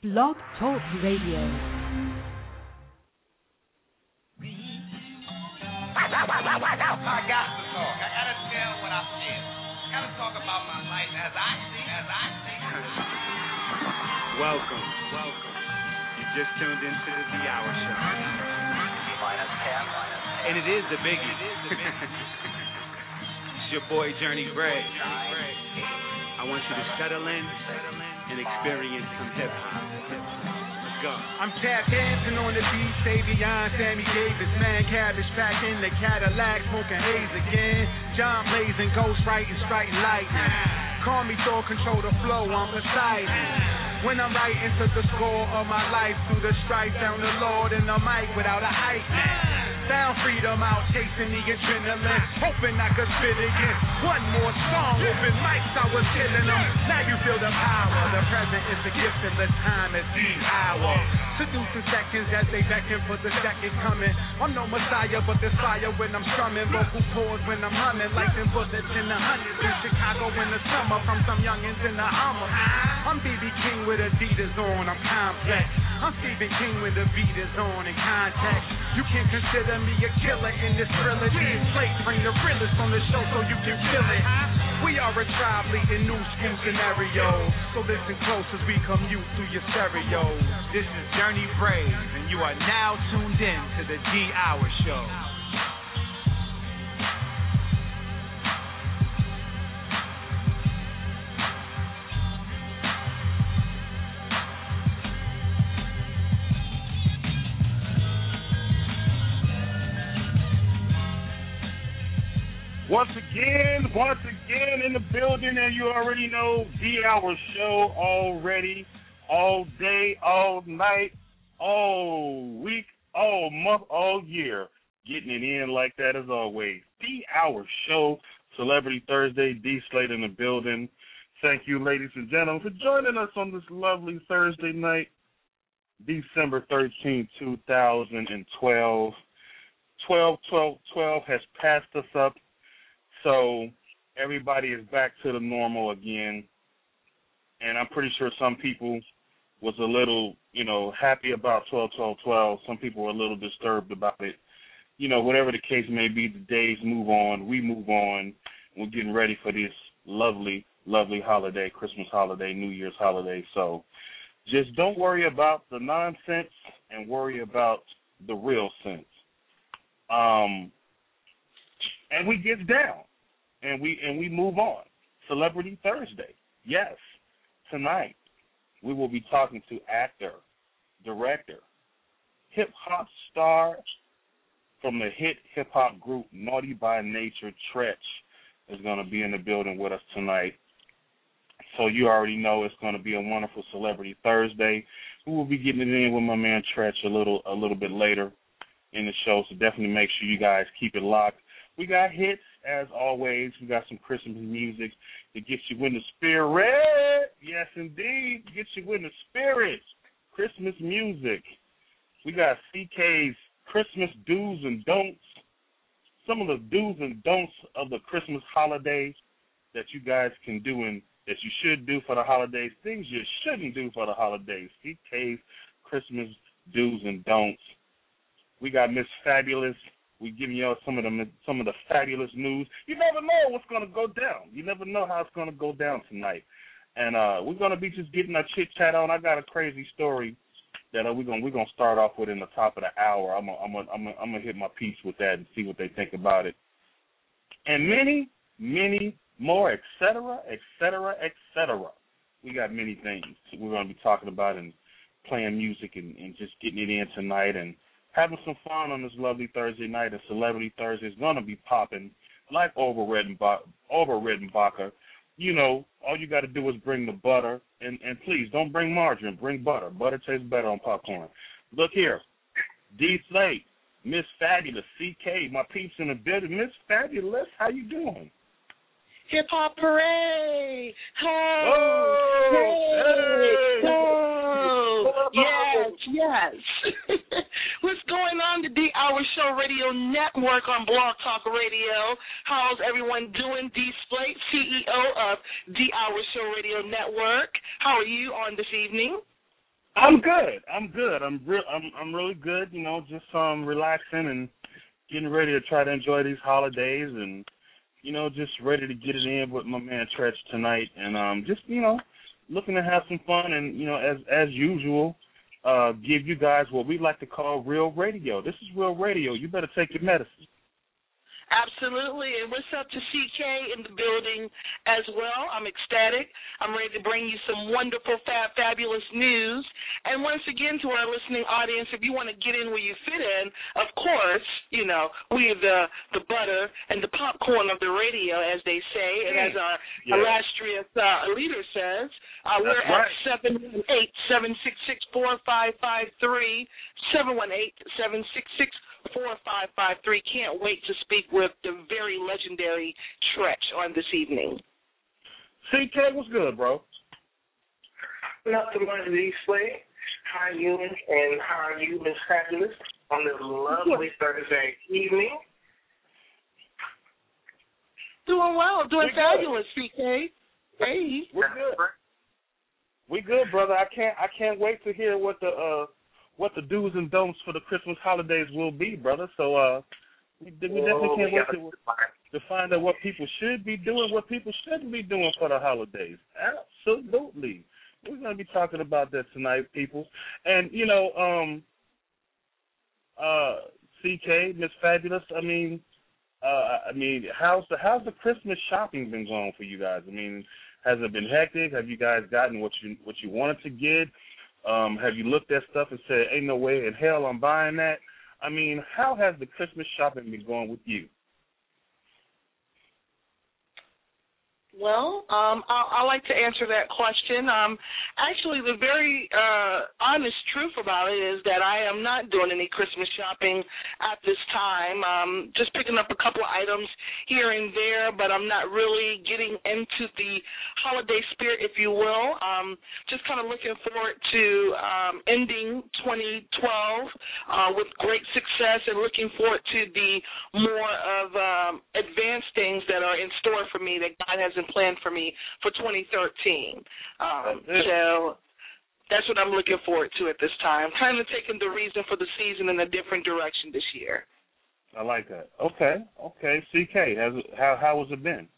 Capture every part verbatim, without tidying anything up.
Blog Talk Radio. I got to talk. I got to tell what I feel. I got to talk about my life as I see, as I see. Welcome, welcome. You just tuned into the Hour Show. Minus ten, minus ten. And it is the biggie. It is the biggie. It's your boy Journey Bray. I want you to settle in and experience some hip hop. Let's go. I'm tap dancing on the beat, Savion, Sammy Davis, man, Cabbage pack in the Cadillac, smoking haze again. John blazing, ghost writing, striking lightning. Call me Thor, control the flow, I'm Poseidon. When I'm writing to the score of my life, through the strife, down the Lord in the mic without a hype. Sound freedom out, chasing the adrenaline, hoping I could spit again. One more song, open mics, I was killing them. Now you feel the power. The present is the gift and the time is the hour. Seducing seconds as they beckon for the second coming. I'm no messiah, but there's fire when I'm strumming. Vocal cords when I'm humming, like them bullets in the hundreds in Chicago in the summer from some youngins in the Hummer. I'm B B King with Adidas on, I'm complex. I'm Stephen King when the beat is on in context. You can consider me a killer in this trilogy. Slate bring the realest on the show so you can feel it. We are a tribe leading new school scenarios. So listen close as we commute through your stereo. This is Journey Brave, and you are now tuned in to the D Hour Show. Once again, once again in the building, and you already know the Hour Show already, all day, all night, all week, all month, all year, getting it in like that as always. The Hour Show, Celebrity Thursday, D Slate in the building. Thank you, ladies and gentlemen, for joining us on this lovely Thursday night, December thirteenth, two thousand twelve. twelve twelve twelve has passed us up. So everybody is back to the normal again, and I'm pretty sure some people was a little, you know, happy about twelve twelve twelve. Some people were a little disturbed about it. You know, whatever the case may be, the days move on, we move on. We're getting ready for this lovely, lovely holiday, Christmas holiday, New Year's holiday. So just don't worry about the nonsense and worry about the real sense. Um, and we get down. And we and we move on. Celebrity Thursday. Yes, tonight we will be talking to actor, director, hip-hop star from the hit hip-hop group Naughty by Nature, Treach, is going to be in the building with us tonight. So you already know it's going to be a wonderful Celebrity Thursday. We will be getting it in with my man Treach a little a little bit later in the show, so definitely make sure you guys keep it locked. We got hits, as always. We got some Christmas music to get you in the spirit. Yes, indeed, get you in the spirit. Christmas music. We got C K's Christmas do's and don'ts. Some of the do's and don'ts of the Christmas holidays that you guys can do and that you should do for the holidays. Things you shouldn't do for the holidays. C K's Christmas do's and don'ts. We got Miss Fabulous. We giving y'all some of the some of the fabulous news. You never know what's going to go down. You never know how it's going to go down tonight. And uh, we're going to be just getting our chit chat on. I got a crazy story that uh, we're going we're going to start off with in the top of the hour. I'm gonna, I'm gonna, I'm gonna, I'm gonna hit my piece with that and see what they think about it. And many, many more, et cetera, et cetera, et cetera. We got many things we're going to be talking about and playing music and, and just getting it in tonight and having some fun on this lovely Thursday night. A Celebrity Thursday is going to be popping like over Redenbacher. You know, all you got to do is bring the butter. And, and please, don't bring margarine. Bring butter. Butter tastes better on popcorn. Look here. D Slate, Miss Fabulous, C K, my peeps in the building. Miss Fabulous, how you doing? Hip Hop Parade! Hey! Oh, hey! hey. Oh, yes, yes. What's going on? The D Hour Show Radio Network on Blog Talk Radio. How's everyone doing? D Slate, C E O of D Hour Show Radio Network. How are you on this evening? I'm good. I'm good. I'm real. I'm I'm really good. You know, just um relaxing and getting ready to try to enjoy these holidays, and you know, just ready to get it in with my man Tretch tonight, and um just you know, looking to have some fun, and you know, as as usual, uh, give you guys what we like to call real radio. This is real radio. You better take your medicine. Absolutely. And what's up to C K in the building as well? I'm ecstatic. I'm ready to bring you some wonderful, fab, fabulous news. And once again, to our listening audience, if you want to get in where you fit in, of course, you know, we are the, the butter and the popcorn of the radio, as they say, and as our yeah. illustrious uh, leader says, uh, we're right. at seven one eight, seven six six, four five five three, seven one eight, seven six six, four five five three. Can't wait to speak with the very legendary Tretch on this evening. C K, what's good, bro? Nothing much, D-Slay. How are you, and how are you, Miss Fabulous, on this lovely Thursday evening? Doing well, doing We're fabulous, C K. Hey. We're good. We good, brother. I can't I can't wait to hear what the uh what the do's and don'ts for the Christmas holidays will be, brother. So uh we, we definitely can't wait to, to find out what people should be doing, what people shouldn't be doing for the holidays. Absolutely. We're gonna be talking about that tonight, people. And you know, um uh C K, Miss Fabulous, I mean uh I mean, how's the how's the Christmas shopping been going for you guys? I mean, has it been hectic? Have you guys gotten what you what you wanted to get? Um, have you looked at stuff and said, ain't no way in hell I'm buying that? I mean, how has the Christmas shopping been going with you? Well, um, I, I like to answer that question. Um, actually, the very uh, honest truth about it is that I am not doing any Christmas shopping at this time. Um, just picking up a couple of items here and there, but I'm not really getting into the holiday spirit, if you will. Um, just kind of looking forward to um, ending twenty twelve uh, with great success and looking forward to the more of um, advanced things that are in store for me that God has in plan for me for twenty thirteen. Um, so that's what I'm looking forward to at this time. Kind of taking the reason for the season in a different direction this year. I like that. Okay, okay. C K, has it, how how has it been?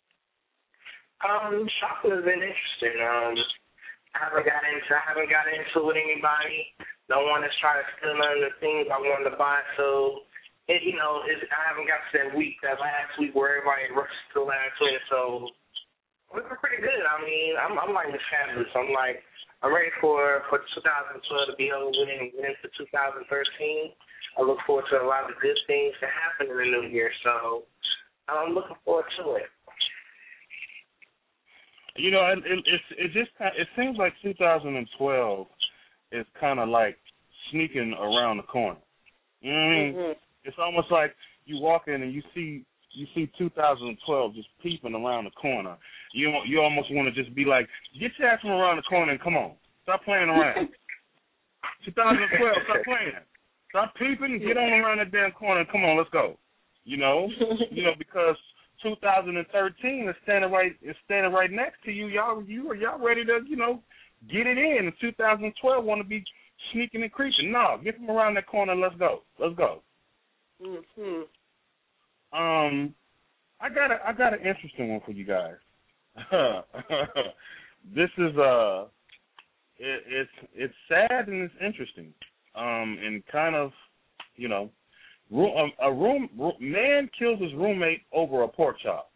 Um, shopping has been interesting. Um, I haven't got into I haven't got into it with anybody. No one has tried to steal none of the things I wanted to buy. So it, you know, it, I haven't got to that week, that last week where everybody rushed to the last minute. So we're pretty good. I mean, I'm, I'm like Miss Fabulous. I'm like, I'm ready for, for twenty twelve to be over with and get into two thousand thirteen. I look forward to a lot of good things to happen in the new year. So I'm looking forward to it. You know, it it, it, it just it seems like two thousand twelve is kind of like sneaking around the corner. You know what I mean? Mm-hmm. It's almost like you walk in and you see you see two thousand twelve just peeping around the corner. You you almost want to just be like, get your ass from around the corner and come on, stop playing around. twenty twelve, stop playing, stop peeping, get on around that damn corner and come on, let's go. You know, you know because two thousand thirteen is standing right is standing right next to you. Y'all you are y'all ready to you know get it in. And two thousand twelve want to be sneaking and creeping. No, get from around that corner and let's go. Let's go. Mm-hmm. Um, I got a I got an interesting one for you guys. This is uh, it, it's it's sad and it's interesting. Um, and kind of, you know, room, a, a room man kills his roommate over a pork chop.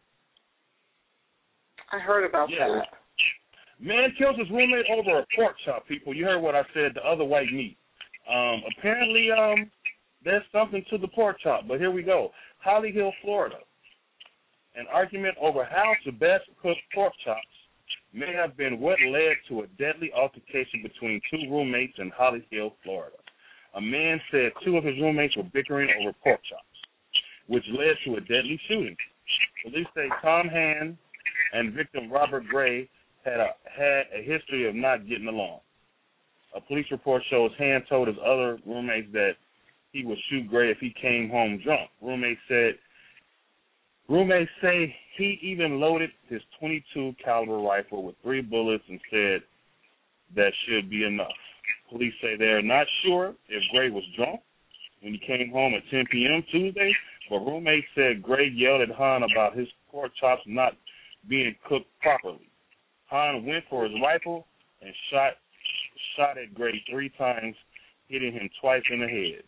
I heard about yeah. that. Man kills his roommate over a pork chop. People, you heard what I said. The other white meat. Um, apparently, um. There's something to the pork chop, but here we go. Holly Hill, Florida. An argument over how to best cook pork chops may have been what led to a deadly altercation between two roommates in Holly Hill, Florida. A man said two of his roommates were bickering over pork chops, which led to a deadly shooting. Police say Tom Hand and victim Robert Gray had a, had a history of not getting along. A police report shows Hand told his other roommates that he would shoot Gray if he came home drunk. Roommates said, roommates say he even loaded his twenty-two caliber rifle with three bullets and said that should be enough. Police say they're not sure if Gray was drunk when he came home at ten p.m. Tuesday, but roommates said Gray yelled at Han about his pork chops not being cooked properly. Han went for his rifle and shot shot at Gray three times, hitting him twice in the head.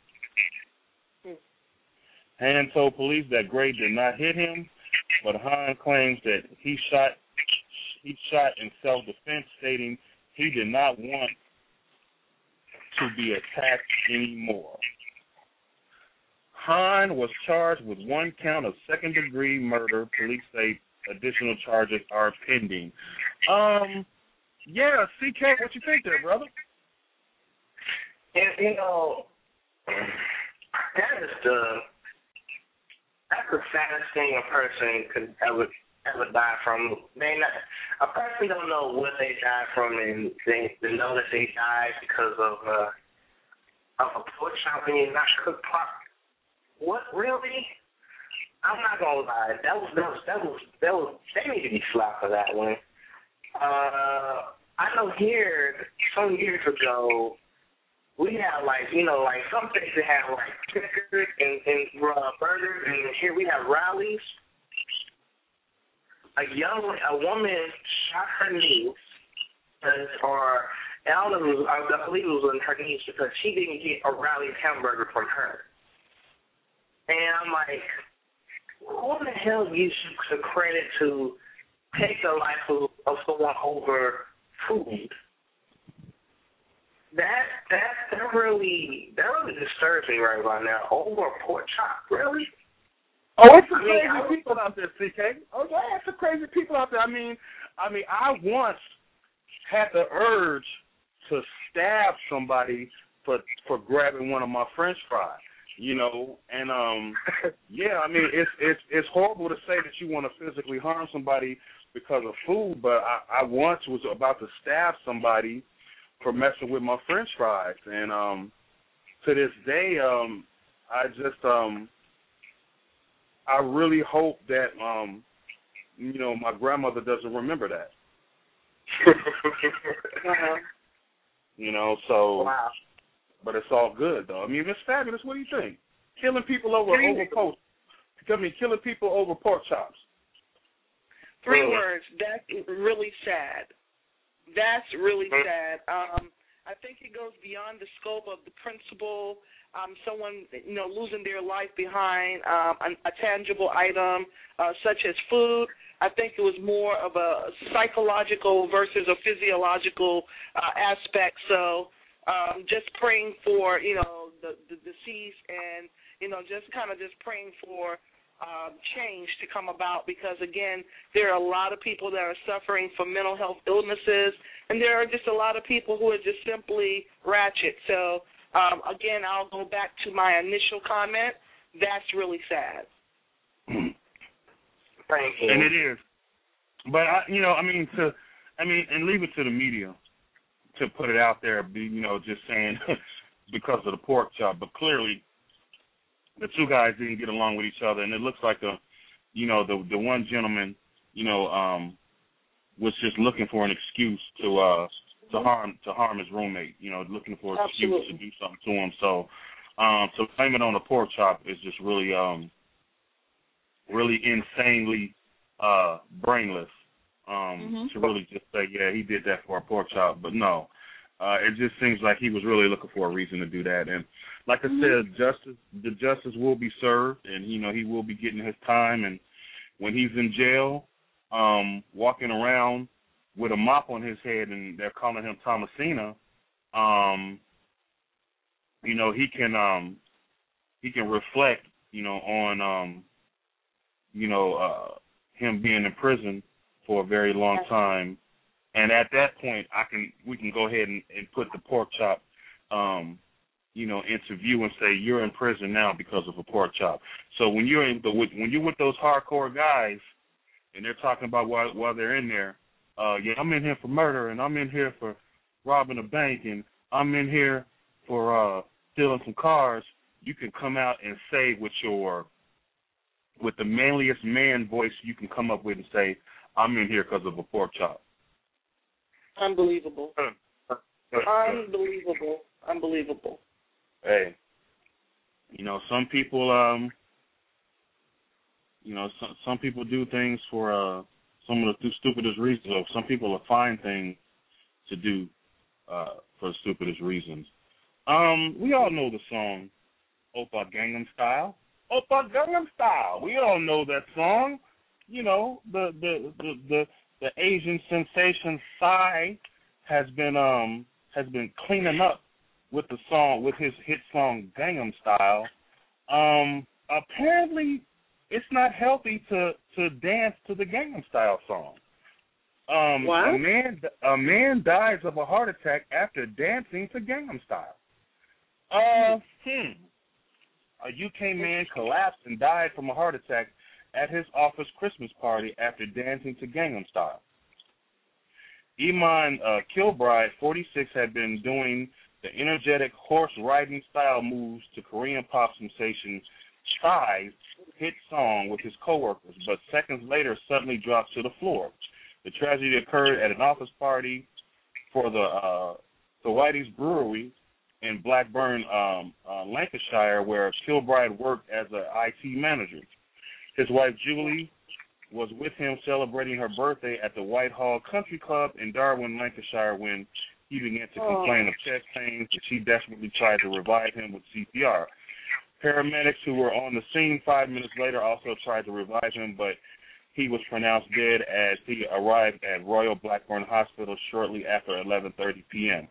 Han told police that Gray did not hit him, but Han claims that he shot he shot in self-defense, stating he did not want to be attacked anymore. Han was charged with one count of second-degree murder. Police say additional charges are pending. Um, yeah, C K, what you think there, brother? And, you know, that is the that's the saddest thing a person could ever ever die from. They not, a person don't know what they died from, and they, they know that they died because of uh, of a pork chop and you're not cooked properly. What, really? I'm not gonna lie. That was that was that was that was they need to be slapped for that one. Uh, I know here some years ago we had like you know like some places have like chickens and and uh, burgers, and here we have rallies. A young a woman shot her niece, or I don't know, it was, I believe it was on her niece because she didn't get a Rally's hamburger from her. And I'm like, who the hell gives you the credit to take the life of, of someone over food? That that that really that really disturbs me right about now. Over a pork chop, really? Oh, it's some I mean, crazy I was, people out there, C K. Oh, yeah, it's some crazy people out there. I mean, I mean, I once had the urge to stab somebody for for grabbing one of my French fries. You know, and um, yeah, I mean, it's it's it's horrible to say that you want to physically harm somebody because of food, but I, I once was about to stab somebody for messing with my French fries, and um, to this day, um, I just um, I really hope that um, you know, my grandmother doesn't remember that. uh-huh. You know, so. Wow. But it's all good, though. I mean, it's fabulous. What do you think? Killing people over over pork. I mean, killing people over pork chops. Three words. That's really sad. That's really sad. Um, I think it goes beyond the scope of the principle. Um, someone, you know, losing their life behind um, a, a tangible item uh, such as food. I think it was more of a psychological versus a physiological uh, aspect. So. Um, just praying for, you know, the, the deceased and, you know, just kind of just praying for um, change to come about because, again, there are a lot of people that are suffering from mental health illnesses, and there are just a lot of people who are just simply ratchet. So, um, again, I'll go back to my initial comment. That's really sad. Thank you. And it is. But, I, you know, I mean, to, I mean, and leave it to the media to put it out there, be you know, just saying because of the pork chop. But clearly, the two guys didn't get along with each other, and it looks like the, you know, the the one gentleman, you know, um, was just looking for an excuse to uh to harm to harm his roommate. You know, looking for an Absolutely. excuse to do something to him. So, um, to blame it on the pork chop is just really um really insanely uh brainless. Um, mm-hmm. to really just say, yeah, he did that for a pork chop, but no, uh, it just seems like he was really looking for a reason to do that. And like I mm-hmm. said, justice, the justice will be served, and you know he will be getting his time. And when he's in jail, um, walking around with a mop on his head, and they're calling him Thomasina, um, you know he can um, he can reflect, you know, on um, you know uh, him being in prison for a very long time, and at that point, I can we can go ahead and, and put the pork chop, um, you know, into view and say you're in prison now because of a pork chop. So when you're in the when you're with those hardcore guys, and they're talking about while while they're in there, uh, yeah, I'm in here for murder, and I'm in here for robbing a bank, and I'm in here for uh, stealing some cars. You can come out and say with your with the manliest man voice you can come up with and say, I'm in here because of a pork chop. Unbelievable. Unbelievable. Unbelievable. Hey, you know, some people, um, you know, some, some people do things for uh, some of the stupidest reasons. Or some people will find things to do uh, for the stupidest reasons. Um, we all know the song Oppa Gangnam Style. Oppa Gangnam Style. We all know that song. You know, the the the the, the Asian sensation Psy has been um has been cleaning up with the song, with his hit song Gangnam Style. Um, apparently, it's not healthy to, to dance to the Gangnam Style song. Um, what? A man a man dies of a heart attack after dancing to Gangnam Style. Uh, hmm. A U K man collapsed and died from a heart attack at his office Christmas party after dancing to Gangnam Style. Iman uh, Kilbride, forty-six, had been doing the energetic horse-riding style moves to Korean pop sensation Psy's hit song with his coworkers, but seconds later suddenly dropped to the floor. The tragedy occurred at an office party for the uh, the Whitey's Brewery in Blackburn, um, uh, Lancashire, where Kilbride worked as an I T manager. His wife, Julie, was with him celebrating her birthday at the Whitehall Country Club in Darwin, Lancashire, when he began to oh. complain of chest pains, and she desperately tried to revive him with C P R. Paramedics who were on the scene five minutes later also tried to revive him, but he was pronounced dead as he arrived at Royal Blackburn Hospital shortly after eleven thirty p.m.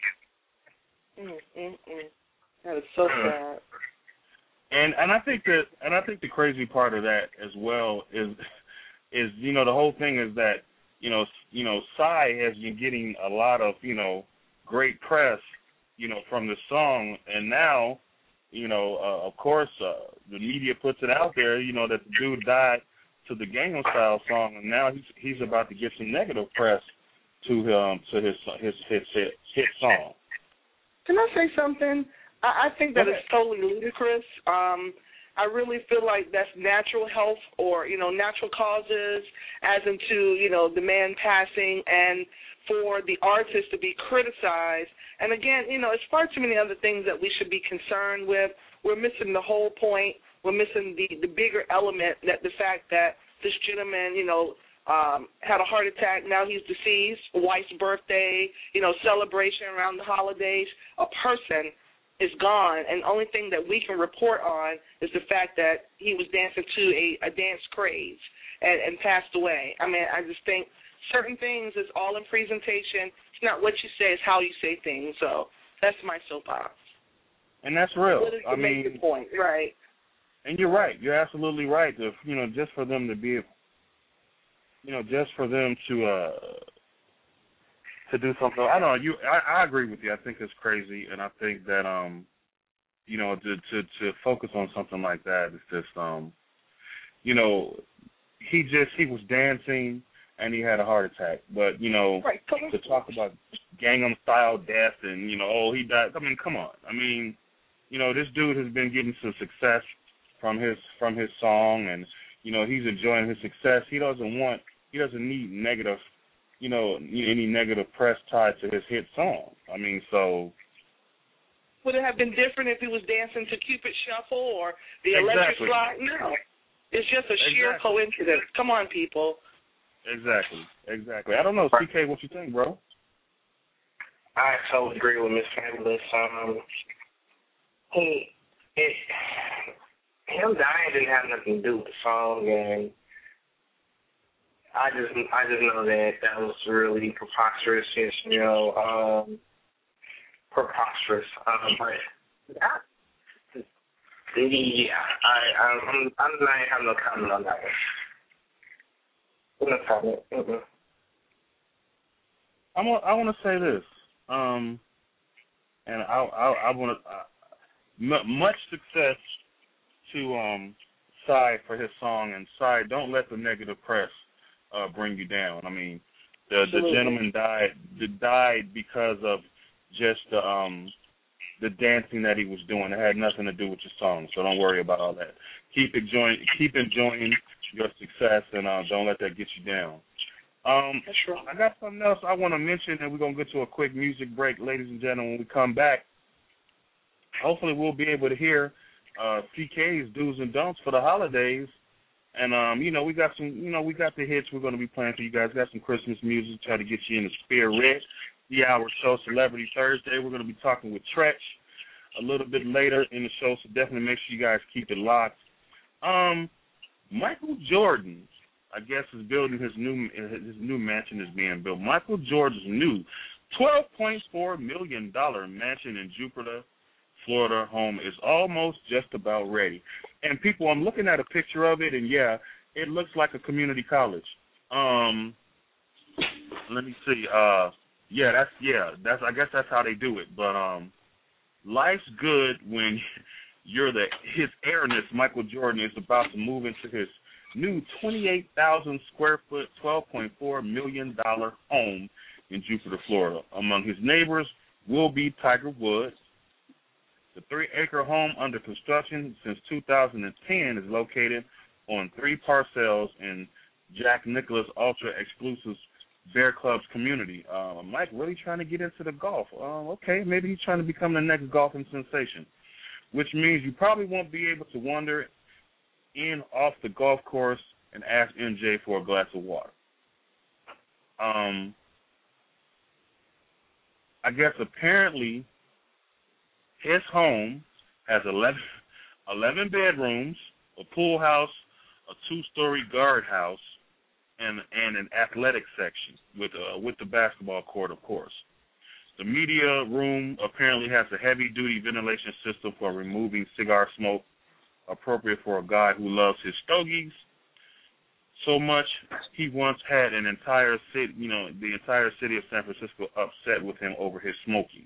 Mm, mm, mm. That is so sad. And and I think that and I think the crazy part of that as well is is you know the whole thing is that you know you know Psy has been getting a lot of you know great press you know from the song, and now you know uh, of course uh, the media puts it out there you know that the dude died to the Gangnam Style song, and now he's he's about to get some negative press to um to his his his hit, hit song. Can I say something? I, I think that it's totally ludicrous. Um, I really feel like that's natural health or, you know, natural causes as into, you know, the man passing and for the artist to be criticized. And, again, you know, it's far too many other things that we should be concerned with. We're missing the whole point. We're missing the, the bigger element, that the fact that this gentleman, you know, Um, had a heart attack, now he's deceased, wife's birthday, you know, celebration around the holidays. A person is gone, and the only thing that we can report on is the fact that he was dancing to a, a dance craze and, and passed away. I mean, I just think certain things is all in presentation. It's not what you say, it's how you say things. So that's my soapbox. And that's real. I mean, your point, right. And you're right. You're absolutely right. If, you know, just for them to be You know, just for them to uh, to do something, I don't know. You, I, I agree with you. I think it's crazy, and I think that um, you know, to to to focus on something like that is just um, you know, he just he was dancing and he had a heart attack. But you know, right. to talk about Gangnam Style death and you know, oh he died. I mean, come on. I mean, you know, this dude has been getting some success from his from his song, and you know, he's enjoying his success. He doesn't want, he doesn't need negative, you know, any negative press tied to his hit song. I mean, so. Would it have been different if he was dancing to Cupid Shuffle or the exactly. Electric Slide? No. It's just a sheer exactly. coincidence. Come on, people. Exactly. Exactly. I don't know, C K, what you think, bro? I totally agree with Miss Fabulous. Um, he, it, him dying didn't have nothing to do with the song, and I just I just know that that was really preposterous, you know, um, preposterous. Um, but I, yeah, I I'm I'm not having no comment on that one. No comment. Mm-hmm. I want I want to say this, um, and I I, I want to uh, m- much success to um, Psy for his song, and Psy, don't let the negative press uh, bring you down. I mean, the the gentleman died died because of just the um, the dancing that he was doing. It had nothing to do with your song, so don't worry about all that. Keep enjoying keep enjoying your success, and uh, don't let that get you down. Um, That's right. I got something else I want to mention, and we're going to get to a quick music break, ladies and gentlemen. When we come back, hopefully we'll be able to hear uh, C K's do's and don'ts for the holidays. And, um, you know, we got some, you know, we got the hits we're going to be playing for you guys. Got some Christmas music, try to get you in the spirit. The hour show, Celebrity Thursday. We're going to be talking with Tretch a little bit later in the show, so definitely make sure you guys keep it locked. Um, Michael Jordan, I guess, is building his new his new mansion is being built. Michael Jordan's new twelve point four million dollars mansion in Jupiter, Florida home is almost just about ready. And people, I'm looking at a picture of it, and yeah, it looks like a community college. Um, let me see. Uh, yeah, that's yeah, that's I guess that's how they do it. But um, life's good when you're the his heirness. Michael Jordan is about to move into his new twenty-eight thousand square foot, twelve point four million dollars home in Jupiter, Florida. Among his neighbors will be Tiger Woods. The three-acre home under construction since two thousand ten is located on three parcels in Jack Nicklaus ultra-exclusive Bear Club's community. Uh, Mike really trying to get into the golf. Uh, okay, maybe he's trying to become the next golfing sensation, which means you probably won't be able to wander in off the golf course and ask M J for a glass of water. Um, I guess apparently his home has eleven, eleven bedrooms, a pool house, a two-story guardhouse, and and an athletic section with uh, with the basketball court, of course. The media room apparently has a heavy-duty ventilation system for removing cigar smoke, appropriate for a guy who loves his stogies so much he once had an entire city, you know, the entire city of San Francisco upset with him over his smoking.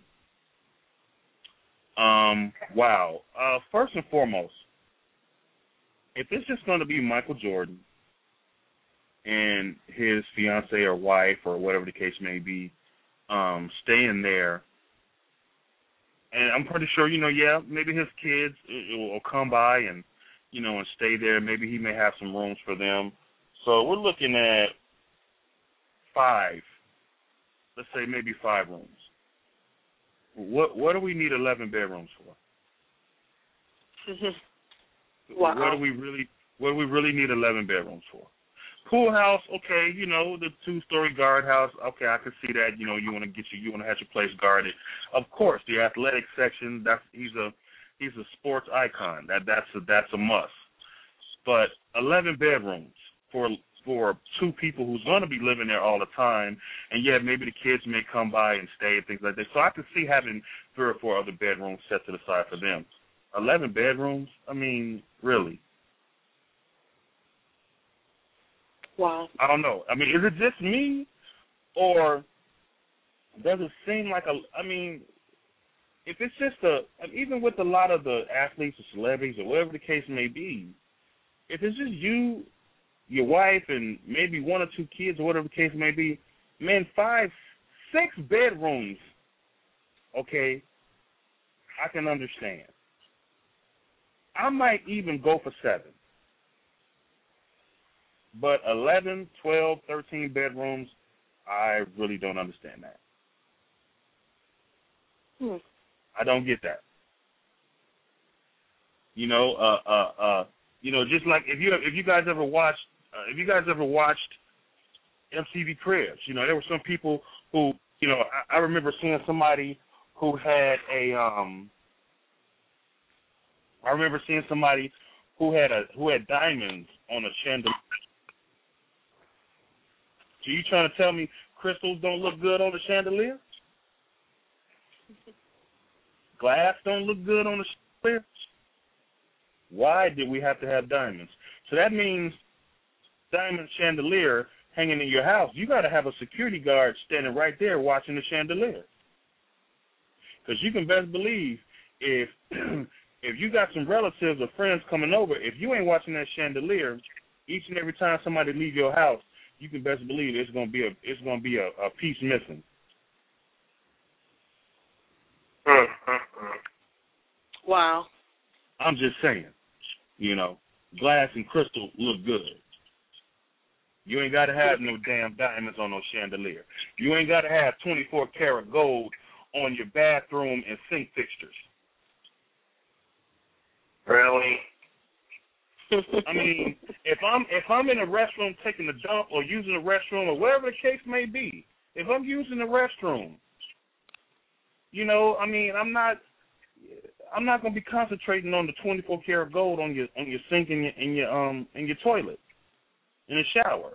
Um, wow. Uh, first and foremost, if it's just going to be Michael Jordan and his fiance or wife or whatever the case may be, um, staying there, and I'm pretty sure, you know, yeah, maybe his kids will come by and, you know, and stay there. Maybe he may have some rooms for them. So we're looking at five, let's say maybe five rooms. What what do we need eleven bedrooms for? Wow. What do we really what do we really need eleven bedrooms for? Pool house, okay, you know, the two story guardhouse, okay, I can see that, you know, you want to get your you want to have your place guarded. Of course, the athletic section, that's he's a he's a sports icon. That that's a that's a must. But eleven bedrooms for for two people who's going to be living there all the time, and yeah, maybe the kids may come by and stay and things like that. So I could see having three or four other bedrooms set to the side for them. eleven bedrooms? I mean, really? Wow. I don't know. I mean, is it just me, or does it seem like a, I mean, if it's just a, even with a lot of the athletes or celebrities or whatever the case may be, if it's just you, your wife, and maybe one or two kids or whatever the case may be, man, five, six bedrooms, okay, I can understand. I might even go for seven. But eleven, twelve, thirteen bedrooms, I really don't understand that. Hmm. I don't get that. You know, uh, uh, uh, you know, just like if you if you guys ever watched uh, if you guys ever watched M T V Cribs, you know, there were some people who, you know, I, I remember seeing somebody who had a um. I remember seeing somebody who had a who had diamonds on a chandelier. So you trying to tell me crystals don't look good on the chandelier? Glass don't look good on the chandelier? Why did we have to have diamonds? So that means diamond chandelier hanging in your house, you got to have a security guard standing right there watching the chandelier. Because you can best believe if if you got some relatives or friends coming over, if you ain't watching that chandelier, each and every time somebody leave your house, you can best believe it's gonna be a it's gonna be a, a piece missing. Wow. I'm just saying, you know, glass and crystal look good. You ain't got to have no damn diamonds on no chandelier. You ain't got to have twenty-four karat gold on your bathroom and sink fixtures. Really? I mean, if I'm if I'm in a restroom taking a dump or using a restroom or whatever the case may be, if I'm using the restroom, you know, I mean, I'm not I'm not gonna be concentrating on the twenty-four karat gold on your on your sink and your in your um in your toilet, in the shower.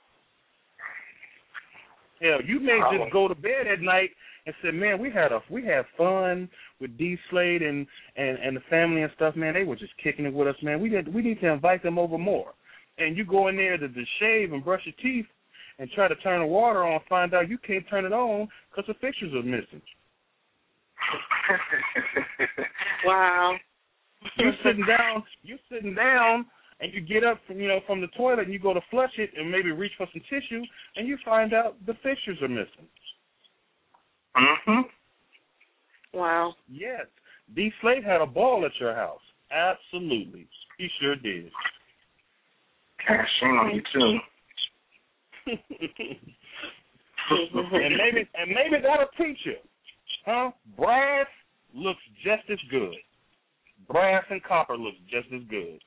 Hell, you may just go to bed at night and say, man, we had a we had fun with D Slade and, and, and the family and stuff, man. They were just kicking it with us, man. We did, we need to invite them over more. And you go in there to, to shave and brush your teeth and try to turn the water on, find out you can't turn it on because the fixtures are missing. Wow. You sitting down, you sitting down, and you get up from you know from the toilet and you go to flush it and maybe reach for some tissue, and you find out the fixtures are missing. Mm-hmm. Wow. Yes. D Slade had a ball at your house. Absolutely. He sure did. Shame on you too. and maybe and maybe that'll teach you. Huh? Brass looks just as good. Brass and copper looks just as good.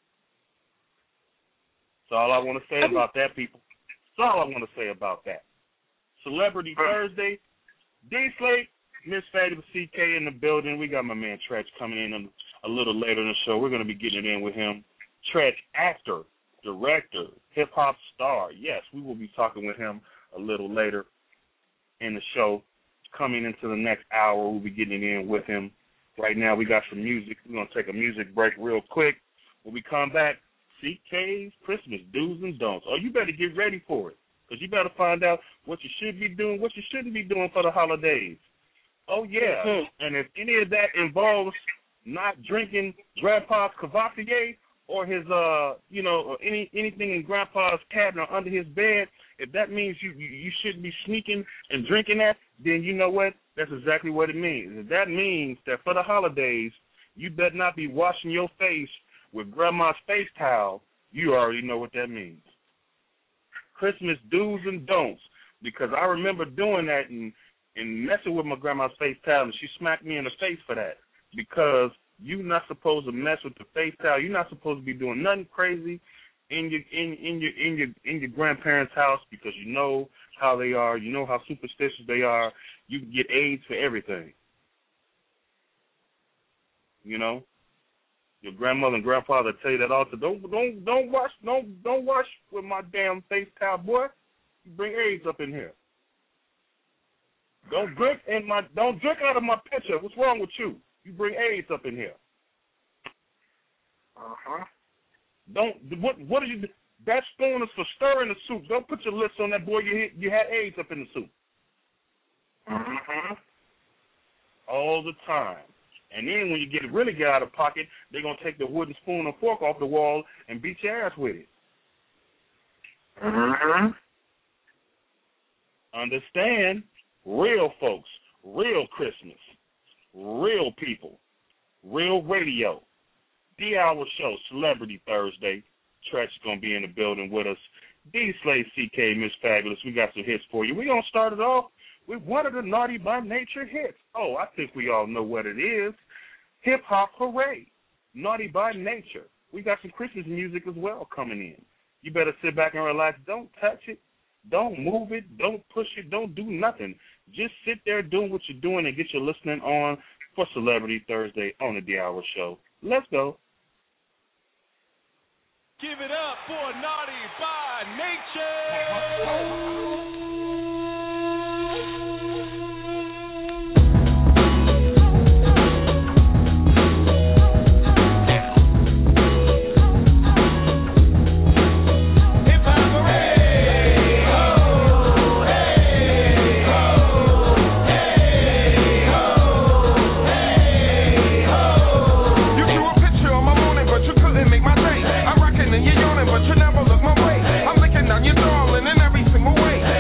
That's all I want to say about that, people. That's all I want to say about that. Celebrity Thursday. D Slade, Miss Fabulous C K in the building. We got my man Tretch coming in a, a little later in the show. We're going to be getting it in with him. Tretch, actor, director, hip-hop star. Yes, we will be talking with him a little later in the show. Coming into the next hour, we'll be getting it in with him. Right now, we got some music. We're going to take a music break real quick. When we come back, C K's Christmas do's and don'ts. Oh, you better get ready for it. Because you better find out what you should be doing, what you shouldn't be doing for the holidays. Oh, yeah. Mm-hmm. And if any of that involves not drinking Grandpa's Cavassier or his, uh, you know, or any anything in Grandpa's cabinet or under his bed, if that means you, you, you shouldn't be sneaking and drinking that, then you know what? That's exactly what it means. If that means that for the holidays, you better not be washing your face with Grandma's face towel, you already know what that means. Christmas do's and don'ts, because I remember doing that and, and messing with my grandma's face towel, and she smacked me in the face for that, because you're not supposed to mess with the face towel. You're not supposed to be doing nothing crazy in your in, in your in your in your grandparents' house, because you know how they are, you know how superstitious they are. You can get AIDS for everything. You know? Your grandmother and grandfather tell you that also. Don't don't don't wash don't don't wash with my damn face towel, boy. You bring AIDS up in here. Don't drink in my don't drink out of my pitcher. What's wrong with you? You bring AIDS up in here. Uh huh. Don't what what are you? That spoon is for stirring the soup. Don't put your lips on that, boy. You hit, you had AIDS up in the soup. Mm-hmm. All the time. And then when you get really get out of pocket, they're going to take the wooden spoon and fork off the wall and beat your ass with it. Mm-hmm. Understand, real folks, real Christmas, real people, real radio. D-Hour Show, Celebrity Thursday. Tretch is going to be in the building with us. D Slade C K, Miss Fabulous, we got some hits for you. We're going to start it off with one of the Naughty by Nature hits. Oh, I think we all know what it is. Hip Hop Hooray. Naughty by Nature. We got some Christmas music as well coming in. You better sit back and relax. Don't touch it. Don't move it. Don't push it. Don't do nothing. Just sit there doing what you're doing and get your listening on for Celebrity Thursday on the D-Hour Show. Let's go. Give it up for Naughty by Nature. And you're yawning, but you never look my way. I'm licking down your darling in every single way.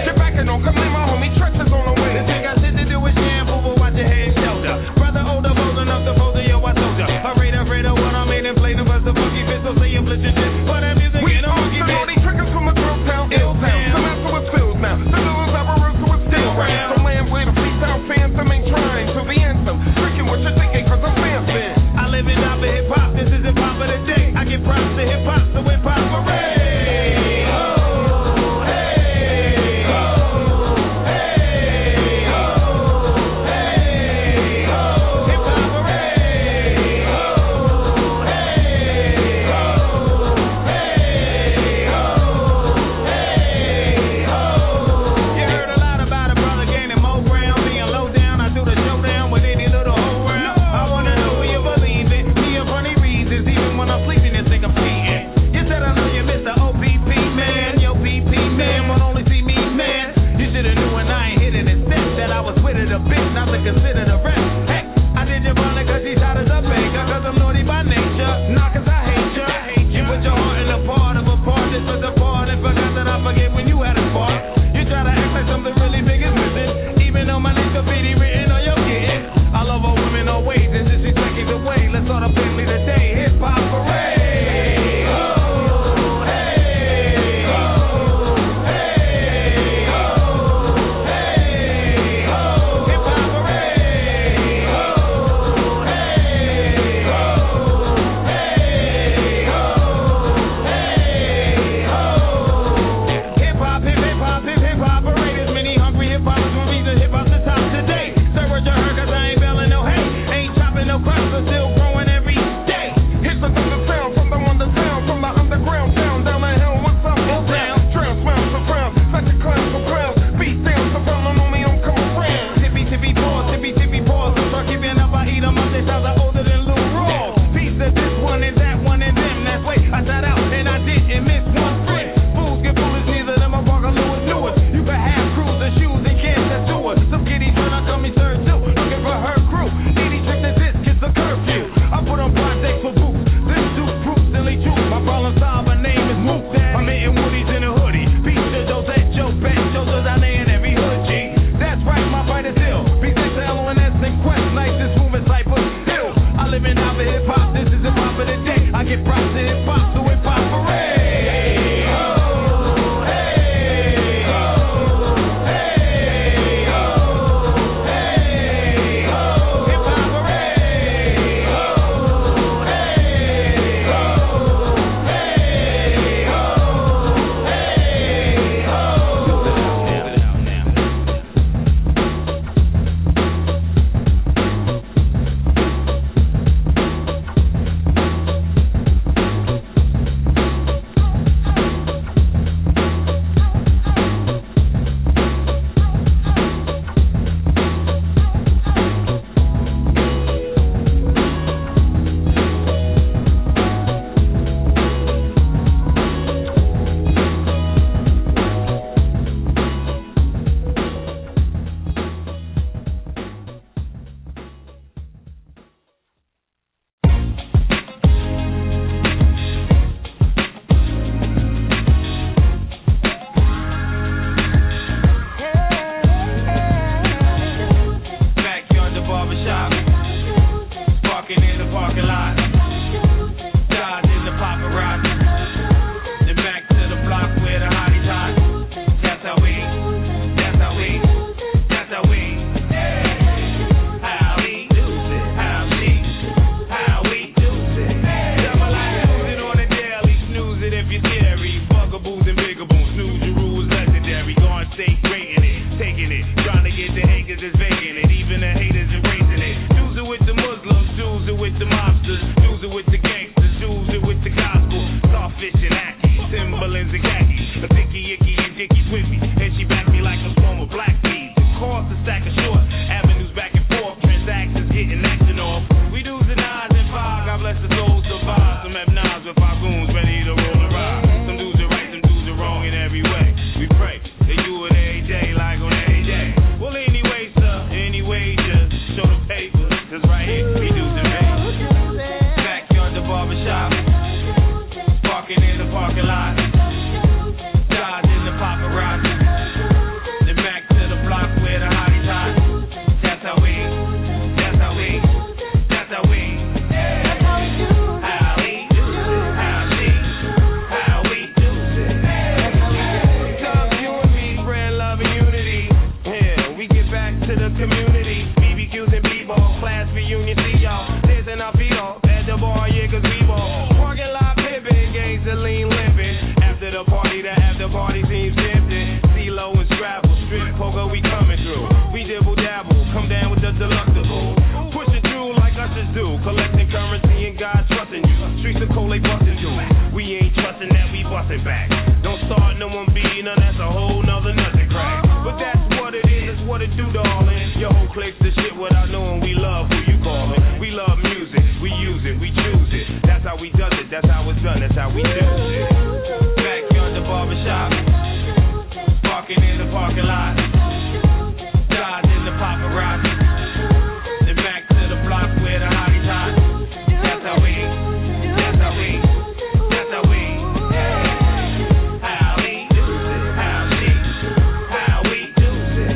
nothing back. Don't start no one beating, now that's a whole nother nothing crack. But that's what it is, that's what it do, darling. Your whole clique's the shit without knowing we love who you callin'. We love music, we use it, we choose it. That's how we does it, that's how it's done, that's how we do it. Backyard the barbershop, parking in the parking lot, dodging the paparazzi, then back to the block where the hotties hot. That's how we, that's how we, that's how we, how we do it, how we, how we do it.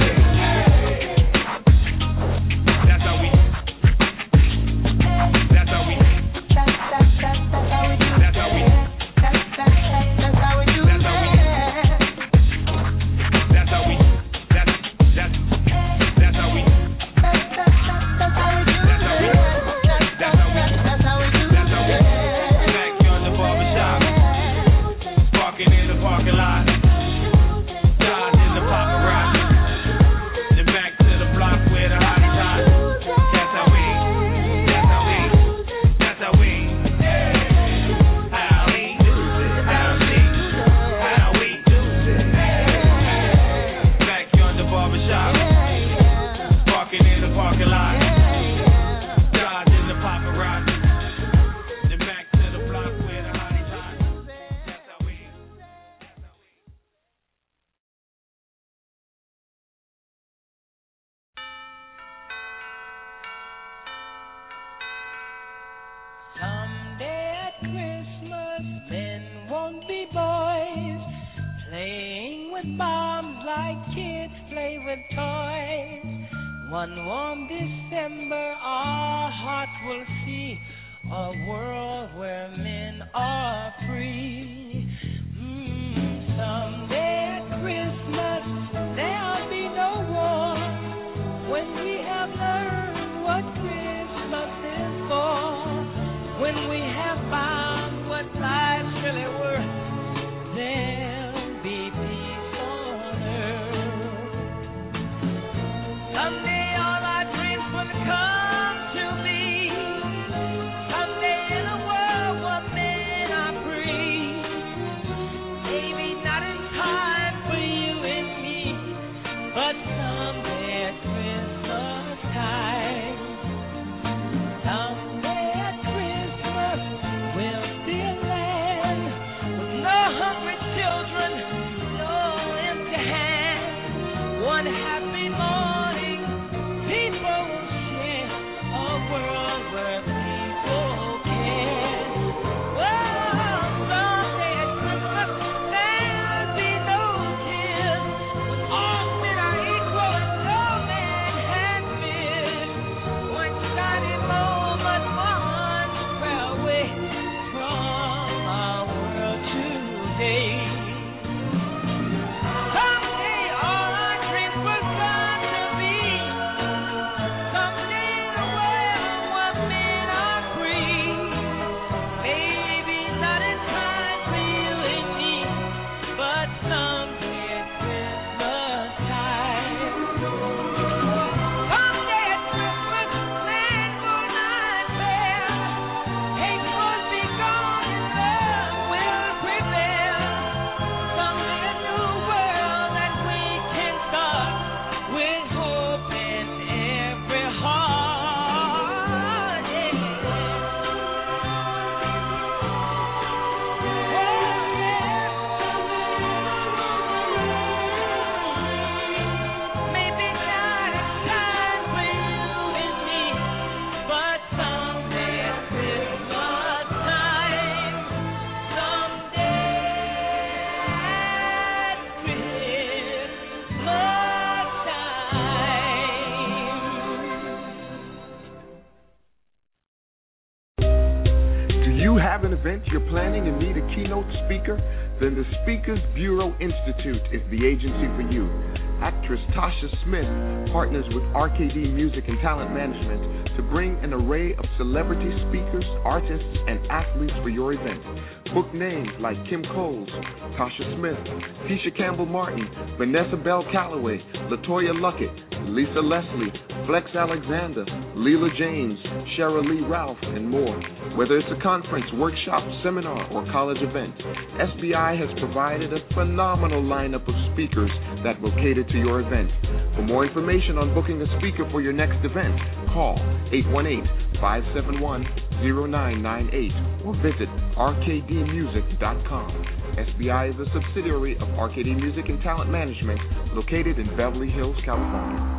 That's how we, that's how we, that's how we, that's how we do it. That's how we, that's, that's, that's how we, that's how we, that's how we, that's how we do it. That's how we, backyard the barbershop, parking in the parking lot, dodging the paparazzi, then back to the block where the hotties hot. That's how we, that's how we, that's how we, how we do it, how we, how we do it. Backyard the barbershop, parking in the parking lot, dodging the paparazzi, then back to the block where the hotties hot. That's how we, that's how we. Someday at Christmas, men won't be boys, playing with bombs like kids play with toys. One warm December, our hearts will see a world where men are free. Mm, someday at Christmas, there'll be no war when we have learned what Christmas is for. When we have found what life's really worth, there'll be peace on earth. Someday all our dreams will come to be. Someday in a world where men are free. Maybe not in time for you and me, but someday at Christmas time. Someday at Christmas we'll see a land with no hungry children, no empty hands. One happy morning, people will share a world where people care. Oh, someday at Christmas there'll be no tears, when all men are equal and no man has fears. One shiny moment, one prayer away from our world today. Someday all our dreams will come to be. Someday in a world where men are free. Maybe not in time for you and me, but someday at Christmas time. Someday at Christmas, land will not fail. Hate will be gone and love will prevail. Someday a new world that we can start with hope in every heart. Yeah. Maybe not in time for you and me, but someday at Christmas time. Someday at Christmas time. Do you have an event you're planning and need a keynote speaker? Then the Speakers Bureau Institute is the agency for you. Actress Tasha Smith partners with R K D Music and Talent Management to bring an array of celebrity speakers, artists, and athletes for your event. Book names like Kim Coles, Tasha Smith, Tisha Campbell Martin, Vanessa Bell Calloway, LaToya Luckett, Lisa Leslie, Flex Alexander, Leela James, Cheryl Lee Ralph, and more. Whether it's a conference, workshop, seminar, or college event, S B I has provided a phenomenal lineup of speakers that will cater to your event. For more information on booking a speaker for your next event, call eight one eight, five seven one, zero nine nine eight or visit R K D music dot com. S B I is a subsidiary of R K D Music and Talent Management, located in Beverly Hills, California.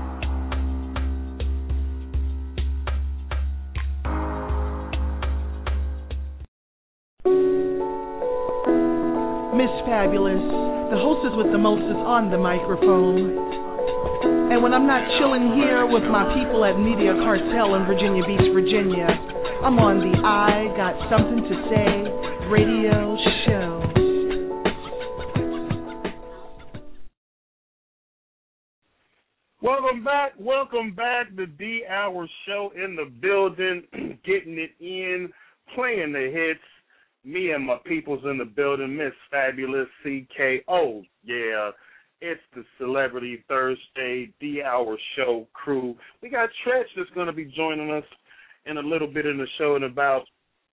Miss Fabulous, the hostess with the most is on the microphone. And when I'm not chilling here with my people at Media Cartel in Virginia Beach, Virginia, I'm on the I Got Something to Say radio show. Welcome back, welcome back. The D Hour Show in the building, getting it in, playing the hits. Me and my people's in the building, Miss Fabulous C K. Oh, yeah, it's the Celebrity Thursday D Hour Show crew. We got Tretch that's going to be joining us in a little bit in the show in about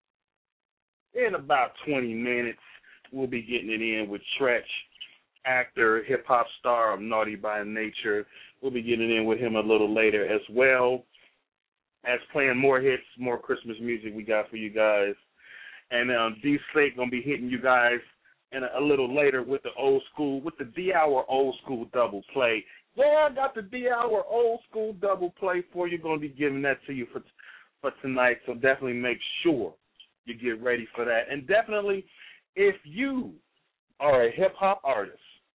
in about twenty minutes. We'll be getting it in with Tretch, actor, hip-hop star of Naughty by Nature. We'll be getting in with him a little later as well as playing more hits, more Christmas music we got for you guys. And um, D-Slate going to be hitting you guys in a, a little later with the old school, with the D-Hour old school double play. Yeah, I got the D-Hour old school double play for you. Going to be giving that to you for for tonight, so definitely make sure you get ready for that. And definitely, if you are a hip-hop artist,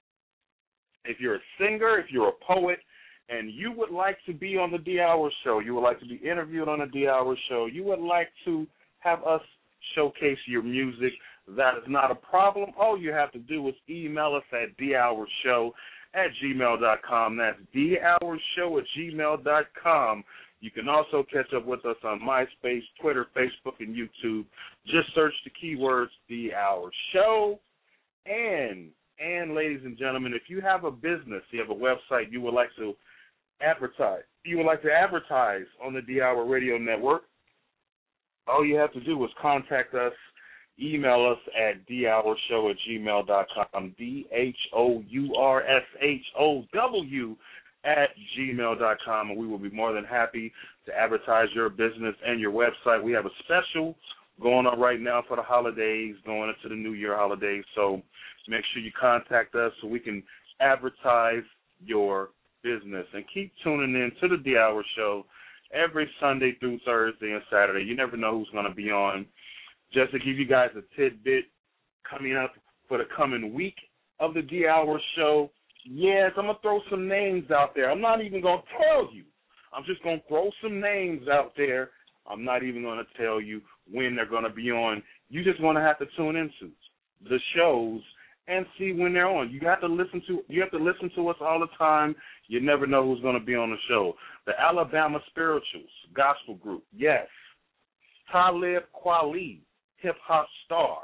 if you're a singer, if you're a poet, and you would like to be on the D-Hour show, you would like to be interviewed on the D-Hour show, you would like to have us showcase your music, that is not a problem. All you have to do is email us at d hour show at gmail dot com. That's d hour show at gmail dot com. You can also catch up with us on MySpace, Twitter, Facebook, and YouTube. Just search the keywords D Hour Show. And, and ladies and gentlemen, if you have a business, you have a website you would like to advertise, you would like to advertise on the D Hour Radio Network, all you have to do is contact us, email us at d hour show at gmail dot com, D H O U R S H O W at gmail dot com, and we will be more than happy to advertise your business and your website. We have a special going on right now for the holidays, going into the New Year holidays, so make sure you contact us so we can advertise your business. And keep tuning in to the D Hour Show every Sunday through Thursday and Saturday. You never know who's going to be on. Just to give you guys a tidbit coming up for the coming week of the D Hour Show, yes, I'm going to throw some names out there. I'm not even going to tell you. I'm just going to throw some names out there. I'm not even going to tell you when they're going to be on. You just want to have to tune into the shows and see when they're on. You have to listen to you have to listen to us all the time. You never know who's going to be on the show. The Alabama Spirituals Gospel Group, yes. Talib Kweli, hip-hop star.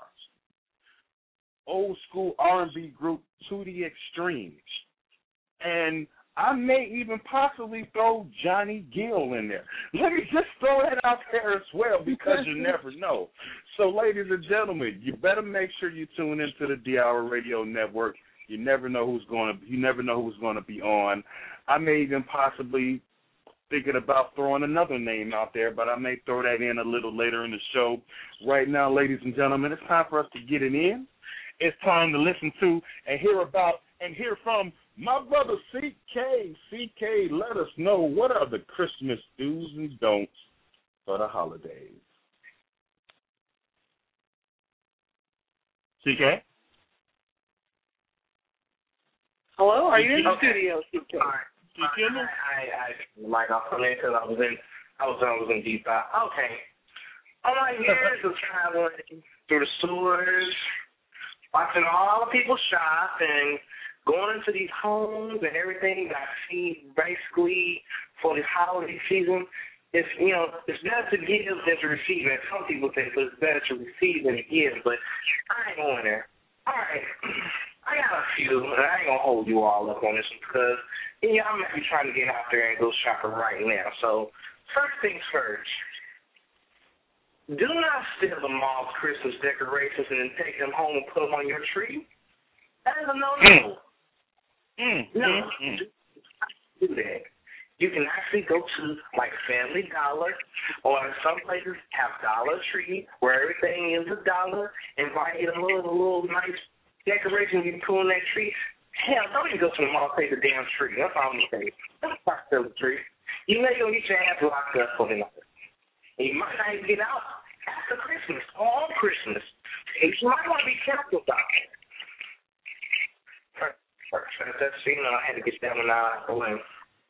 Old school R and B group To The Extreme. And I may even possibly throw Johnny Gill in there. Let me just throw that out there as well because you never know. So, ladies and gentlemen, you better make sure you tune into the D Hour Radio Network. You never know who's going to. You never know who's going to be on. I may even possibly thinking about throwing another name out there, but I may throw that in a little later in the show. Right now, ladies and gentlemen, it's time for us to get it in. It's time to listen to and hear about and hear from my brother C K. C K, let us know what are the Christmas do's and don'ts for the holidays. C K? Hello, are you in the okay. studio, C K? All right. I, I, I, like I was in because I was in, I was, I was in deep thought. Okay. All my years of traveling through the sewers, watching all the people shop and going into these homes and everything that I see basically for this holiday season, it's, you know, it's better to give than to receive. And some people think it's better to receive than to give, but I ain't going there. All right. I I got a few, and I ain't gonna hold you all up on this one because yeah, I'm actually trying to get out there and go shopping right now. So first things first, do not steal the mall's Christmas decorations and then take them home and put them on your tree. That is a no-no. Mm. No, Mm. do that. You can actually go to like Family Dollar or some places have Dollar Tree where everything is a dollar and buy you a little, a little nice decoration you put on that tree. Hell, don't even go to the mall and take the damn tree. That's all I'm saying. Don't fuck the tree. You know you're going to get your ass locked up for the night. And you might not even get out after Christmas or on Christmas. And you might want to be careful about it. First, that's, you know, I had to get that one out of the way.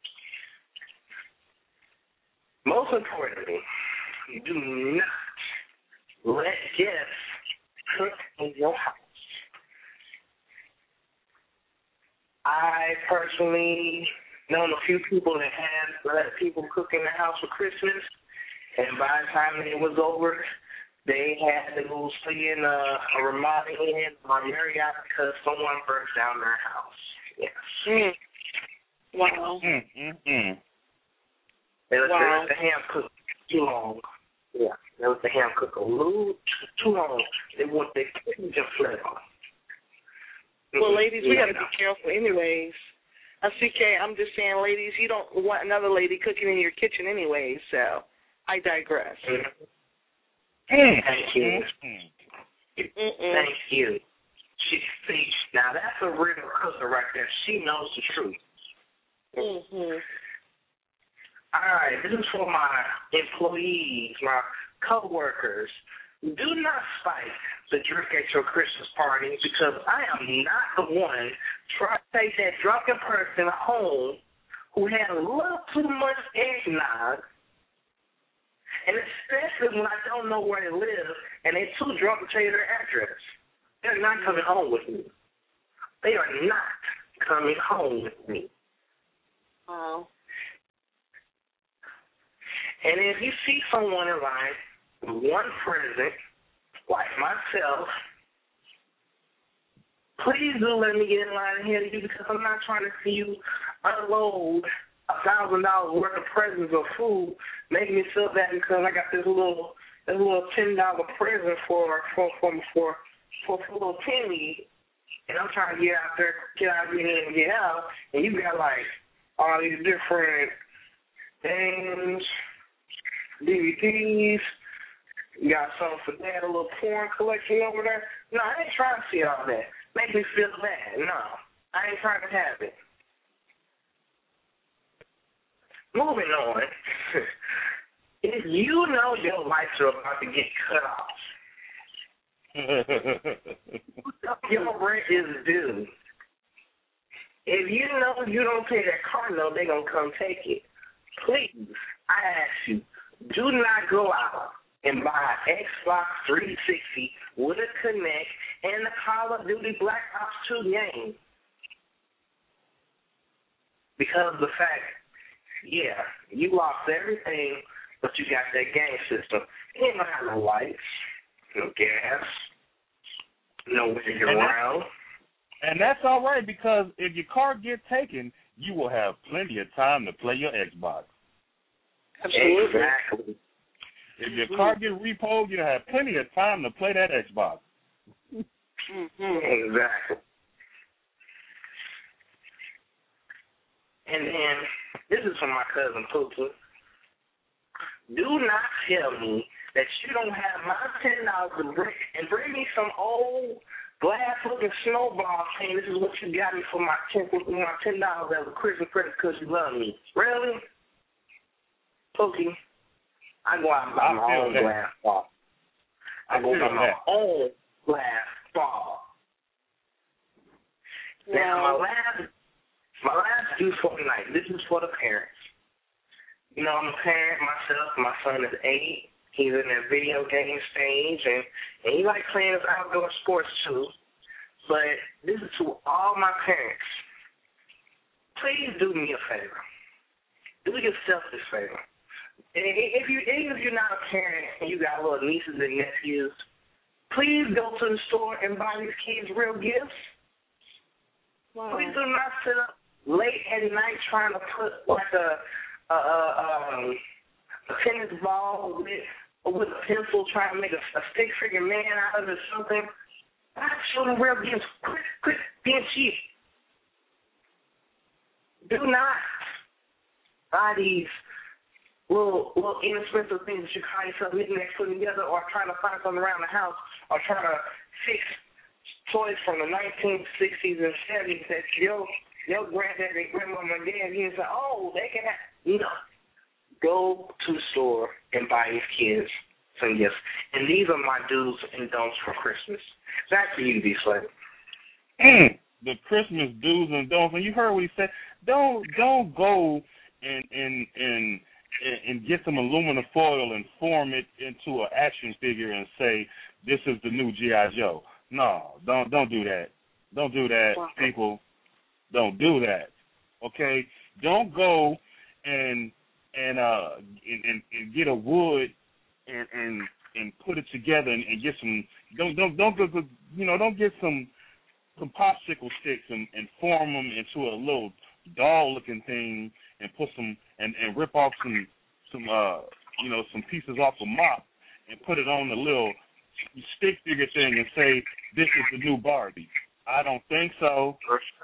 Most importantly, do not let guests cook in your house. I personally known a few people that had let people cook in the house for Christmas, and by the time it was over, they had to go stay in a, a Ramada Inn or Marriott because someone burnt down their house. Yes. Mm. Wow. Mm, mm, mm. They let, Wow. they let the ham cook too long. Yeah, they let the ham cook a little too, too long. They want their kidneys and flavor. Well, ladies, we yeah. got to be careful anyways. I C K, I'm just saying, ladies, you don't want another lady cooking in your kitchen anyways, so I digress. Mm-hmm. Mm. Thank you. Mm-mm. Thank you. She, see, now that's a real cooker right there. She knows the truth. Mm-hmm. All right, this is for my employees, my co-workers. Do not spike the drink at your Christmas party because I am not the one trying to take that drunken person home who had a little too much eggnog, and especially when I don't know where they live and they're too drunk to tell you their address. They're not coming home with me. They are not coming home with me. Oh. And if you see someone in line with one present, like myself, please do let me get in line ahead of you because I'm not trying to see you unload a thousand dollars worth of presents or food, making me feel bad because I got this little this little ten dollar present for for for for for, for little Timmy, and I'm trying to get out there, get out of here and get out, and you got like all these different things. D V Ds, you got something for that, a little porn collection over there. No, I ain't trying to see all that. Make me feel bad. No, I ain't trying to have it. Moving on. If you know your lights are about to get cut off, your rent is due. If you know you don't pay that car note, they're going to come take it. Please, I ask you, do not go out and buy an Xbox three sixty with a Kinect and the Call of Duty Black Ops two game. Because of the fact, yeah, you lost everything, but you got that game system. You ain't gonna have no lights, no gas, no way to get around. And that's all right because if your car gets taken, you will have plenty of time to play your Xbox. Absolutely. Exactly. If your car gets repoed, you'll have plenty of time to play that Xbox. Mm-hmm. Exactly. And then, this is from my cousin Poopa. Do not tell me that you don't have my ten dollars to bring, and bring me some old glass-looking snowball saying this is what you got me for my ten my ten dollars as a Christmas present because you love me. Really? Pookie, I go out and buy my own that. glass ball. I go buy my that. own glass ball. Wow. Now, my last, my last due for the night, this is for the parents. You know, I'm a parent myself. My son is eight. He's in that video game stage, and, and he likes playing his outdoor sports, too. But this is to all my parents. Please do me a favor. Do yourself this favor. If you, even if you're not a parent and you got little nieces and nephews, please go to the store and buy these kids real gifts. Wow. Please do not sit up late at night trying to put like a a, a, um, a tennis ball with with a pencil, trying to make a, a stick figure man out of it or something. Why are children wear games? Quit, quit being cheap. Do not buy these little little inexpensive things that you call yourself knickknacks putting together, or trying to find something around the house, or trying to fix toys from the nineteen sixties and seventies that your your granddad and grandmama and dad used to say, oh, they can have. You know, go to the store and buy these kids some gifts. And these are my do's and don'ts for Christmas. Back to you, D-Slay. Mm, the Christmas do's and don'ts. And you heard what he said. Don't don't go and and and and get some aluminum foil and form it into an action figure and say this is the new G I. Joe. No, don't don't do that. Don't do that, people. Don't do that. Okay? Don't go and and uh and, and, and get a wood and and and put it together and, and get some don't don't don't go you know don't get some some popsicle sticks and, and form them into a little doll looking thing and put some and, and rip off some some uh you know some pieces off a mop and put it on the little stick figure thing and say this is the new Barbie. I don't think so.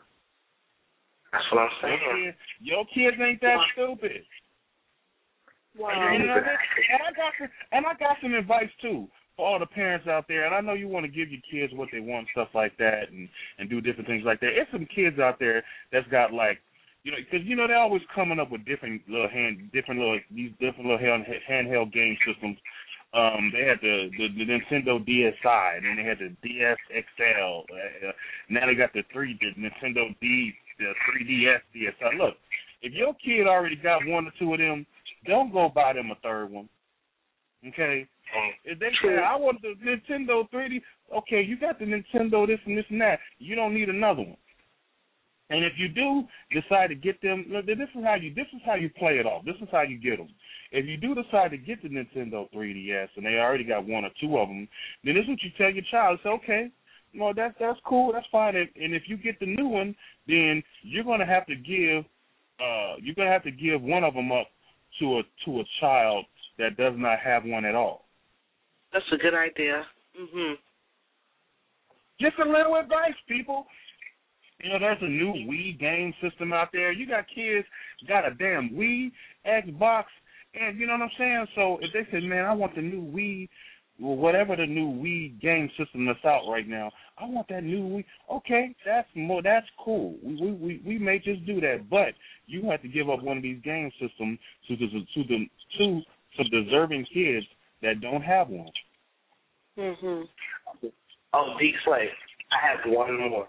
That's what I'm saying. Your kids, your kids ain't that stupid. Wow. And, you know, and I got some, and I got some advice too for all the parents out there. And I know you want to give your kids what they want, stuff like that, and and do different things like that. There's some kids out there that's got like, you know, because you know they're always coming up with different little hand, different little these different little hand, handheld game systems. Um, they had the, the the Nintendo D S i, and then they had the D S X L. Uh, now they got the three the Nintendo D. The three D S D S i. Look, if your kid already got one or two of them, don't go buy them a third one. Okay? If they say, I want the Nintendo three D, okay, you got the Nintendo this and this and that. You don't need another one. And if you do decide to get them, this is how you this is how you play it off. This is how you get them. If you do decide to get the Nintendo three D S and they already got one or two of them, then this is what you tell your child. Say, okay, well, that's that's cool, that's fine. And, and if you get the new one, then you're gonna have to give uh, you're gonna have to give one of them up to a to a child that does not have one at all. That's a good idea. Mhm. Just a little advice, people. You know, there's a new Wii game system out there. You got kids got a damn Wii, Xbox, and you know what I'm saying? So if they say, man, I want the new Wii, well, whatever the new Wii game system that's out right now, I want that new Wii. Okay, that's more. That's cool. We we we may just do that, but you have to give up one of these game systems to the to the to some deserving kids that don't have one. Mhm. Oh, D-Slay, I have one more.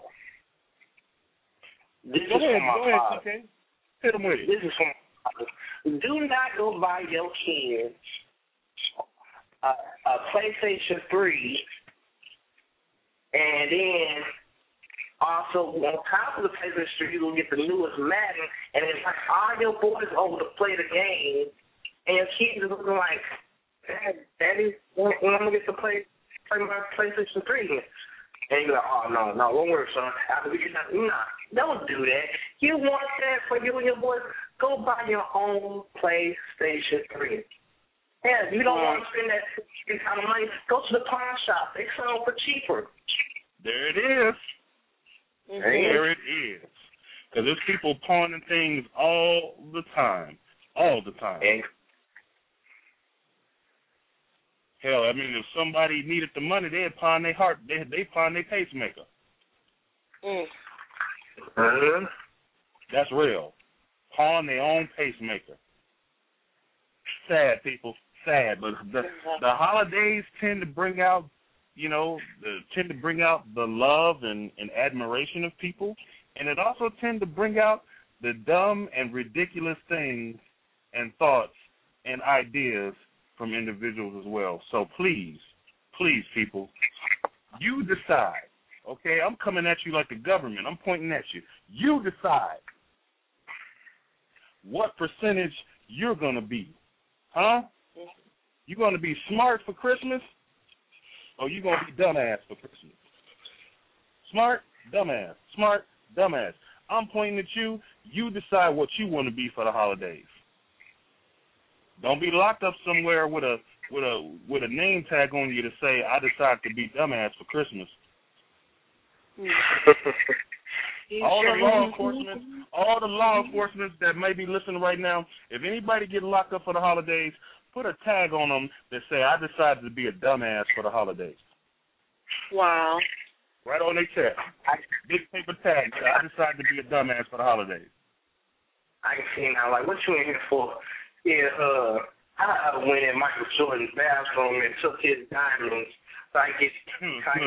This go is ahead, from my go ahead, father. okay? Hit them with it. This is from my father. Do not go buy your kids a, a PlayStation three, and then also on top of the PlayStation three, you're going to get the newest Madden, and it's like all your boys over to play the game, and your kids are looking like, Dad, Daddy, when, when I'm going to get to play, play my PlayStation three again? And you're like, oh, no, no, don't worry, son. After we get that, nah, don't do that. You want that for you and your boys, go buy your own PlayStation three. Yeah, if you don't want to spend that kind of money, go to the pawn shop. They sell them for cheaper. There it is. Mm-hmm. There it is. Because there's people pawning things all the time. All the time. And hell, I mean, if somebody needed the money, they'd pawn their heart. They they pawn their pacemaker. Mm. Mm-hmm. That's real. Pawn their own pacemaker. Sad, people. Sad. But the, the holidays tend to bring out, you know, the, tend to bring out the love and, and admiration of people. And it also tend to bring out the dumb and ridiculous things and thoughts and ideas from individuals as well. So please, please, people, you decide. Okay, I'm coming at you like the government. I'm pointing at you. You decide what percentage you're going to be. Huh? You going to be smart for Christmas, or you going to be dumbass for Christmas? Smart, dumbass. Smart, dumbass. I'm pointing at you. You decide what you want to be for the holidays. Don't be locked up somewhere with a with a with a name tag on you to say I decided to be dumbass for Christmas. all the law enforcement, all the law enforcement that may be listening right now, if anybody get locked up for the holidays, put a tag on them that say I decided to be a dumbass for the holidays. Wow. Right on their chest. Big paper tag. I decided to be a dumbass for the holidays. I can see now, like, what you in here for? Yeah, uh, I went in Michael Jordan's bathroom and took his diamonds so I get kind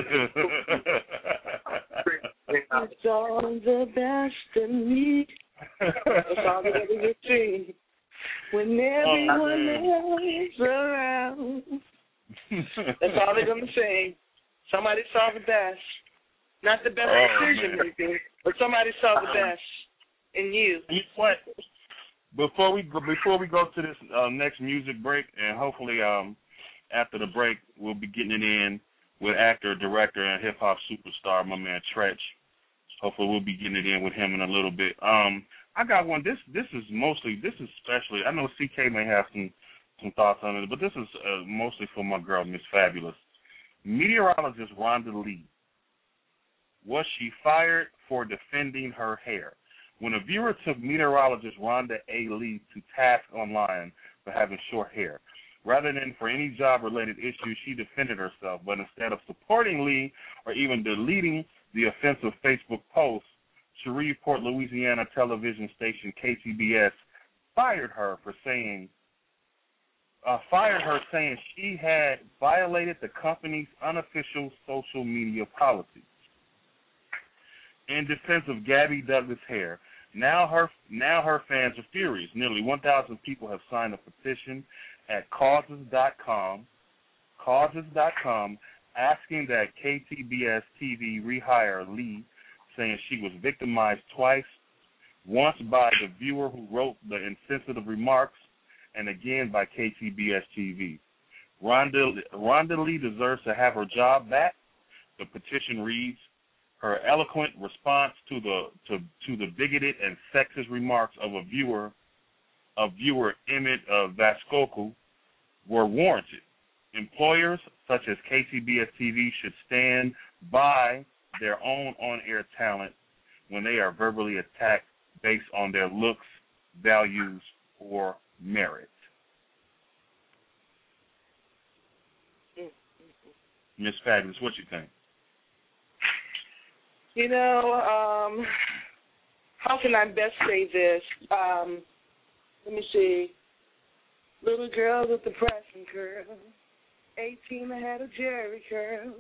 of. It's all the best in me. That's all that you see. When everyone oh, else around. That's all they're going to say. Somebody saw the best. Not the best oh, decision making, but somebody saw the best in you. You know what? Before we go, before we go to this uh, next music break, and hopefully um, after the break we'll be getting it in with actor, director, and hip hop superstar, my man Treach. Hopefully we'll be getting it in with him in a little bit. Um, I got one. This this is mostly this is especially. I know C K may have some some thoughts on it, but this is uh, mostly for my girl, Miss Fabulous. Meteorologist Rhonda Lee. Was she fired for defending her hair? When a viewer took meteorologist Rhonda A. Lee to task online for having short hair, rather than for any job-related issues, she defended herself. But instead of supporting Lee or even deleting the offensive Facebook post, Shreveport, Louisiana television station K T B S fired her for saying, uh, fired her saying she had violated the company's unofficial social media policy. In defense of Gabby Douglas Hair, now her now her fans are furious. Nearly one thousand people have signed a petition at causes dot com, causes dot com, asking that K T B S T V rehire Lee, saying she was victimized twice, once by the viewer who wrote the insensitive remarks, and again by K T B S T V. Rhonda, Rhonda Lee deserves to have her job back. The petition reads, her eloquent response to the to, to the bigoted and sexist remarks of a viewer, of viewer Emmett uh, Vaskoku, were warranted. Employers such as K T B S T V should stand by their own on-air talent when they are verbally attacked based on their looks, values, or merit. Miss Fabulous, what you think? You know, um, how can I best say this? Um, let me see. Little girl with the pressing curl, eighteen, I had a Jerry curl.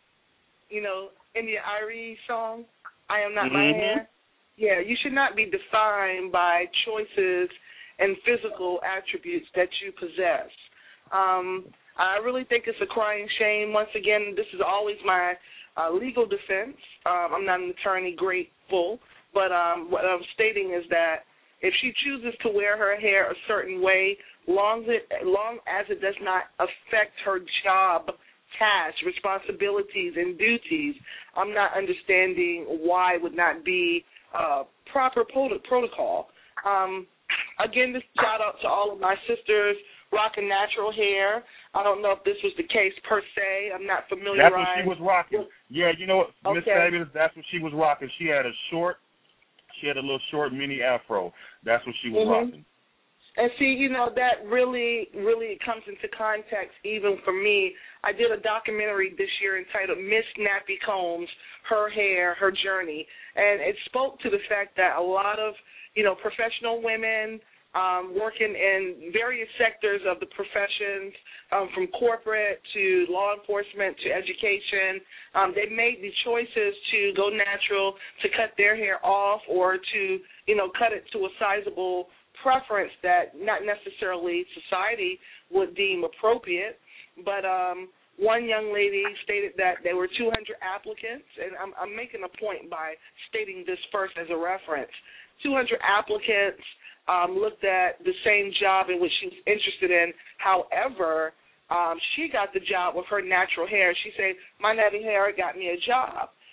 You know, in the Irie song, I Am Not mm-hmm. My Hair. Yeah, you should not be defined by choices and physical attributes that you possess. Um, I really think it's a crying shame. Once again, this is always my uh, legal defense. Um, I'm not an attorney, grateful, but um, what I'm stating is that if she chooses to wear her hair a certain way, long as it, long as it does not affect her job tasks, responsibilities, and duties, I'm not understanding why it would not be uh, proper prot- protocol. Um, again, this shout out to all of my sisters rocking natural hair. I don't know if this was the case per se. I'm not familiar. That's what she was rocking. Yeah, you know what, Miss okay. Fabulous, that's what she was rocking. She had a short, she had a little short mini afro. That's what she was mm-hmm. rocking. And see, you know, that really, really comes into context even for me. I did a documentary this year entitled Miss Nappy Combs, Her Hair, Her Journey. And it spoke to the fact that a lot of, you know, professional women um, working in various sectors of the professions, um, from corporate to law enforcement to education, um, they made the choices to go natural, to cut their hair off, or to, you know, cut it to a sizable preference that not necessarily society would deem appropriate. But um, one young lady stated that there were two hundred applicants, and I'm, I'm making a point by stating this first as a reference. two hundred applicants um, looked at the same job in which she was interested in. However, um, she got the job with her natural hair. She said, my nappy hair got me a job.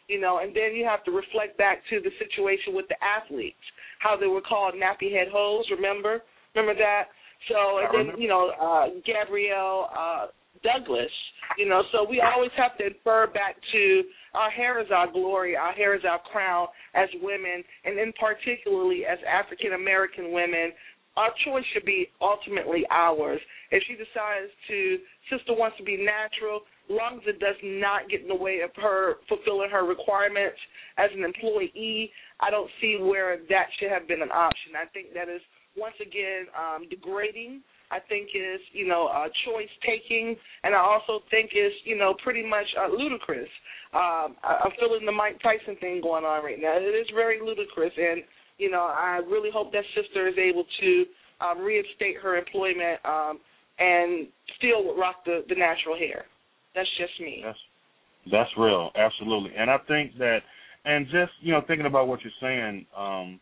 You know, and then you have to reflect back to the situation with the athletes, how they were called nappy head hoes, remember? Remember that? So, and then, you know, uh, Gabrielle uh, Douglas, you know, so we always have to infer back to our hair is our glory, our hair is our crown as women, and then particularly as African-American women, our choice should be ultimately ours. If she decides to, sister wants to be natural, as long as it does not get in the way of her fulfilling her requirements as an employee, I don't see where that should have been an option. I think that is, once again, um, degrading. I think is, you know, uh, choice-taking, and I also think is, you know, pretty much uh, ludicrous. Um, I, I'm feeling the Mike Tyson thing going on right now. It is very ludicrous, and, you know, I really hope that sister is able to um, reinstate her employment um, and still rock the, the natural hair. That's just me. That's, that's real, absolutely. And I think that, and just, you know, thinking about what you're saying, um,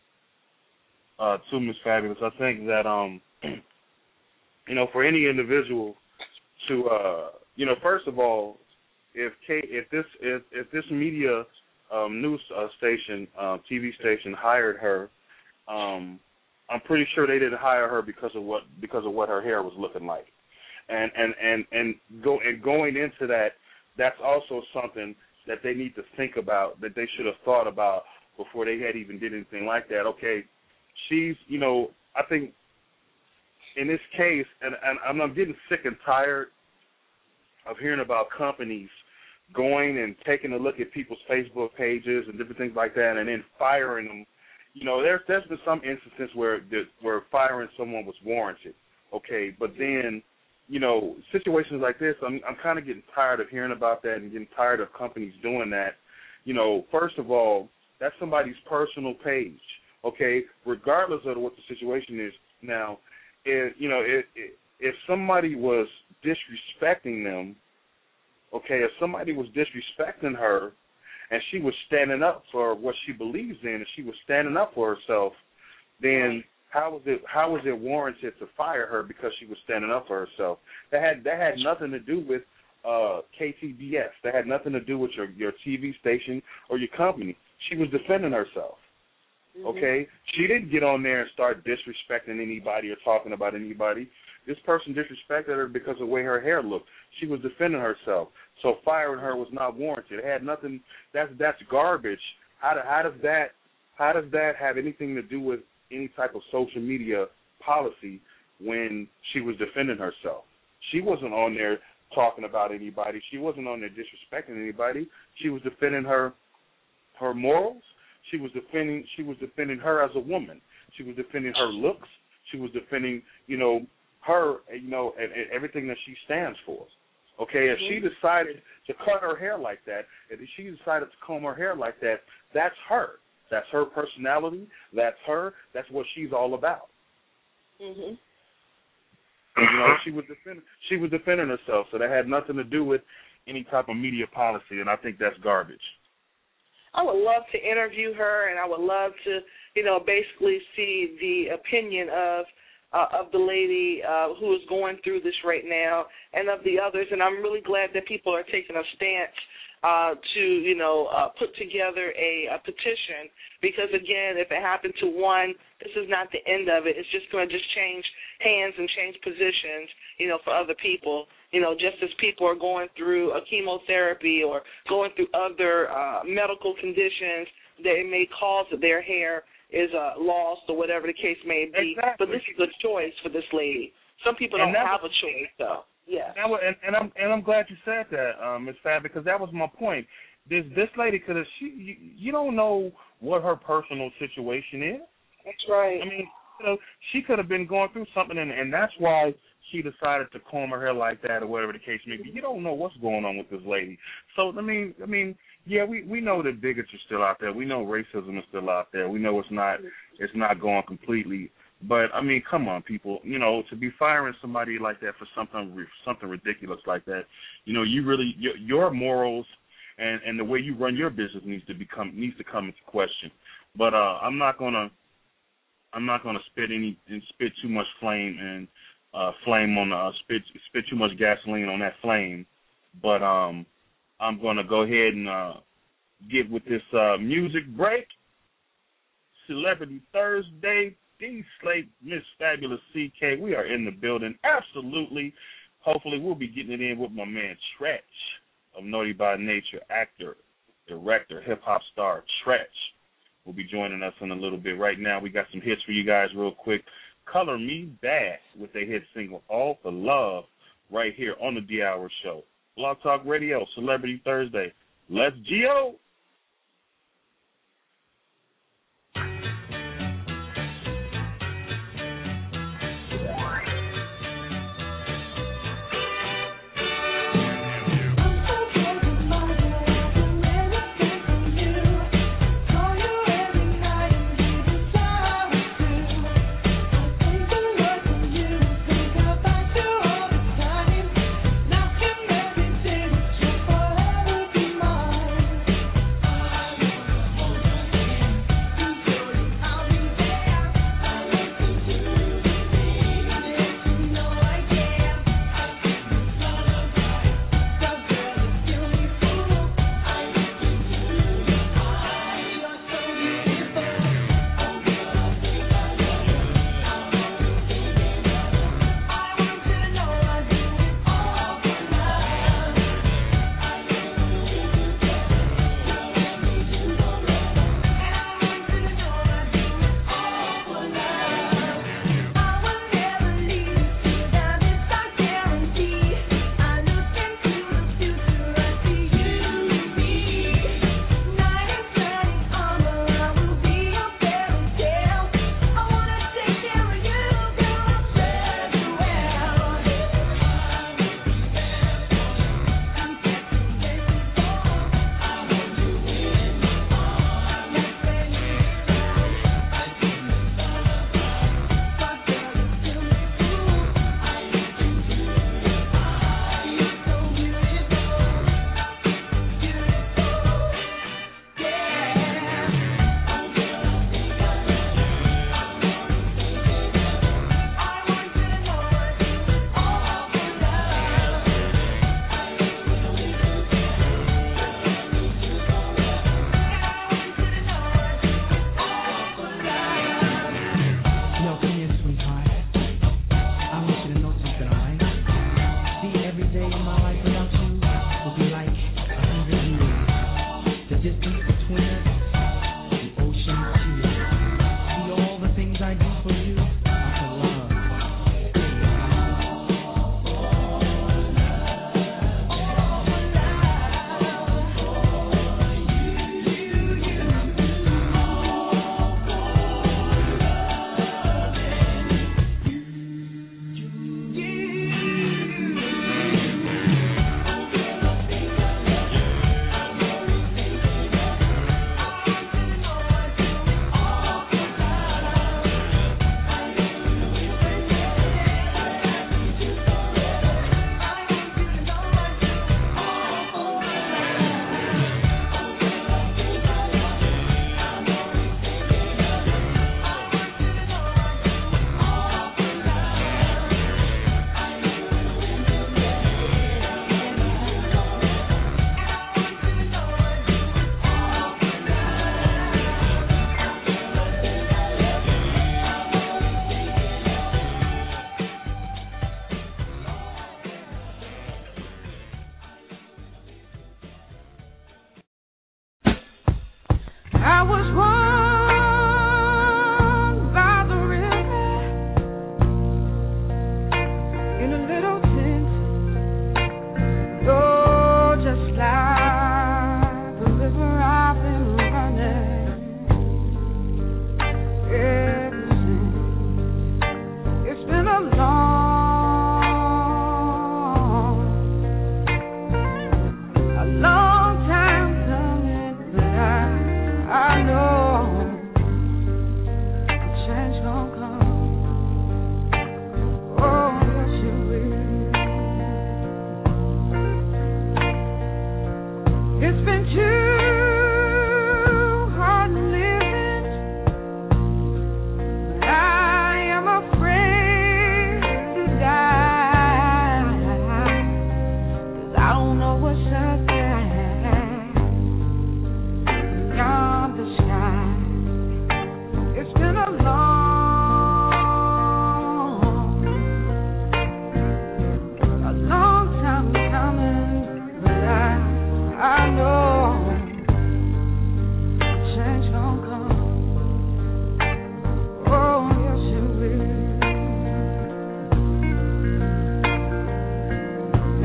uh, to Miz Fabulous, I think that, um, you know, for any individual to, uh, you know, first of all, if K, if this if, if this media um, news uh, station, uh, T V station hired her, um, I'm pretty sure they didn't hire her because of what because of what her hair was looking like. And and, and, and go and going into that, that's also something that they need to think about, that they should have thought about before they had even did anything like that. Okay, she's, you know, I think in this case, and, and I'm getting sick and tired of hearing about companies going and taking a look at people's Facebook pages and different things like that, and then firing them. You know, there's there's been some instances where where firing someone was warranted. Okay, but then, you know, situations like this, I'm I'm kind of getting tired of hearing about that and getting tired of companies doing that. You know, first of all, that's somebody's personal page. Okay, regardless of what the situation is. Now, if you know, if if somebody was disrespecting them, okay, if somebody was disrespecting her, and she was standing up for what she believes in, and she was standing up for herself, then how was it how was it warranted to fire her because she was standing up for herself? That had that had nothing to do with uh, K T B S. That had nothing to do with your your T V station or your company. She was defending herself. Okay, she didn't get on there and start disrespecting anybody or talking about anybody. This person disrespected her because of the way her hair looked. She was defending herself, so firing her was not warranted. It had nothing. That's that's garbage. How do, how does that how does that have anything to do with any type of social media policy when she was defending herself? She wasn't on there talking about anybody. She wasn't on there disrespecting anybody. She was defending her her morals. She was defending she was defending her as a woman. She was defending her looks. She was defending, you know, her, you know, and, and everything that she stands for. Okay, if she decided to cut her hair like that, if she decided to comb her hair like that, that's her. That's her personality. That's her. That's what she's all about. Mhm. You know, she was defending she was defending herself, so that had nothing to do with any type of media policy, and I think that's garbage. I would love to interview her, and I would love to, you know, basically see the opinion of uh, of the lady uh, who is going through this right now, and of the others. And I'm really glad that people are taking a stance uh, to, you know, uh, put together a, a petition. Because again, if it happened to one, this is not the end of it. It's just going to just change hands and change positions, you know, for other people. You know, just as people are going through a chemotherapy or going through other uh, medical conditions that it may cause that their hair is uh, lost or whatever the case may be. Exactly. But this is a choice for this lady. Some people don't have was, a choice, though. Yeah. And, and I'm and I'm glad you said that, um, Miz Fab, because that was my point. This this lady could have. She you, you don't know what her personal situation is. That's right. I mean, you know, she could have been going through something, and, and that's why she decided to comb her hair like that or whatever the case may be. You don't know what's going on with this lady. So, I mean, I mean, yeah, we, we know that bigots are still out there. We know racism is still out there. We know it's not it's not going completely. But, I mean, come on, people. You know, to be firing somebody like that for something something ridiculous like that, you know, you really, your, your morals and, and the way you run your business needs to become needs to come into question. But uh, I'm not gonna I'm not gonna spit any and spit too much flame and Uh, flame on the uh, spit spit too much gasoline on that flame, but um, I'm going to go ahead and uh, get with this uh, music break. Celebrity Thursday, D Slate, Miss Fabulous C K. We are in the building. Absolutely. Hopefully we'll be getting it in with my man Tretch of Naughty by Nature, actor, director, hip-hop star Tretch will be joining us in a little bit. Right now we got some hits for you guys real quick. Color Me Badd with their hit single All for Love right here on the D-Hour Show. Blog Talk Radio, Celebrity Thursday. Let's G-O!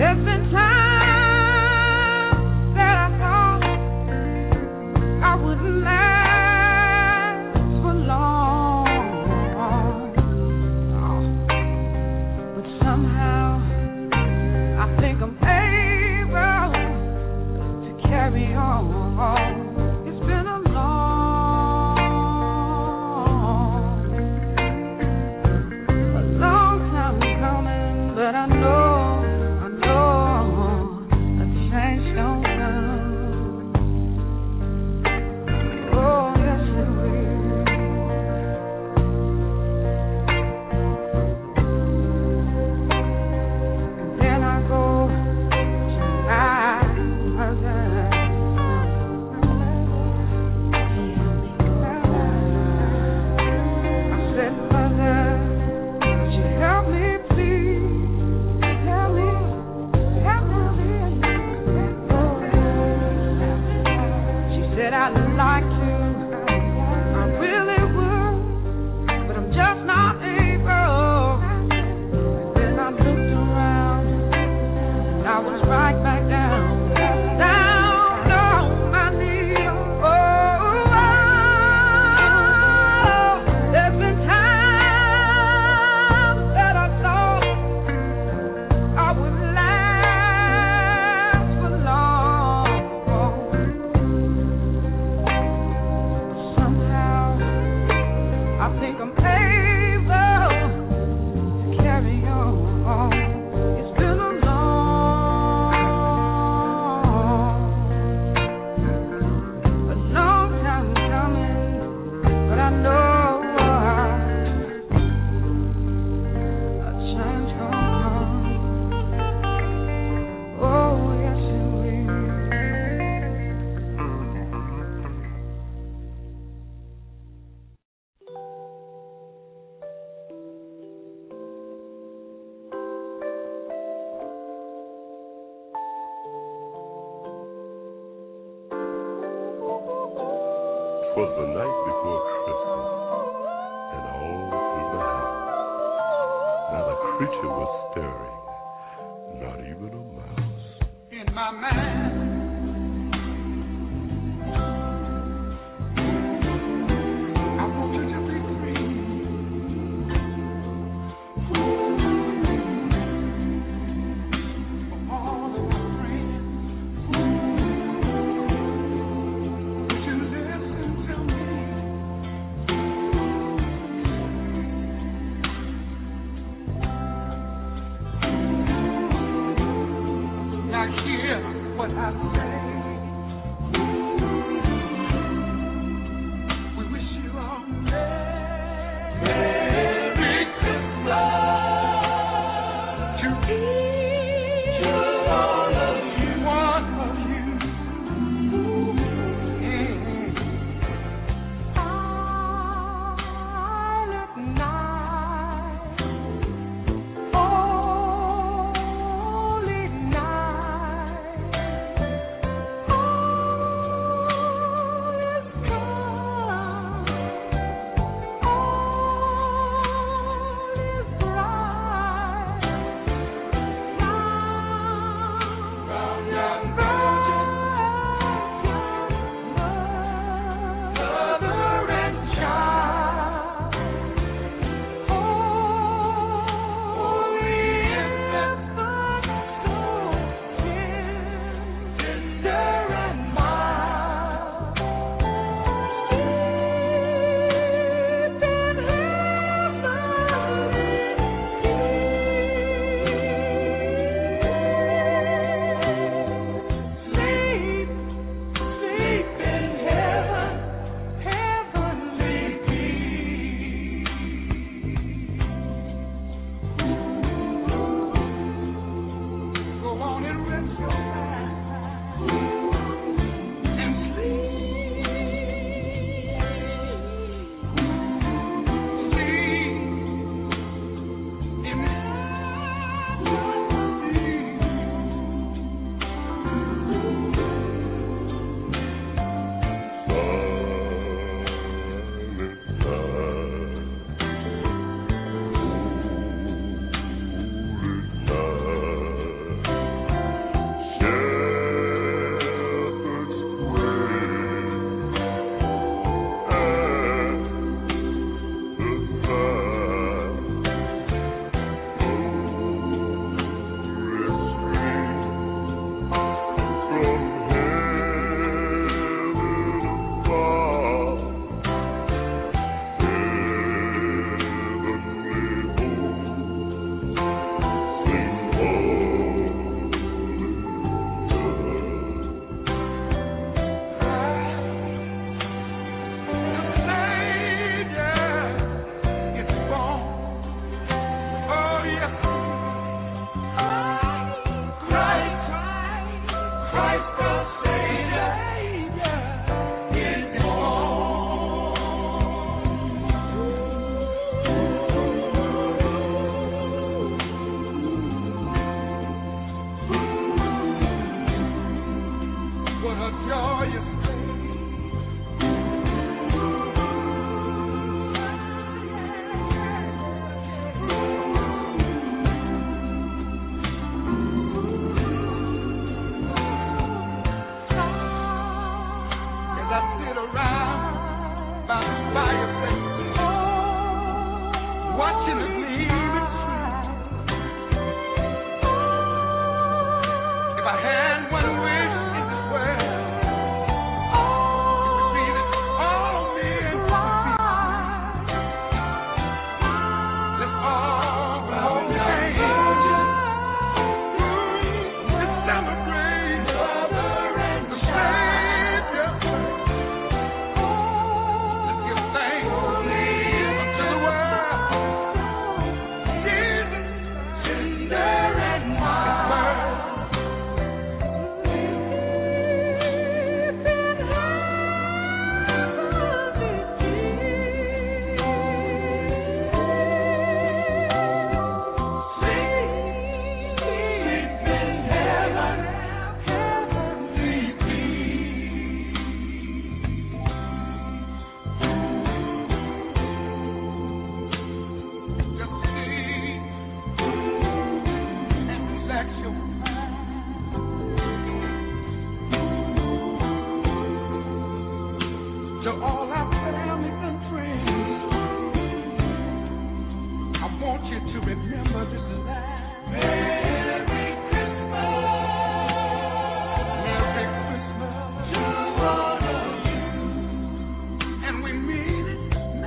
There's been times that I thought I wouldn't last for long, oh. But somehow I think I'm able to carry on. It's been a long, a long time coming, but I know. Was the night before Christmas, and all through the house, not a creature was stirring, not even a mouse. In my mind, I want you to be free. For all of my friends. What I say, we wish you all Merry Christmas to each one of you, one of you. Yeah. All at night, holy night. If I had one wish in this world, it would be that all men would be. Let's all go away. Let's celebrate the Savior. Let's give thanks unto the world. Jesus, tender and mild. To all our family and friends, I want you to remember this last. Merry Christmas. Merry Christmas to all of you. And we mean it.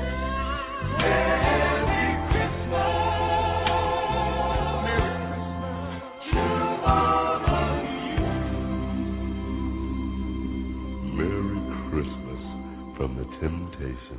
Merry Christmas. Merry Christmas to all of you. Merry Christmas from the Temptations.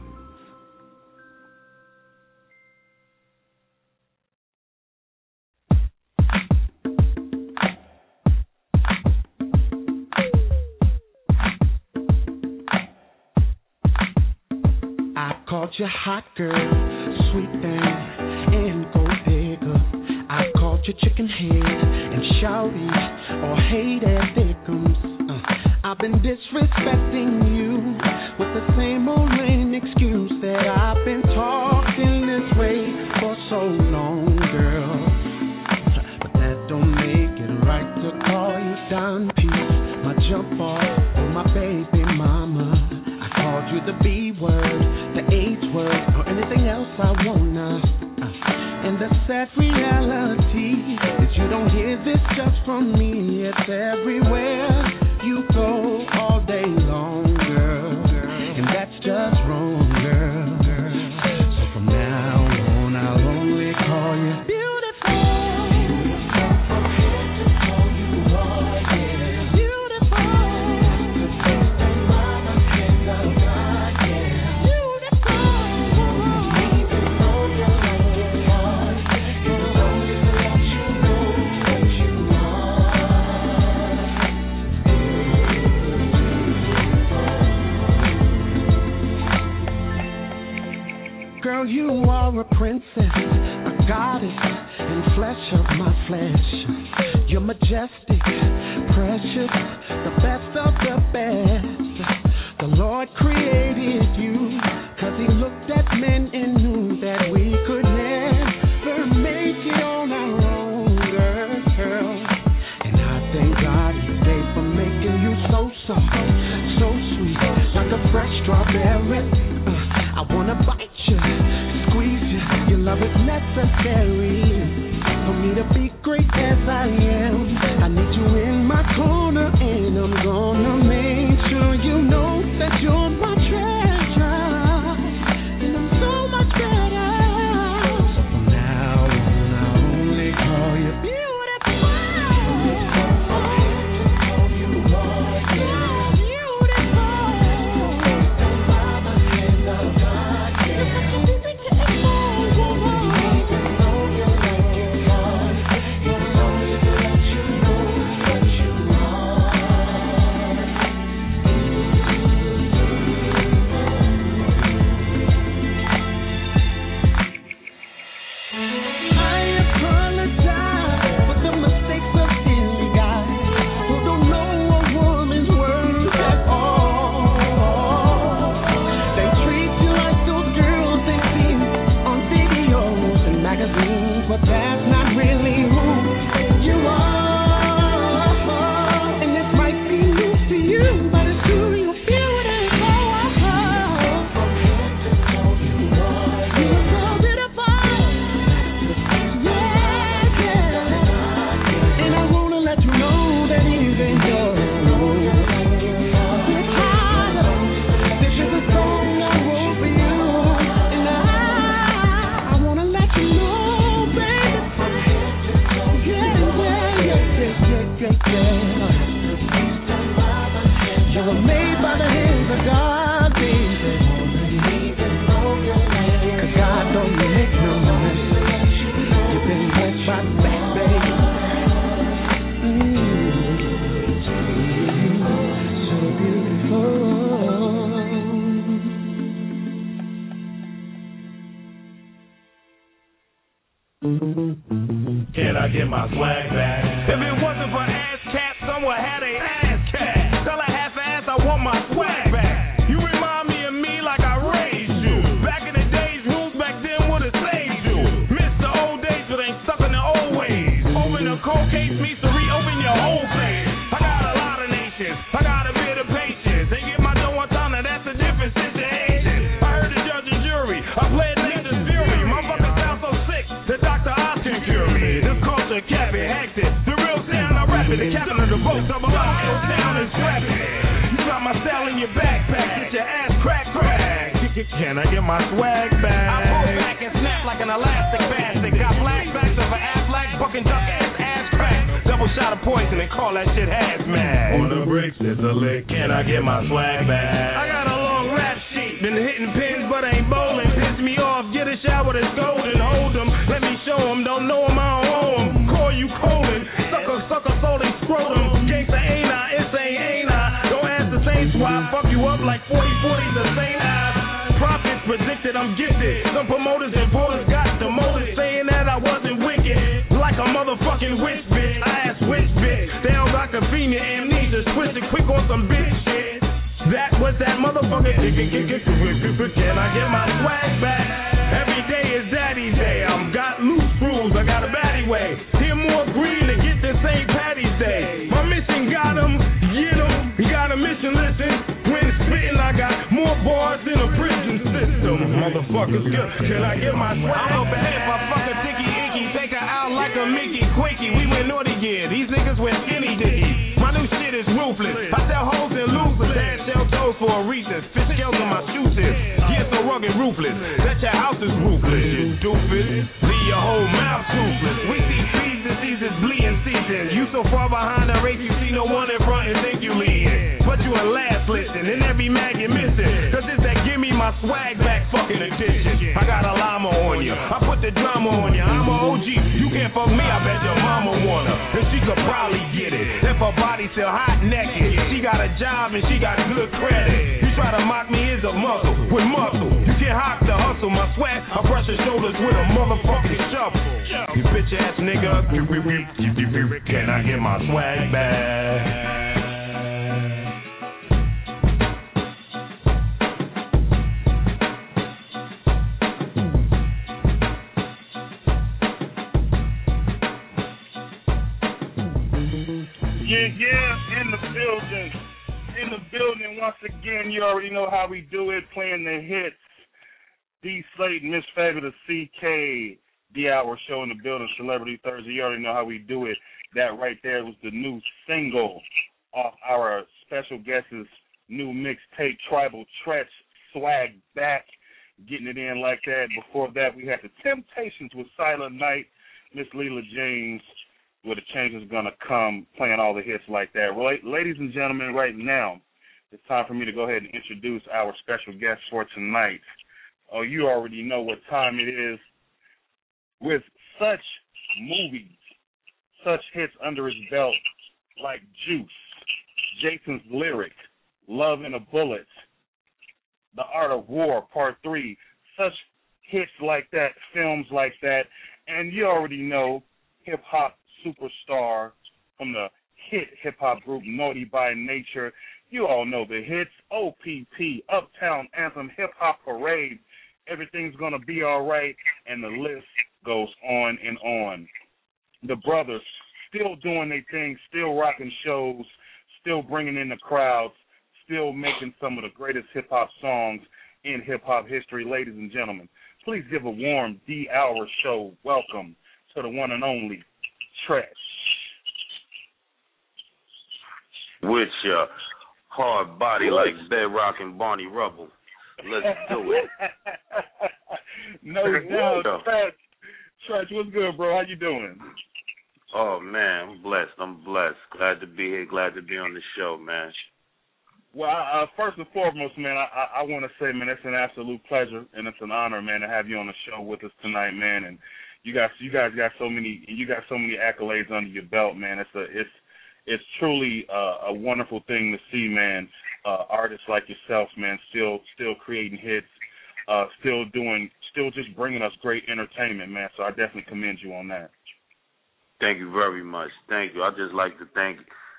I called you hot girl, sweet thing, and gold digger. I called you chicken head and shouty or hated victims. Uh, I've been disrespecting you with the same old lame excuse that I've been talking this way for so long, girl. But that don't make it right to call you Don P, my jump off, or my baby mama. I called you the B word, the H word, or anything else I wanna. Uh, and the sad reality is you don't hear this just from me. It's everywhere you go all day long, girl. And that's just wrong, girl. So from now on, I'll only call you beautiful. Beautiful from head to toe, you are, yeah. Beautiful. The face that mama cannot lie, yeah. Beautiful. Even though you like it hard, it's only to let you know what you are. Girl, you are a princess, a goddess, and flesh of my flesh. You're majestic, precious, the best of the best. The Lord created you, cause he looked at men and knew that we could never make it on our own, girl. And I thank God today for making you so soft, so sweet, like a fresh strawberry. Uh, I wanna bite you, squeeze you, your love is necessary for me to be great as I am. I need you in my corner, and I'm gonna make sure you know that you're my treasure. ass cat somewhere had a ass cat. Tell a half ass I want my swag back. You remind me of me like I raised you. Back in the days, rules back then would have saved you. Miss the old days, but ain't stuck in the old ways. Open a cold case meets to reopen your whole face. I got a lot of nations, I got a bit of patience. They get my dough on time, now that's a different situation. I heard the judge and jury, I played nature's fury. My fucking sound so sick, the doctor I can cure me. This culture cap it, hacked it. The real sound I rap it, the captain of the boat, double out, ill town and scrap it. You got my style in your backpack, get your ass crack crack. Can I get my swag back? I pull back and snap like an elastic bastard. Got flashbacks of an Aflac, fucking duck ass ass crack. Double shot of poison and call that shit hazmat. On the bricks, it's a lick. Can I get my swag back? I got a long rap sheet, been hitting pins but ain't bowling. Piss me off, get a shower that's golden. Hold them, let me show them. Don't know them, I don't owe them. Call you colon, sucker, sucker, so they scrotum. Gangsta ain't I, it's ain't ain't I. Don't ask the same swap, fuck you up like forty forty the same eye. Profits predicted, I'm gifted. Some promoters and voters got the motives saying that I wasn't wicked. Like a motherfucking witch bitch. I asked which bitch. They don't got convenient amnesia. Switch it quick on some bitch shit. That was that motherfucking. Can I get my swag back? Every day is daddy's day. I'm got loose screws. I got a baddie way. Hear more green to get this Saint Patty's Day. My mission got him. Get him. He got a mission, listen. When spitting, I got more bars than a prison system. Motherfuckers, can I get my swag? I'm up ahead if I fuck a ticky icky. Take her out like a Mickey Quickie. We went naughty gear. These niggas went skinny dicky. My new shit is ruthless. I sell hoes and losers. Dad shell toes for a reason. Fish scales on my shoe tips. Yeah, so rugged ruthless. That your house is ruthless. You doofus. Leave your whole mouth toothless. We see trees and seasons bleeding seasons. You so far behind the race, you see no one in front and think you leading. But you a last listen, and every mag you missing. Cause it's that give me my swag back fucking addiction. I got a llama on you, I put the drama on you. I'm a O G, you can't fuck me, I bet your mama want her. And she could probably get it, if her body still hot naked. She got a job and she got good credit. You try to mock me is a muscle, with muscle. You can't hop the hustle, my sweat, I brush your shoulders with a motherfucking shovel. You bitch ass nigga, can I get my swag back? Yeah, yeah, in the building. In the building once again. You already know how we do it, playing the hits. D Slate, Miss Fabulous, C K, D Hour Show in the building, Celebrity Thursday. You already know how we do it. That right there was the new single off our special guest's new mixtape, Tribal Treach, Swag Back, getting it in like that. Before that, we had the Temptations with Silent Night, Miss Leela James, where the change is going to come, playing all the hits like that. Well, ladies and gentlemen, right now, it's time for me to go ahead and introduce our special guest for tonight. Oh, you already know what time it is. With such movies, such hits under his belt, like Juice, Jason's Lyric, Love and a Bullet, The Art of War, Part three, such hits like that, films like that, and you already know hip-hop superstar from the hit hip-hop group Naughty by Nature. You all know the hits, O P P, Uptown Anthem, Hip-Hop Parade, Everything's Gonna Be Alright, and the list goes on and on. The brothers still doing their thing, still rocking shows, still bringing in the crowds, still making some of the greatest hip-hop songs in hip-hop history. Ladies and gentlemen, please give a warm D-Hour Show welcome to the one and only Treach. With your hard body like Bedrock and Barney Rubble. Let's do it. No doubt. Treach. Treach, what's good, bro? How you doing? Oh, man, I'm blessed. I'm blessed. Glad to be here. Glad to be on the show, man. Well, uh, first and foremost, man, I, I, I want to say, man, it's an absolute pleasure and it's an honor, man, to have you on the show with us tonight, man. And you guys, you guys got so many, you got so many accolades under your belt, man. It's a, it's, it's truly uh, a wonderful thing to see, man. Uh, artists like yourself, man, still, still creating hits, uh, still doing, still just bringing us great entertainment, man. So I definitely commend you on that. Thank you very much. Thank you. I'd just like to thank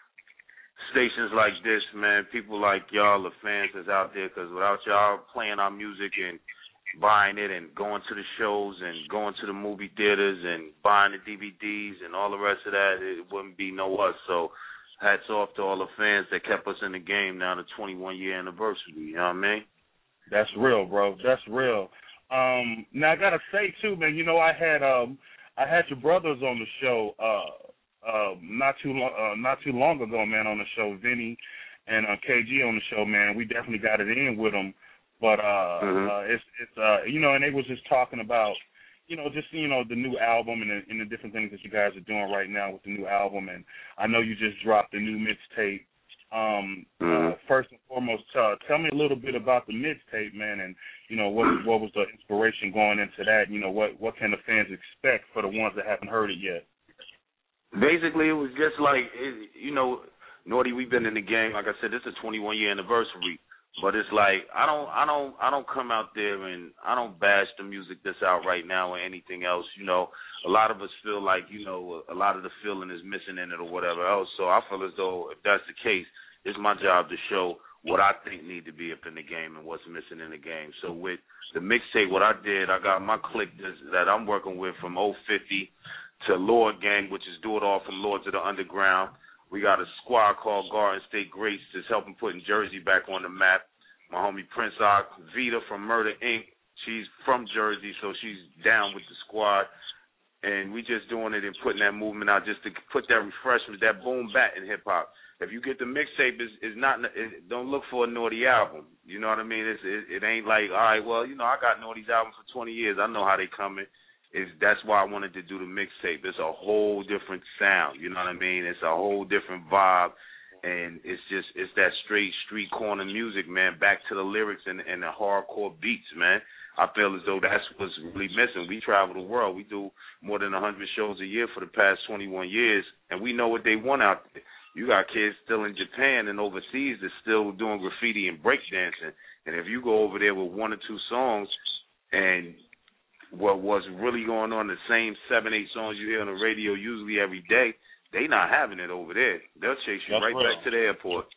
stations like this, man, people like y'all, the fans that's out there, because without y'all playing our music and buying it and going to the shows and going to the movie theaters and buying the D V Ds and all the rest of that, it wouldn't be no us. So hats off to all the fans that kept us in the game now, the twenty-one year anniversary. You know what I mean? That's real, bro. That's real. Um, now I gotta say too, man. You know, I had um, I had your brothers on the show uh, uh, not too long, uh, not too long ago, man. On the show, Vinny and uh, K G on the show, man. We definitely got it in with them. But uh, mm-hmm. uh, it's it's uh, you know, and they was just talking about, you know, just you know the new album and the, and the different things that you guys are doing right now with the new album. And I know you just dropped the new mixtape. Um, mm-hmm. uh, first and foremost, uh, tell me a little bit about the mixtape, man, and you know what what was the inspiration going into that? You know what what can the fans expect for the ones that haven't heard it yet? Basically, it was just like it, you know, Naughty. We've been in the game. Like I said, this is a twenty-one year anniversary. But it's like I don't, I don't, I don't come out there and I don't bash the music that's out right now or anything else. You know, a lot of us feel like you know a lot of the feeling is missing in it or whatever else. So I feel as though if that's the case, it's my job to show what I think need to be up in the game and what's missing in the game. So with the mixtape, what I did, I got my clique that I'm working with from oh fifty to Lord Gang, which is Do It All from Lords of the Underground. We got a squad called Garden State Grace that's helping putting Jersey back on the map. My homie Prince Ock, Vita from Murder Incorporated. She's from Jersey, so she's down with the squad. And we just doing it and putting that movement out just to put that refreshment, that boom back in hip-hop. If you get the mixtape, it's, it's not, it, don't look for a Naughty album. You know what I mean? It's, it, it ain't like, all right, well, you know, I got Naughty's album for twenty years. I know how they coming. Is that's why I wanted to do the mixtape. It's a whole different sound, you know what I mean? It's a whole different vibe, and it's just it's that straight street corner music, man. Back to the lyrics and, and the hardcore beats, man. I feel as though that's what's really missing. We travel the world. We do more than one hundred shows a year for the past twenty-one years, and we know what they want out there. You got kids still in Japan and overseas that's still doing graffiti and breakdancing, and if you go over there with one or two songs and what was really going on, the same seven, eight songs you hear on the radio usually every day, they not having it over there. They'll chase you that's right real. Back to the airport.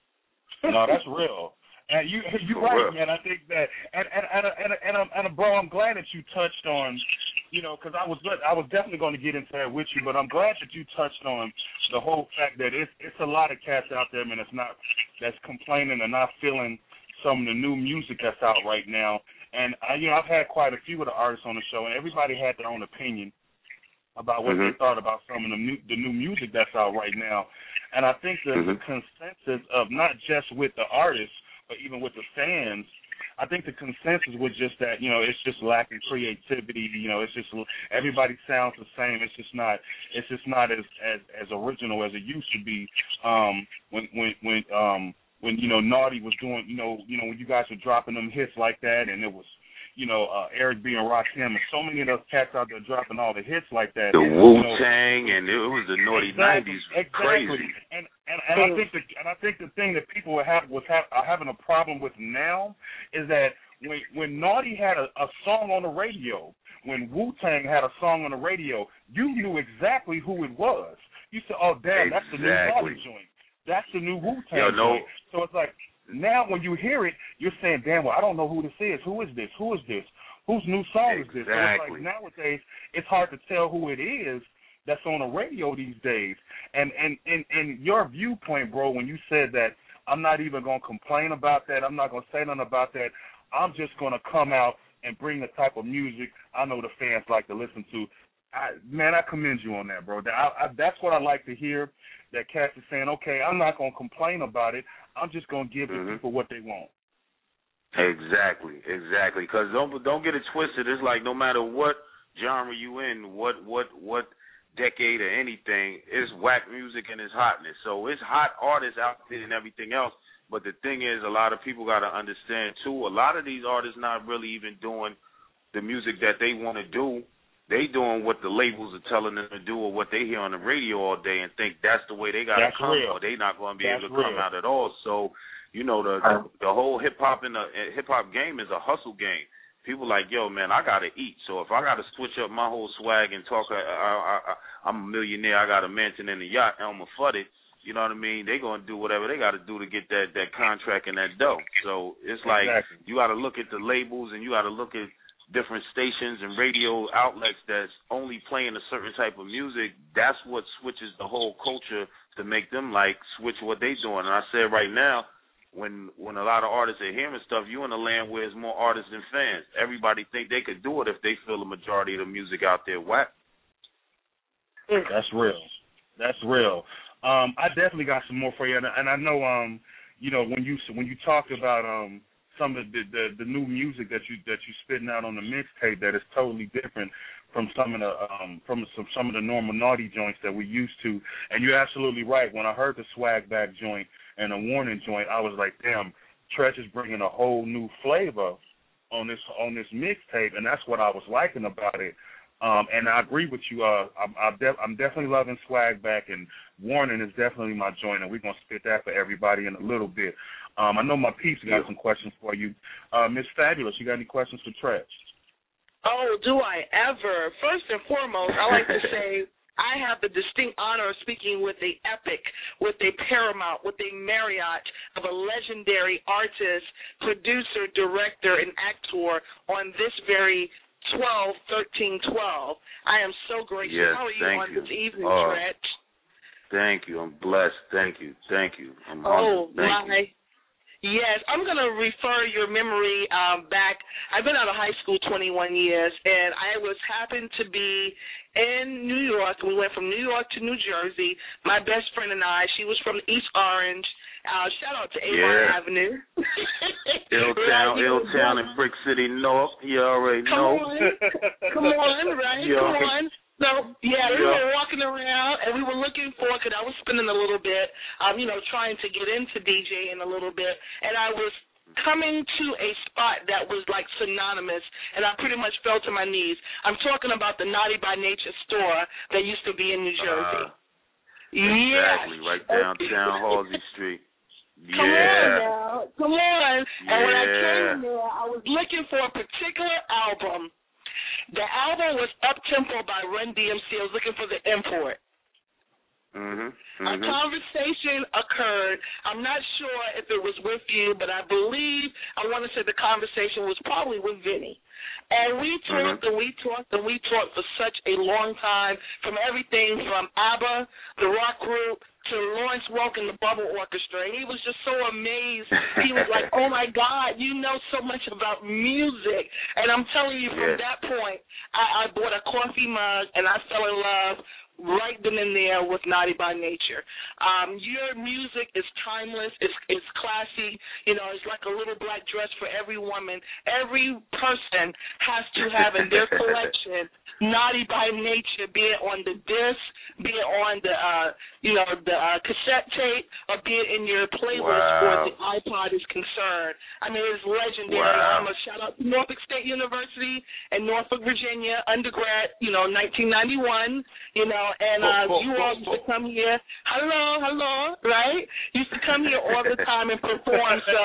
No, that's real. And you, you're For right, real. man. I think that, and and and and, and, and, and bro, I'm glad that you touched on, you know, because I was I was definitely going to get into that with you, but I'm glad that you touched on the whole fact that it's it's a lot of cats out there, man. That's not that's complaining and not feeling some of the new music that's out right now. And I, you know, I've had quite a few of the artists on the show, and everybody had their own opinion about what mm-hmm. they thought about some of the new, the new music that's out right now. And I think the, mm-hmm. the consensus of not just with the artists, but even with the fans, I think the consensus was just that, you know, it's just lacking creativity. You know, it's just everybody sounds the same. It's just not. It's just not as as, as original as it used to be. Um, when when when um. When, you know, Naughty was doing, you know, you know, when you guys were dropping them hits like that, and it was, you know, uh, Eric B and Rakim, and so many of those cats out there dropping all the hits like that. The and, Wu-Tang, you know, and it was the Naughty exactly, nineties. Exactly. Crazy. And and, and I think the and I think the thing that people were have, was have, are having a problem with now is that when when Naughty had a, a song on the radio, when Wu-Tang had a song on the radio, you knew exactly who it was. You said, "Oh, damn, exactly. that's the new Naughty joint. That's the new Wu-Tang Yo, no. joint." So it's like, now when you hear it, you're saying, damn, well, I don't know who this is. Who is this? Who is this? Whose new song exactly. is this? So it's like nowadays, it's hard to tell who it is that's on the radio these days. And and, and, and your viewpoint, bro, when you said that, I'm not even going to complain about that. I'm not going to say nothing about that. I'm just going to come out and bring the type of music I know the fans like to listen to. I, man, I commend you on that, bro. That, I, I, that's what I like to hear, that cats is saying, okay, I'm not going to complain about it. I'm just going to give mm-hmm. the people what they want. Exactly, exactly. Because don't don't get it twisted. It's like no matter what genre you in, what what what decade or anything, it's whack music and it's hotness. So it's hot artists out there and everything else. But the thing is, a lot of people got to understand too. A lot of these artists not really even doing the music that they want to do. They doing what the labels are telling them to do or what they hear on the radio all day and think that's the way they got to come real. or they not going to be that's able to real. come out at all. So, you know, the the, the whole hip-hop in the hip-hop game is a hustle game. People like, yo, man, I got to eat. So if I got to switch up my whole swag and talk a, a, a, a I'm a millionaire, I got a mansion and a yacht, Elmer Fudd. You know what I mean? They're going to do whatever they got to do to get that, that contract and that dough. So it's like exactly. you got to look at the labels and you got to look at different stations and radio outlets that's only playing a certain type of music. That's what switches the whole culture to make them, like, switch what they doing. And I said right now, when when a lot of artists are hearing stuff, you in a land where there's more artists than fans. Everybody think they could do it if they feel the majority of the music out there whack. That's real. That's real. Um, I definitely got some more for you, and, and I know, um, you know, when you when you talked about um, some of the, the the new music that you that you spitting out on the mixtape, that is totally different from some of the um, from some some of the normal naughty joints that we used to. And you're absolutely right. When I heard the Swag Back joint and the Warning joint, I was like, damn, Treach is bringing a whole new flavor on this on this mixtape, and that's what I was liking about it. Um, and I agree with you. Uh, I'm, I'm, def- I'm definitely loving Swag Back, and Warning is definitely my joint, and we're going to spit that for everybody in a little bit. Um, I know my peeps got some questions for you. Uh, Miss Fabulous, you got any questions for Treach? Oh, do I ever? First and foremost, I like to say I have the distinct honor of speaking with a epic, with a Paramount, with a Marriott of a legendary artist, producer, director, and actor on this very twelve thirteen twelve. I am so grateful. Yes, How are you thank on you. this evening, uh, Treach? Thank you. I'm blessed. Thank you. Thank you. I'm Oh, humbled. Thank my. you. Yes, I'm going to refer your memory um, back. I've been out of high school twenty-one years, and I was happened to be in New York. We went from New York to New Jersey. My best friend and I, she was from East Orange. Uh, shout out to Avon Yeah. Avenue. Illtown, right, Illtown and Brick City North. You already Come know. on. Come on, right? Yeah. Come on. So, yeah, we Yeah. were walking around, and we were looking for, because I was spinning a little bit, um, you know, trying to get into DJing a little bit, and I was coming to a spot that was, like, synonymous, and I pretty much fell to my knees. I'm talking about the Naughty by Nature store that used to be in New Jersey. Uh, yes. Exactly, right downtown Halsey Street. Yeah. Come on now. Come on. And when I Yeah. came there, I was looking for a particular album. The album was Up Tempo by Run D M C. I was looking for the import. Mm-hmm. A Mm-hmm. conversation occurred. I'm not sure if it was with you, but I believe, I want to say the conversation was probably with Vinny. And we talked Mm-hmm. and we talked and we talked for such a long time, from everything from ABBA, the rock group, to Lawrence Welk and the Bubble Orchestra. And he was just so amazed. He was like, oh, my God, you know so much about music. And I'm telling you, from Yeah. that point, I, I bought a coffee mug, and I fell in love right then and there with Naughty by Nature. Um, your music is timeless. It's, it's classy. You know, it's like a little black dress for every woman. Every person has to have in their collection Naughty by Nature, be it on the disc, be it on the, uh, you know, the uh, cassette tape, or be it in your playlist Wow. where the iPod is concerned. I mean, it's legendary. Wow. I'm a shout out to Norfolk State University and Norfolk, Virginia, undergrad, you know, nineteen ninety-one, you know, and uh, Oh, oh, you oh, all used to oh. come here, hello, hello, right? Used to come here all the time and perform, so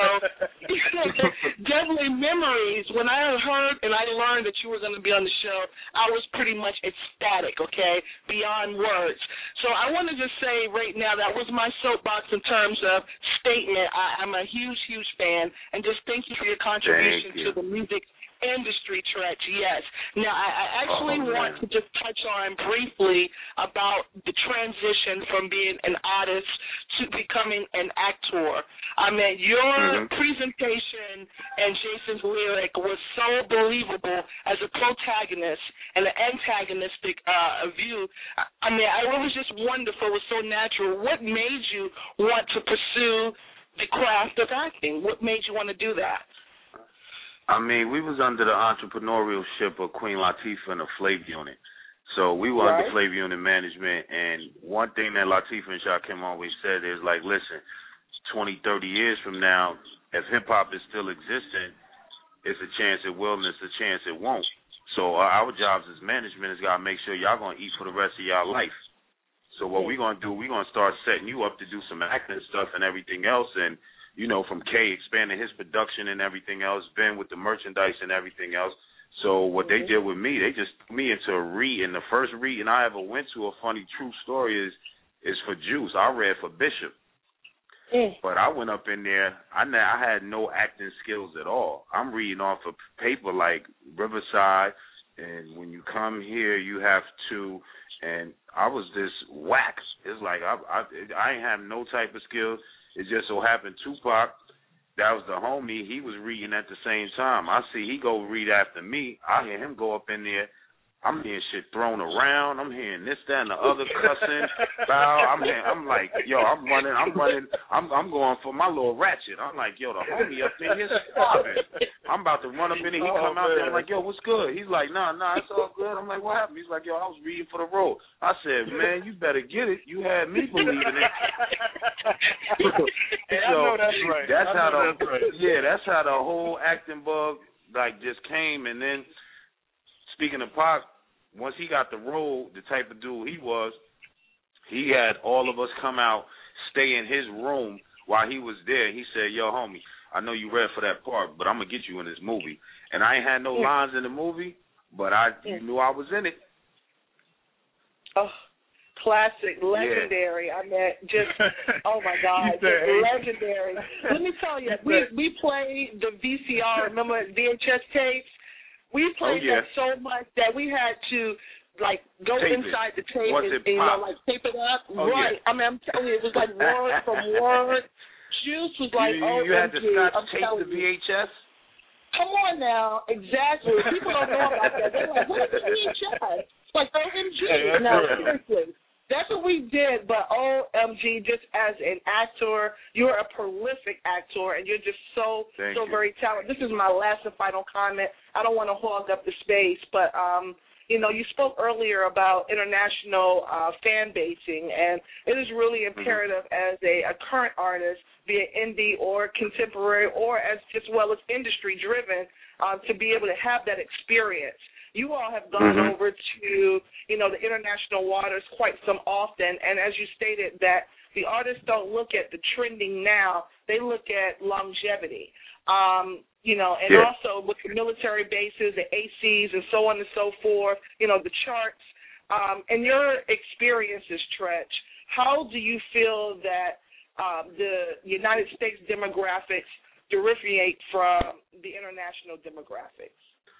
definitely memories. When I heard and I learned that you were going to be on the show, I was pretty much ecstatic, okay, beyond words. So I want to just say right now, that was my soapbox in terms of statement. I, I'm a huge, huge fan, and just thank you for your contribution Thank you. to the music industry, Treach, yes. Now, I, I actually Oh, want man. to just touch on briefly about the transition from being an artist to becoming an actor. I mean, your Mhm. presentation and Jason's lyric was so believable as a protagonist and an antagonistic uh, view. I mean, I, it was just wonderful. It was so natural. What made you want to pursue the craft of acting? What made you want to do that? I mean, we was under the entrepreneurship of Queen Latifah and the Flav Unit. So we were Right. under Flav Unit management, and one thing that Latifah and Shakim always said is, like, listen, twenty, thirty years from now, if hip-hop is still existing, it's a chance it will and it's a chance it won't. So uh, our jobs as management is got to make sure y'all going to eat for the rest of y'all life. So what we're going to do, we're going to start setting you up to do some acting stuff and everything else, and you know, from K expanding his production and everything else, Ben with the merchandise and everything else. So what mm-hmm. they did with me, they just threw me into a read. And the first reading I ever went to, a funny true story, is is for Juice. I read for Bishop. Mm. But I went up in there, I, I had no acting skills at all. I'm reading off of paper like Riverside, and when you come here, you have to, and I was just whack. It's like I, I, I ain't have no type of skills. It just so happened Tupac, that was the homie, he was reading at the same time. I see he go read after me. I hear him go up in there. I'm hearing shit thrown around. I'm hearing this, that, and the other cussing. Foul. I'm hearing, I'm like, yo, I'm running, I'm running, I'm I'm going for my little ratchet. I'm like, yo, the homie up in here starving. I'm about to run up in there. He Oh, come out there. I'm man. like, yo, what's good? He's like, nah, nah, it's all good. I'm like, what happened? He's like, yo, I was reading for the road. I said, man, you better get it. You had me believing it. Hey, I So, know that's right. That's I how know the that's right. yeah, that's how the whole acting bug like just came. And then speaking of Pac, once he got the role, the type of dude he was, he had all of us come out, stay in his room while he was there. He said, yo, homie, I know you read for that part, but I'm going to get you in this movie. And I ain't had no Yeah. lines in the movie, but I Yeah. you knew I was in it. Oh, classic, legendary. I mean, just, oh, my God, You just said, hey. legendary. Let me tell you, we, we played the V C R, remember V H S tapes? We played Oh, yeah. that so much that we had to, like, go Tape inside it. the tape Once and, it you know, popped. like, tape it up. Oh, right. yeah. I mean, I'm telling you, it was like word from word. Juice was like, you, oh, you had to scotch I'm tape telling the you. V H S? Come on now, exactly. People don't know about that. They're like, what is the V H S? It's like O M G. Hey, that's no, right. seriously. That's what we did, but O M G, just as an actor, you're a prolific actor, and you're just so, Thank so you. very talented. This is my last and final comment. I don't want to hog up the space, but, um, you know, you spoke earlier about international uh, fan basing, and it is really imperative mm-hmm. as a, a current artist, be it indie or contemporary or as just well as industry-driven, uh, to be able to have that experience. You all have gone mm-hmm. over to, you know, the international waters quite some often, and as you stated that the artists don't look at the trending now, they look at longevity. Um, you know, and yeah. also with the military bases, the A Cs, and so on and so forth, you know, the charts. Um, in your experiences, Treach, how do you feel that um, the United States demographics differentiate from the international demographics?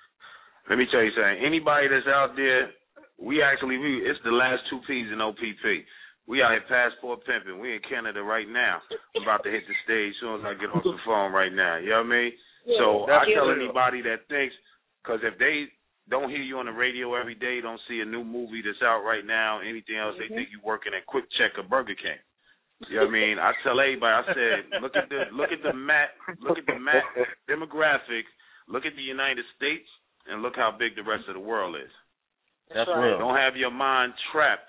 Let me tell you something. Anybody that's out there, we actually, we it's the last two P's in O P P. We out here passport pimping. We in Canada right now. I'm about to hit the stage as soon as I get off the phone right now. You know what I mean? Yeah, so I tell real. anybody that thinks, because if they don't hear you on the radio every day, don't see a new movie that's out right now, anything else, mm-hmm. they think you working at Quick Check or Burger King. You know what I mean? I tell everybody, I said, look at the look at the map, look at the map demographics, look at the United States, and look how big the rest of the world is. That's right. real. Don't have your mind trapped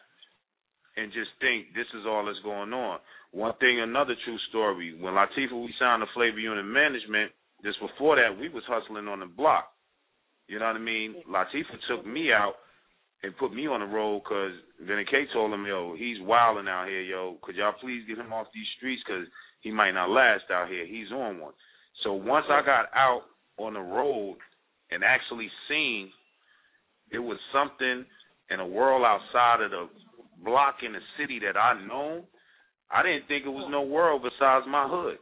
and just think this is all that's going on. One thing, another true story. When Latifah, we signed the Flavor Unit Management, just before that, we was hustling on the block. You know what I mean? Latifah took me out and put me on the road because Vinny K told him, yo, he's wilding out here, yo. Could y'all please get him off these streets because he might not last out here. He's on one. So once I got out on the road and actually seen it was something in a world outside of the block in the city that I know, I didn't think it was no world besides my hood.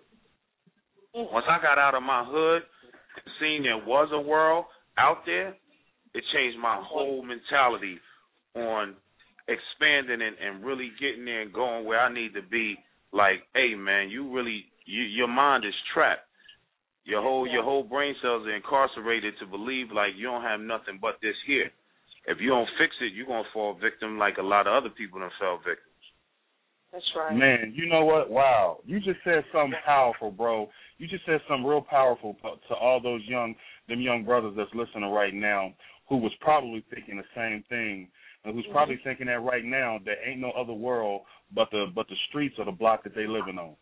Once I got out of my hood and seen there was a world out there, it changed my whole mentality on expanding and, and really getting there and going where I need to be. Like, hey, man, you really, you, your mind is trapped. Your whole your whole brain cells are incarcerated to believe like you don't have nothing but this here. If you don't fix it, you're going to fall victim like a lot of other people that fell victim. That's right. Man, you know what? Wow. You just said something powerful, bro. You just said something real powerful to all those young, them young brothers that's listening right now who was probably thinking the same thing and who's mm-hmm. probably thinking that right now there ain't no other world but the but the streets or the block that they living on.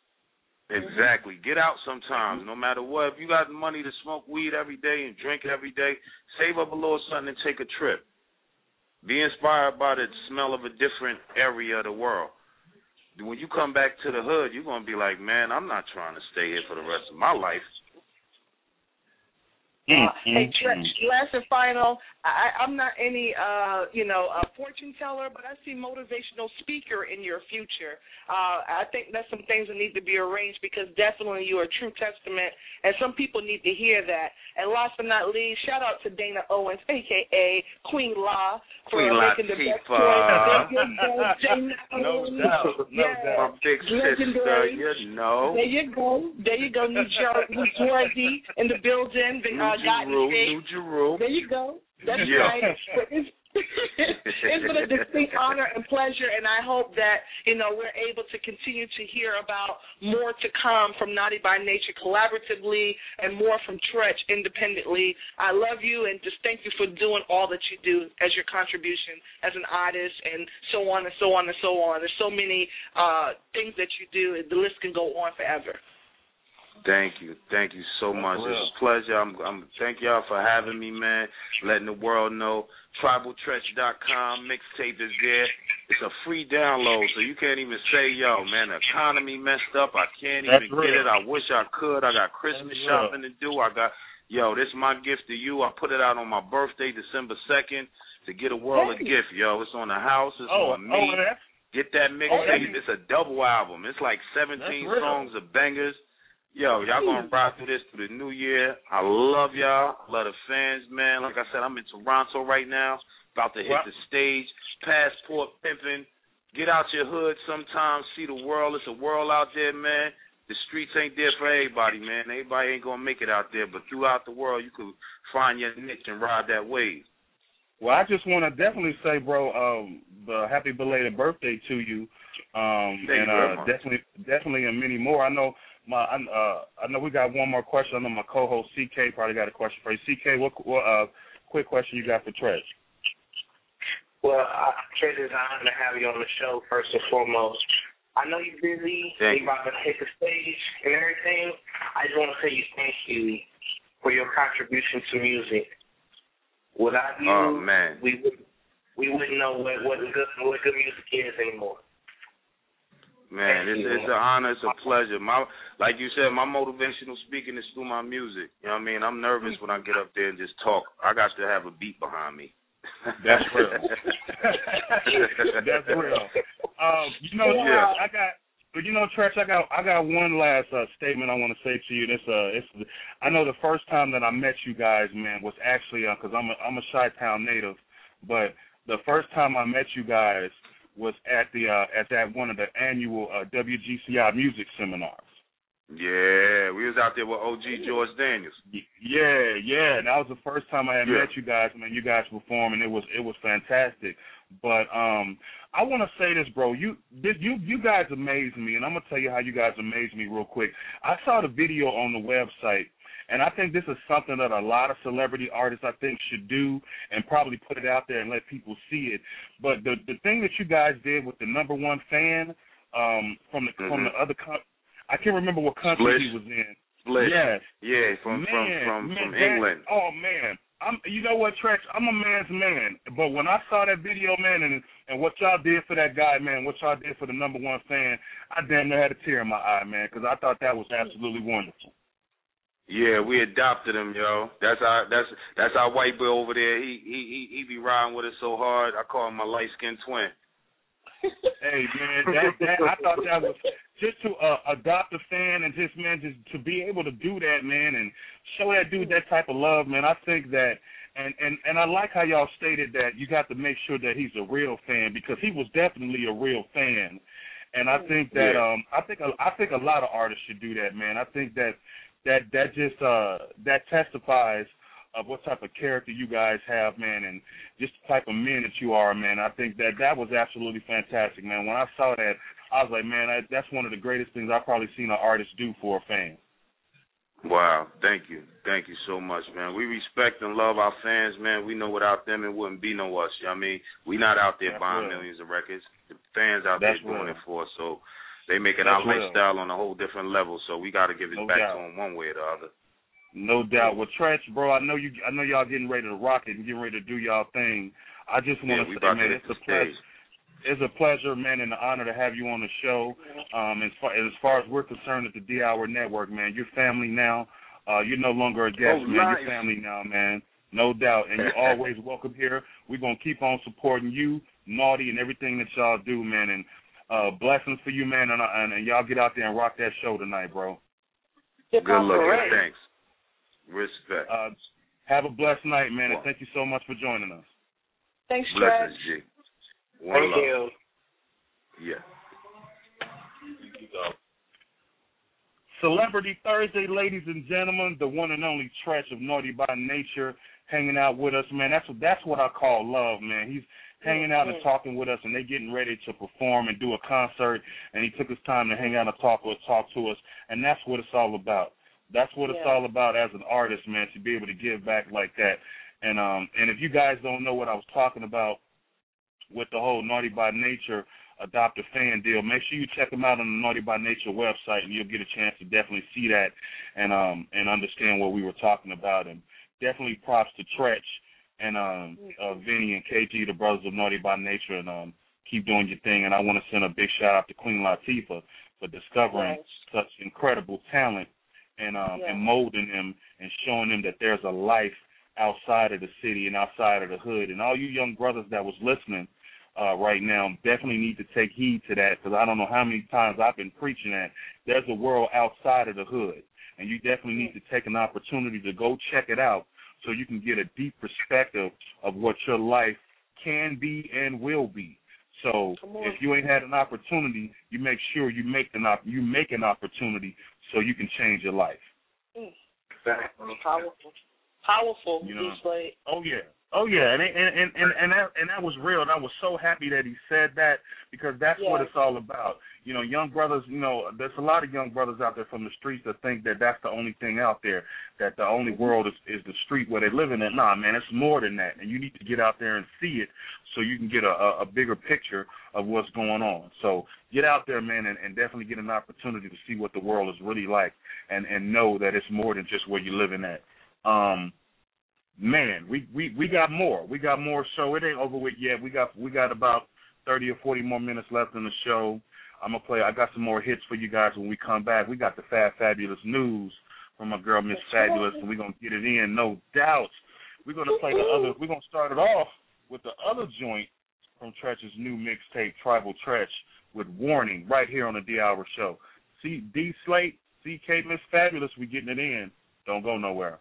Exactly. Get out sometimes, no matter what. If you got money to smoke weed every day and drink every day, save up a little something and take a trip. Be inspired by the smell of a different area of the world. When you come back to the hood, you're going to be like, man, I'm not trying to stay here for the rest of my life. Uh, mm, hey, Tre- mm. last and final, I, I'm not any, uh, you know, a fortune teller, but I see motivational speaker in your future. Uh, I think that's some things that need to be arranged because definitely you're a true testament, and some people need to hear that. And last but not least, shout out to Dana Owens, a k a. Queen La, for Queen making the best Latifah. choice. Dana No Owens. doubt, no Yes. doubt. My big sister, you know. There you go. There you go, New Jersey, New Jersey in the building. New Uh, Jeru, New Jeru. There you go. That's Yeah. right. But it's, it's been a distinct honor and pleasure, and I hope that, you know, we're able to continue to hear about more to come from Naughty by Nature collaboratively and more from Tretch independently. I love you, and just thank you for doing all that you do as your contribution as an artist, and so on and so on and so on. There's so many uh, things that you do, the list can go on forever. Thank you, thank you so much. It's a pleasure. I'm, I'm thank y'all for having me, man. Letting the world know. tribal tretch dot com mixtape is there. It's a free download, so you can't even say, yo, man, the economy messed up. I can't That's even real. get it. I wish I could. I got Christmas That's shopping real. to do. I got, yo, this is my gift to you. I put it out on my birthday, December second, to get a world Hey. a gift, yo. It's on the house. It's Oh, on me. oh, that's, Get that mixtape. It's a double album. It's like seventeen That's real. songs of bangers. Yo, y'all gonna ride through this through the new year. I love y'all. I love the fans, man. Like I said, I'm in Toronto right now, about to hit Wow. the stage. Passport pimping. Get out your hood sometime. See the world. It's a world out there, man. The streets ain't there for everybody, man. Everybody ain't gonna make it out there, but throughout the world, you could find your niche and ride that wave. well, I just want to definitely say, bro, um, the happy belated birthday to you, um, Thank and you very uh, much. definitely, definitely, and many more. I know my, I, uh, I know we got one more question. I know my co-host C K probably got a question for you. C K, what, what uh, quick question you got for Tretch? Well, I Tretch, it's an honor to have you on the show, first and foremost. I know you're busy. Thank You're about to hit the stage and everything. I just want to say you thank you for your contribution to music. Without you, Oh, man. we would we wouldn't know what what good what good music is anymore. Man, it's, it's an honor, it's a pleasure. My, like you said, my motivational speaking is through my music. You know what I mean? I'm nervous when I get up there and just talk. I got to have a beat behind me. That's real. That's real. Um, you know, Yeah. I got, but you know, Tretch, I got, I got one last uh, statement I want to say to you. This, uh, it's, I know the first time that I met you guys, man, was actually because uh, I'm a, I'm a Chi-Town native, but the first time I met you guys was at the uh, at that one of the annual uh, W G C I music seminars. Yeah, we was out there with O G George Daniels. Yeah, yeah. And that was the first time I had Yeah. met you guys, man. You guys performed, and it was it was fantastic. But um, I want to say this, bro. You this, you you guys amaze me, and I'm gonna tell you how you guys amaze me real quick. I saw the video on the website, and I think this is something that a lot of celebrity artists I think should do, and probably put it out there and let people see it. But the the thing that you guys did with the number one fan um, from the Mm-hmm. from the other country. I can't remember what country Splish. he was in. Splish. Yes. Yeah, from man, from from, man, from that- England. Oh man, I'm. You know what, Tretch? I'm a man's man. But when I saw that video, man, and and what y'all did for that guy, man, what y'all did for the number one fan, I damn near had a tear in my eye, man, because I thought that was absolutely wonderful. Yeah, we adopted him, yo. That's our that's that's our white boy over there. He he he, he be riding with us so hard. I call him my light skinned twin. Hey man, that that I thought that was just to uh, adopt a fan and just man just to be able to do that, man, and show that dude that type of love, man. I think that and and and I like how y'all stated that you got to make sure that he's a real fan, because he was definitely a real fan. And I think that Yeah. um I think I think a lot of artists should do that, man. I think that that that just uh that testifies of what type of character you guys have, man, and just the type of men that you are, man. I think that that was absolutely fantastic, man. When I saw that, I was like, man, I, that's one of the greatest things I've probably seen an artist do for a fan. Wow, thank you. Thank you so much, man. We respect and love our fans, man. We know without them it wouldn't be no us. You know what I mean? We not out there That's buying real. millions of records. The fans out That's there doing real. it for us. So they making That's our real. lifestyle on a whole different level. So we got to give it No back doubt. to them one way or the other. No doubt. Well, Tretch, bro, I know you. I know y'all getting ready to rock it and getting ready to do y'all thing. I just want Yeah, to we say, about to man, hit it's the a pleasure. stage. It's a pleasure, man, and an honor to have you on the show. Um, as far as far as we're concerned at the D Hour Network, man, you're family now. Uh, you're no longer a guest, oh, man. nice. You're family now, man. No doubt. And you're always welcome here. We're going to keep on supporting you, Naughty, and everything that y'all do, man. And uh, blessings for you, man. And, and, and y'all get out there and rock that show tonight, bro. Good luck. Thanks. Respect. Uh, have a blessed night, man. And thank you so much for joining us. Thanks, Blessings, G. One Thank love. you. Yeah. Celebrity Thursday, ladies and gentlemen, the one and only Tretch of Naughty by Nature hanging out with us, man. That's what that's what I call love, man. He's hanging out and talking with us, and they getting ready to perform and do a concert, and he took his time to hang out and talk with talk to us, and that's what it's all about. That's what it's Yeah. all about as an artist, man, to be able to give back like that. And um and if you guys don't know what I was talking about with the whole Naughty by Nature Adopt a Fan deal, make sure you check them out on the Naughty by Nature website, and you'll get a chance to definitely see that and um and understand what we were talking about. And definitely props to Tretch and um uh, Vinny and K G, the brothers of Naughty by Nature, and um keep doing your thing. And I want to send a big shout out to Queen Latifah for discovering Yes. such incredible talent and um Yeah. and molding them and showing them that there's a life outside of the city and outside of the hood. And all you young brothers that was listening Uh, right now, definitely need to take heed to that, because I don't know how many times I've been preaching that there's a world outside of the hood, and you definitely need to take an opportunity to go check it out so you can get a deep perspective of what your life can be and will be. So if you ain't had an opportunity, you make sure you make an op- you make an opportunity so you can change your life. Mm. Powerful. Powerful. You know? Like, oh yeah. Oh yeah, and and and and and that, and that was real. And I was so happy that he said that, because that's yeah. what it's all about. You know, young brothers. You know, there's a lot of young brothers out there from the streets that think that that's the only thing out there. That the only Mm-hmm. world is is the street where they're living in. Nah, man, it's more than that. And you need to get out there and see it so you can get a, a, a bigger picture of what's going on. So get out there, man, and, and definitely get an opportunity to see what the world is really like, and and know that it's more than just where you're living at. Um. Man, we, we, we got more. We got more show. It ain't over with yet. We got we got about thirty or forty more minutes left in the show. I'm gonna play. I got some more hits for you guys when we come back. We got the Fab Fabulous news from my girl Miss Fabulous, and we're gonna get it in, no doubt. We're gonna play the other. We're gonna start it off with the other joint from Tretch's new mixtape, Tribal Tretch, with Warning, right here on the D Hour Show. See D Slate, C K Miss Fabulous, we getting it in. Don't go nowhere.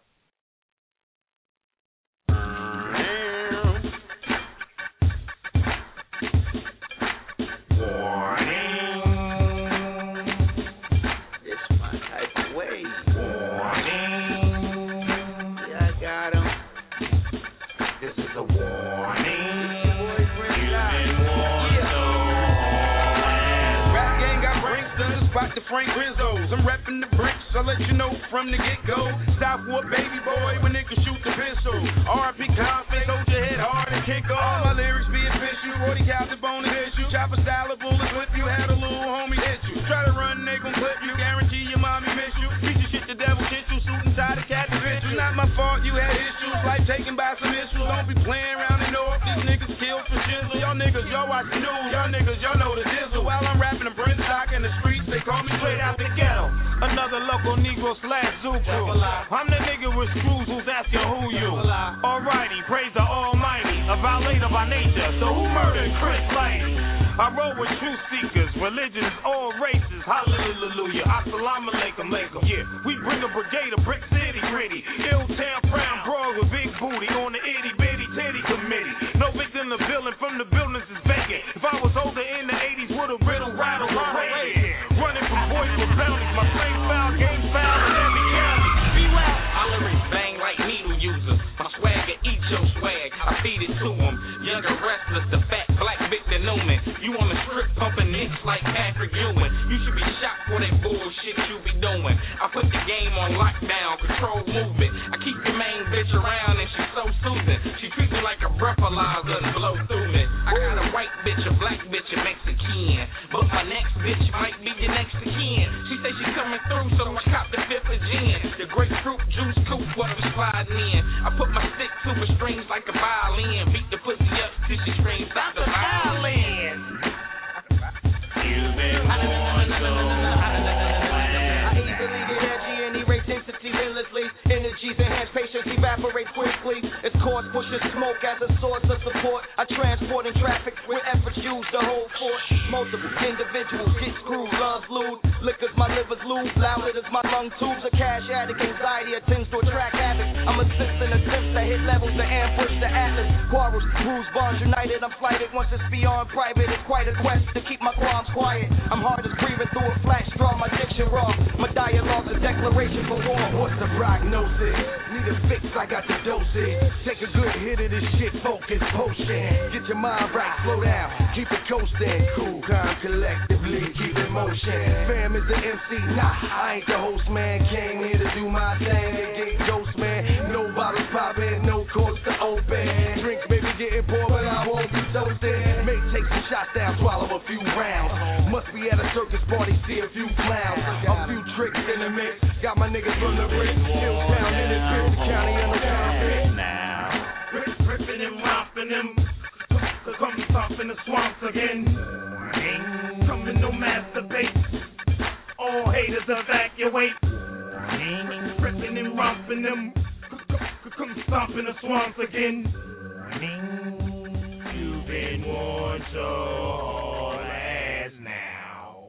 Frank Rizzo's, I'm reppin' the bricks, I'll let you know from the get-go. Stop for a baby boy when niggas shoot the pistol. R I P confidence, hold your head hard and kick off. My lyrics be official, Roddy Cal the bone and issue. Chopper style of bullets whip you, had a little homie hit you. Try to run, they gon' clip you, guarantee your mommy miss you. Beat your shit, the devil shit you, suit and tie the cat to fit you. Not my fault, you had issues, life taken by some issues. Don't be playing around and know if these niggas killed for shizzle. Y'all niggas, y'all watch the news, y'all niggas, y'all know the dizzle. While I'm rapping, I'm burning stock in the streets, they call me straight out the ghetto. Another local Negro slash zoo crew. I'm the nigga with screws who's asking who you. Alrighty, praise the Almighty, a violator by nature. So who murdered Chris Lighty? I roll with truth seekers, religions, all races. Hallelujah, assalamu alaikum, alaikum. Yeah, we bring a brigade of brick city gritty. Ill town, brown bros with big booty on the itty bitty titty committee. No victim of villain from the buildings is vacant. If I was older in the eighties, would've riddle rattle Reagan. Running from boys with bounties, my flame foul, game foul in every county. Be loud. I lyrics bang like needle users. My swagger eat your swag, I feed it to them. Younger restless, the fat black Victor Newman. You on the strip pumping nicks like Patrick Ewing. You should be shot for that bullshit you be doing. I put the game on lockdown, control movement. I keep the main bitch around and she's so soothing. She treats me like a breathalyzer and blow through me. I got a white bitch, a black bitch, a Mexican. But my next bitch might be your next of kin. She say she's coming through, so I cop the fifth of gin. The grapefruit juice coupe, what I'm sliding in. I put my stick to her strings like a violin. Beat the pussy up till she screams out the violin. You've been warned so I easily get edgy and erase intensity endlessly. flu, louder as my lung tubes. A cash addict, anxiety attempts to attract habits. I'm assisting attempts to hit levels to ambush the atlas. Quarrels, bruised bonds united. I'm flighted once it's beyond private. It's quite a quest to keep my qualms quiet. I'm hard as breathing through a flat straw. My diction raw. My dialogue's a declaration for war. What's the prognosis? Need a fix, I got the dosage. Take a good hit of this shit, focus, potion. Get your mind right, slow down, keep it coasting. Cool, calm, collectively, keep it motion. Fam is the M C, nah, I ain't the host, man. Came here to do my thing, they get ghost, man. No bottles popping, no courts to open. Drinks, baby, getting poor, but I won't be toasted. May take some shots down, swallow a few rounds. Must be at a circus party, see a few clowns. A few tricks in the mix, got my niggas from the brick. Still down in this bitch, county on the ground. Now, ripping and romping them. Come stop in the swamps again. Coming no masturbate. All haters evacuate. Ripping and romping them. Come stomp in the swamps again. You've been warned, so all as now.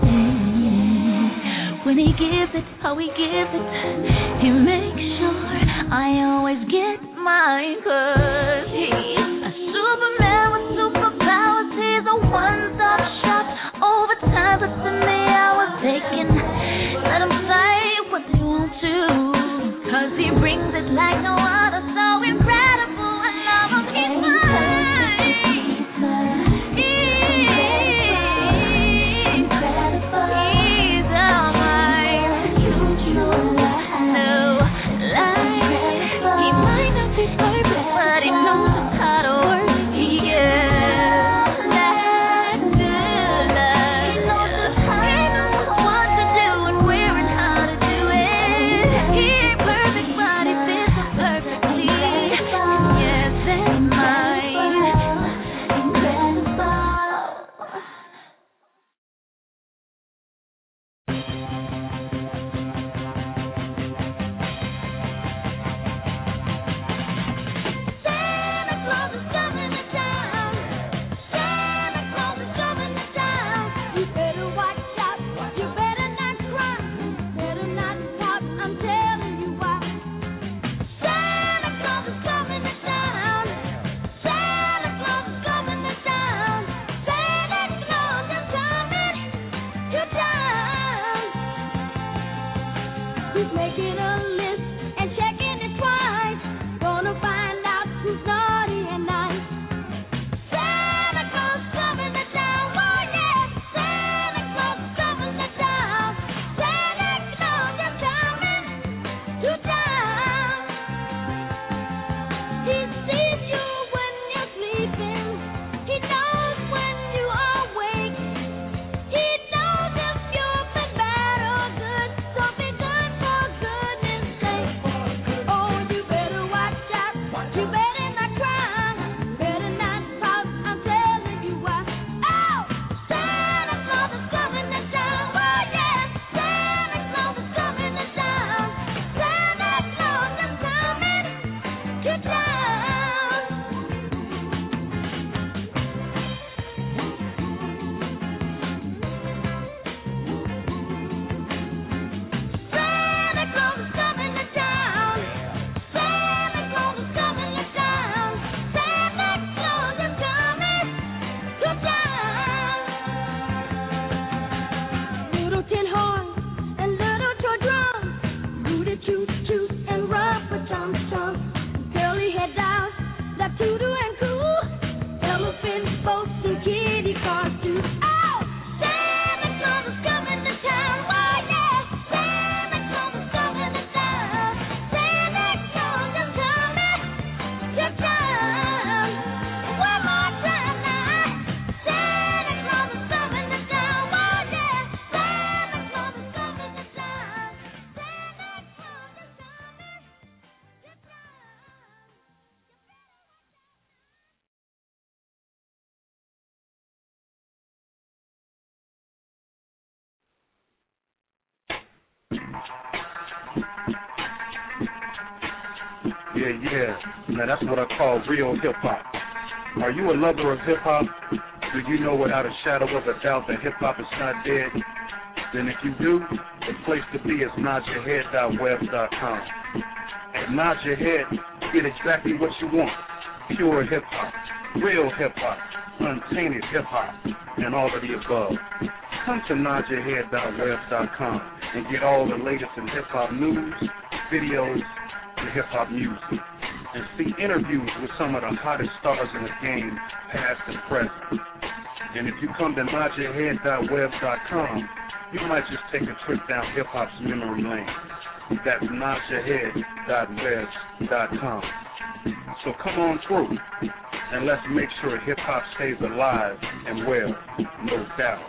When he gives it, how he gives it, he makes sure always get mine, 'cause he's a Superman with superpowers. He's a one-stop shop. Over time, but to me, I was taken. Let him say what they want to, 'cause he brings it like no other. So incredible, and love him, he's mine. Yeah, yeah. Now that's what I call real hip-hop. Are you a lover of hip-hop? Do you know without a shadow of a doubt that hip-hop is not dead? Then if you do, the place to be is nod your head dot web dot com. At Nod Your Head, you get exactly what you want. Pure hip-hop, real hip-hop, untainted hip-hop, and all of the above. Come to nod your head dot web dot com and get all the latest in hip-hop news, videos, and hip-hop music. And see interviews with some of the hottest stars in the game, past and present. And if you come to nod your head dot web dot com, you might just take a trip down hip-hop's memory lane. That's nod your head dot web dot com. So come on through, and let's make sure hip-hop stays alive and well, no doubt.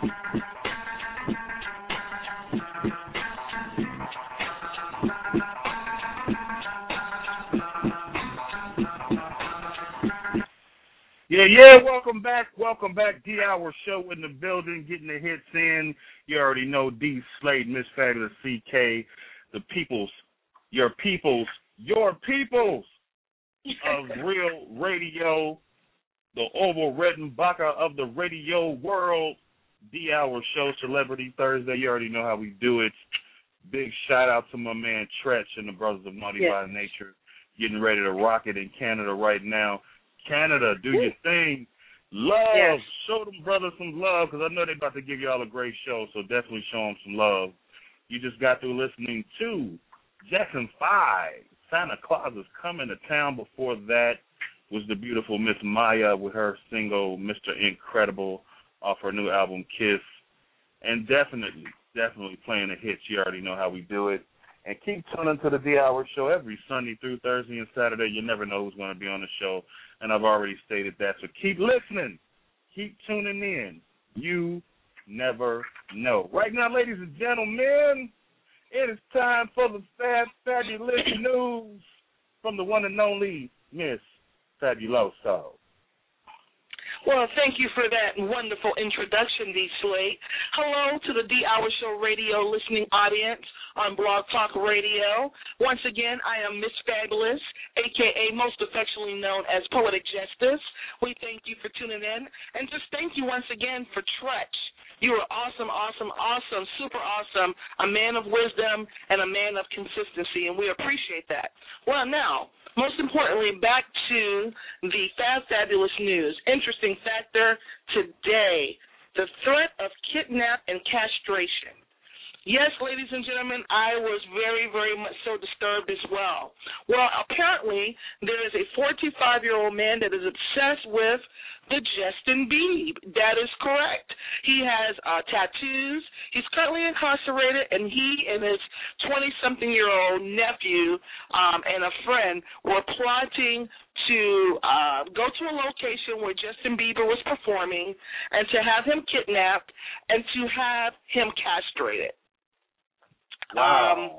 Yeah, yeah, welcome back. Welcome back. D-Hour Show in the building, getting the hits in. You already know D Slade, Miss Fabulous C K, the peoples, your peoples, your peoples of real radio, the Orville Redenbacher of the radio world. D-Hour Show, Celebrity Thursday. You already know how we do it. Big shout out to my man Tretch and the Brothers of Naughty yes. by Nature. getting ready to rock it in Canada right now. Canada, do your thing. Love. Yes. Show them brothers some love, because I know they're about to give y'all a great show, so definitely show them some love. You just got through listening to Jackson five. Santa Claus is coming to town. Before that was the beautiful Miss Maya with her single, Mister Incredible, off her new album, Kiss. And definitely, definitely playing the hits. You already know how we do it. And keep tuning to the D-Hour Show every Sunday through Thursday and Saturday. You never know who's going to be on the show, and I've already stated that. So keep listening. Keep tuning in. You never know. Right now, ladies and gentlemen, it is time for the Fab Fabulous News from the one and only Miss Fabuloso. Well, thank you for that wonderful introduction, D. Slate. Hello to the D-Hour Show radio listening audience on Blog Talk Radio. Once again, I am Miss Fabulous, a k a most affectionately known as Poetic Justice. We thank you for tuning in, and just thank you once again for Tretch. You are awesome, awesome, awesome, super awesome, a man of wisdom and a man of consistency, and we appreciate that. Well, now, most importantly, back to the Fab Fabulous News. Interesting factor today, the threat of kidnap and castration. Yes, ladies and gentlemen, I was very, very much so disturbed as well. Well, apparently, there is a forty-five-year-old man that is obsessed with the Justin Bieber. That is correct. He has uh, tattoos. He's currently incarcerated, and he and his twenty-something-year-old nephew um, and a friend were plotting to uh, go to a location where Justin Bieber was performing and to have him kidnapped and to have him castrated. Wow. Um,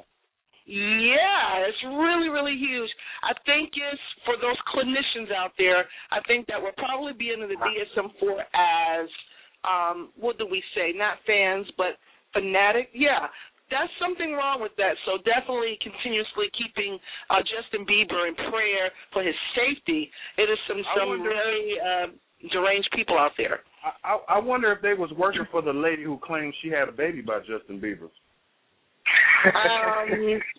yeah, it's really, really huge. I think it's for those clinicians out there, I think that will probably be into the D S M four as, um, what do we say, not fans, but fanatic. Yeah, that's something wrong with that. So definitely continuously keeping uh, Justin Bieber in prayer for his safety. It is some, some wonder, very uh, deranged people out there. I, I, I wonder if they was working for the lady who claimed she had a baby by Justin Bieber. Um,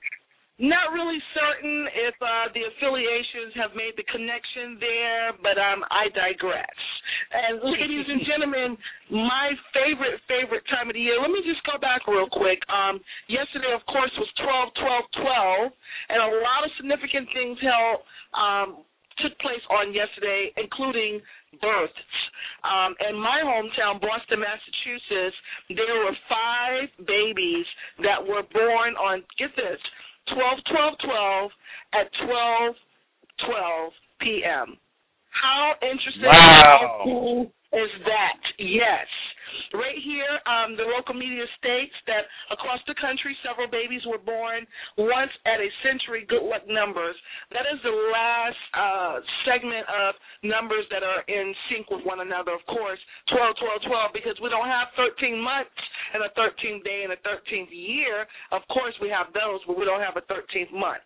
not really certain if uh, the affiliations have made the connection there, but um, I digress. And ladies and gentlemen, my favorite, favorite time of the year, let me just go back real quick. Um, yesterday, of course, was twelve twelve twelve, and a lot of significant things held um, took place on yesterday, including births. Um, in my hometown, Boston, Massachusetts, there were five babies that were born on, get this, twelve twelve twelve at twelve twelve p.m. How interesting wow. How cool is that? Yes. Right here, um, the local media states that across the country, several babies were born once at a century good luck numbers. That is the last uh, segment of numbers that are in sync with one another, of course, twelve twelve twelve, because we don't have thirteen months and a thirteenth day and a thirteenth year. Of course, we have those, but we don't have a thirteenth month.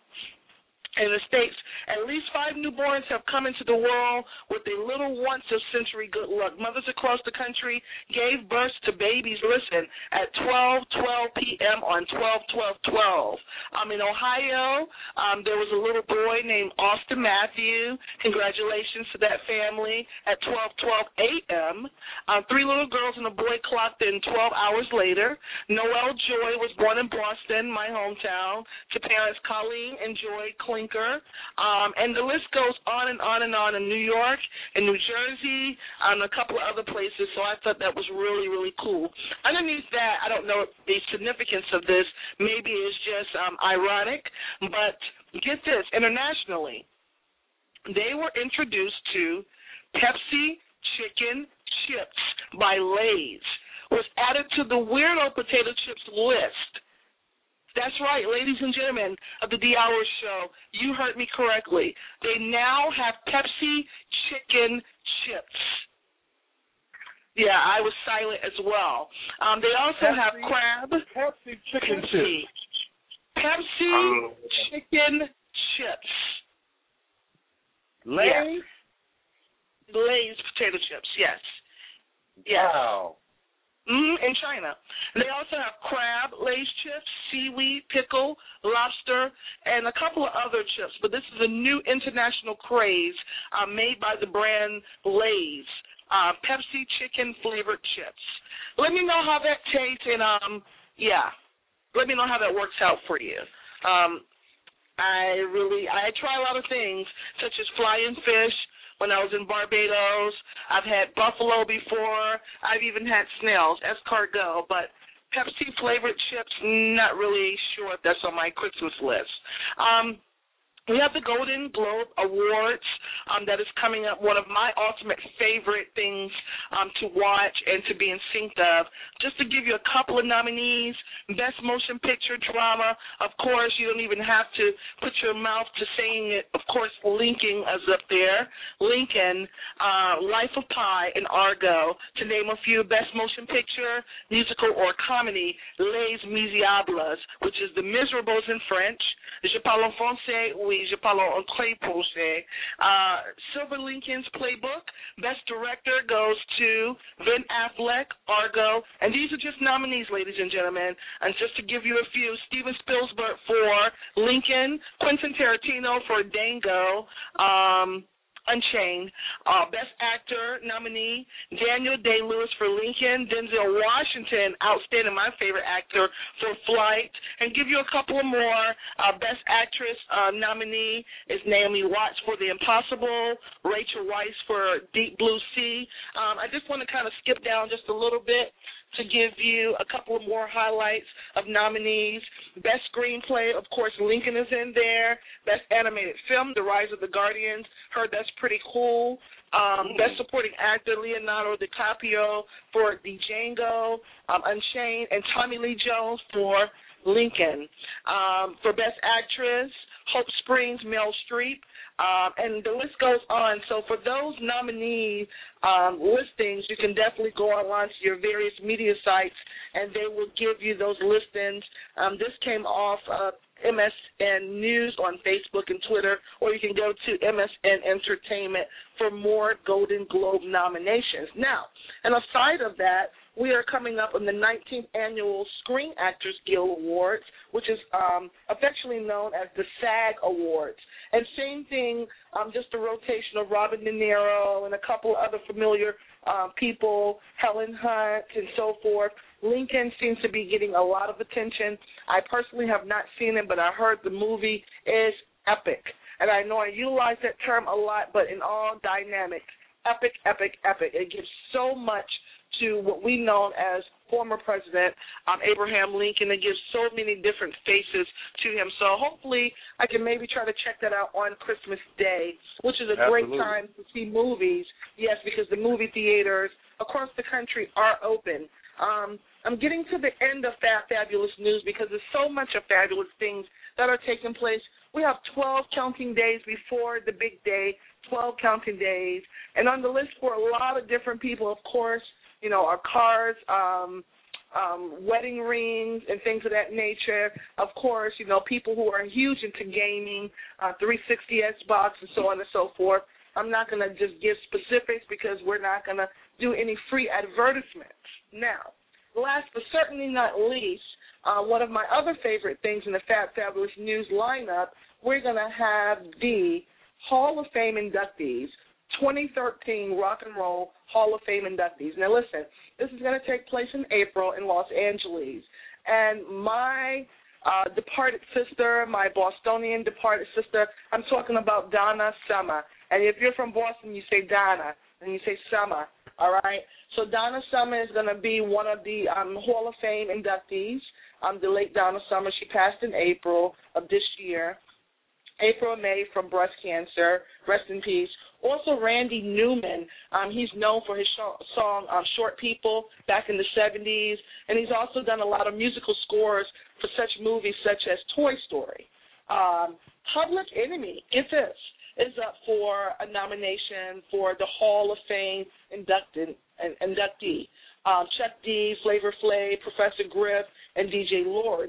In the States, at least five newborns have come into the world with a little once of century good luck. Mothers across the country gave birth to babies, listen, at twelve twelve p.m. on twelve twelve twelve. Um, in Ohio, um, there was a little boy named Austin Matthew. Congratulations to that family at twelve twelve a.m. Um, three little girls and a boy clocked in twelve hours later. Noel Joy was born in Boston, my hometown, to parents Colleen and Joy Kling. Um, and the list goes on and on and on in New York, in New Jersey, and a couple of other places, so I thought that was really, really cool. Underneath that, I don't know the significance of this. Maybe it's just um, ironic, but get this, internationally, they were introduced to Pepsi Chicken Chips by Lay's, was added to the Weirdo Potato Chips list. That's right, ladies and gentlemen of the D-Hour Show. You heard me correctly. They now have Pepsi Chicken Chips. Yeah, I was silent as well. Um, they also Pepsi, have crab. Pepsi Chicken Pepsi. Chips. Pepsi um, Chicken Chips. Lay's? Yes. Lay's potato chips, yes. Yes. Wow. Mm, in China. They also have crab, Lay's chips, seaweed, pickle, lobster, and a couple of other chips. But this is a new international craze uh, made by the brand Lay's, uh, Pepsi chicken flavored chips. Let me know how that tastes, and um, yeah, let me know how that works out for you. Um, I really, I try a lot of things, such as flying fish. When I was in Barbados, I've had buffalo before. I've even had snails, escargot, but Pepsi-flavored chips, not really sure if that's on my Christmas list. Um, we have the Golden Globe Awards um, that is coming up, one of my ultimate favorite things um, to watch and to be in sync of. Just to give you a couple of nominees, Best Motion Picture Drama, of course, you don't even have to put your mouth to saying it. Of course, Lincoln is up there. Lincoln, uh, Life of Pi, and Argo, to name a few. Best Motion Picture, Musical, or Comedy, Les Miserables, which is The Miserables in French. Je parle en français, oui, je parle en très français. Uh, Silver Lincoln's Playbook, Best Director goes to Ben Affleck, Argo, and these are just nominees, ladies and gentlemen. And just to give you a few, Steven Spielberg for Lincoln, Quentin Tarantino for Django, um, Unchained, uh, Best Actor nominee, Daniel Day-Lewis for Lincoln, Denzel Washington, outstanding, my favorite actor, for Flight, and give you a couple more. Uh, Best Actress uh, nominee is Naomi Watts for The Impossible, Rachel Weisz for Deep Blue Sea. Um, I just want to kind of skip down just a little bit to give you a couple of more highlights of nominees. Best Screenplay, of course, Lincoln is in there. Best Animated Film, The Rise of the Guardians. Heard that's pretty cool. Um, Best Supporting Actor, Leonardo DiCaprio for The Django, um, Unchained, and Tommy Lee Jones for Lincoln. Um, for Best Actress, Hope Springs, Meryl Streep. Um, and the list goes on. So for those nominee um, listings, you can definitely go online to your various media sites, and they will give you those listings. Um, this came off uh, M S N News on Facebook and Twitter, or you can go to M S N Entertainment for more Golden Globe nominations. Now, and aside of that, we are coming up on the nineteenth Annual Screen Actors Guild Awards, which is um, affectionately known as the SAG Awards. And same thing, um, just a rotation of Robert De Niro and a couple of other familiar uh, people, Helen Hunt and so forth. Lincoln seems to be getting a lot of attention. I personally have not seen it, but I heard the movie is epic. And I know I utilize that term a lot, but in all dynamics, epic, epic, epic. It gives so much to what we know as former President um, Abraham Lincoln. It gives so many different faces to him. So hopefully I can maybe try to check that out on Christmas Day, which is a Absolutely. great time to see movies. Yes, because the movie theaters across the country are open. Um, I'm getting to the end of Fab Fabulous News because there's so much of fabulous things that are taking place. We have twelve counting days before the big day, twelve counting days. And on the list for a lot of different people, of course, you know, our cars, um, um, wedding rings, and things of that nature. Of course, you know, people who are huge into gaming, uh, three sixty Xbox, and so on and so forth. I'm not going to just give specifics because we're not going to do any free advertisements. Now, last but certainly not least, uh, one of my other favorite things in the Fab Fabulous News lineup, we're going to have the Hall of Fame inductees, twenty thirteen Rock and Roll Hall of Fame inductees. Now, listen, this is going to take place in April in Los Angeles. And my uh, departed sister, my Bostonian departed sister, I'm talking about Donna Summer. And if you're from Boston, you say Donna, and you say Summer, all right? So Donna Summer is going to be one of the um, Hall of Fame inductees. Um, the late Donna Summer, she passed in April of this year. April and May from breast cancer. Rest in peace. Also, Randy Newman, um, he's known for his sh- song um, Short People back in the seventies, and he's also done a lot of musical scores for such movies such as Toy Story. Um, Public Enemy, get this, is up for a nomination for the Hall of Fame inducted, inductee. Um, Chuck D, Flavor Flav, Professor Griff, and D J Lord.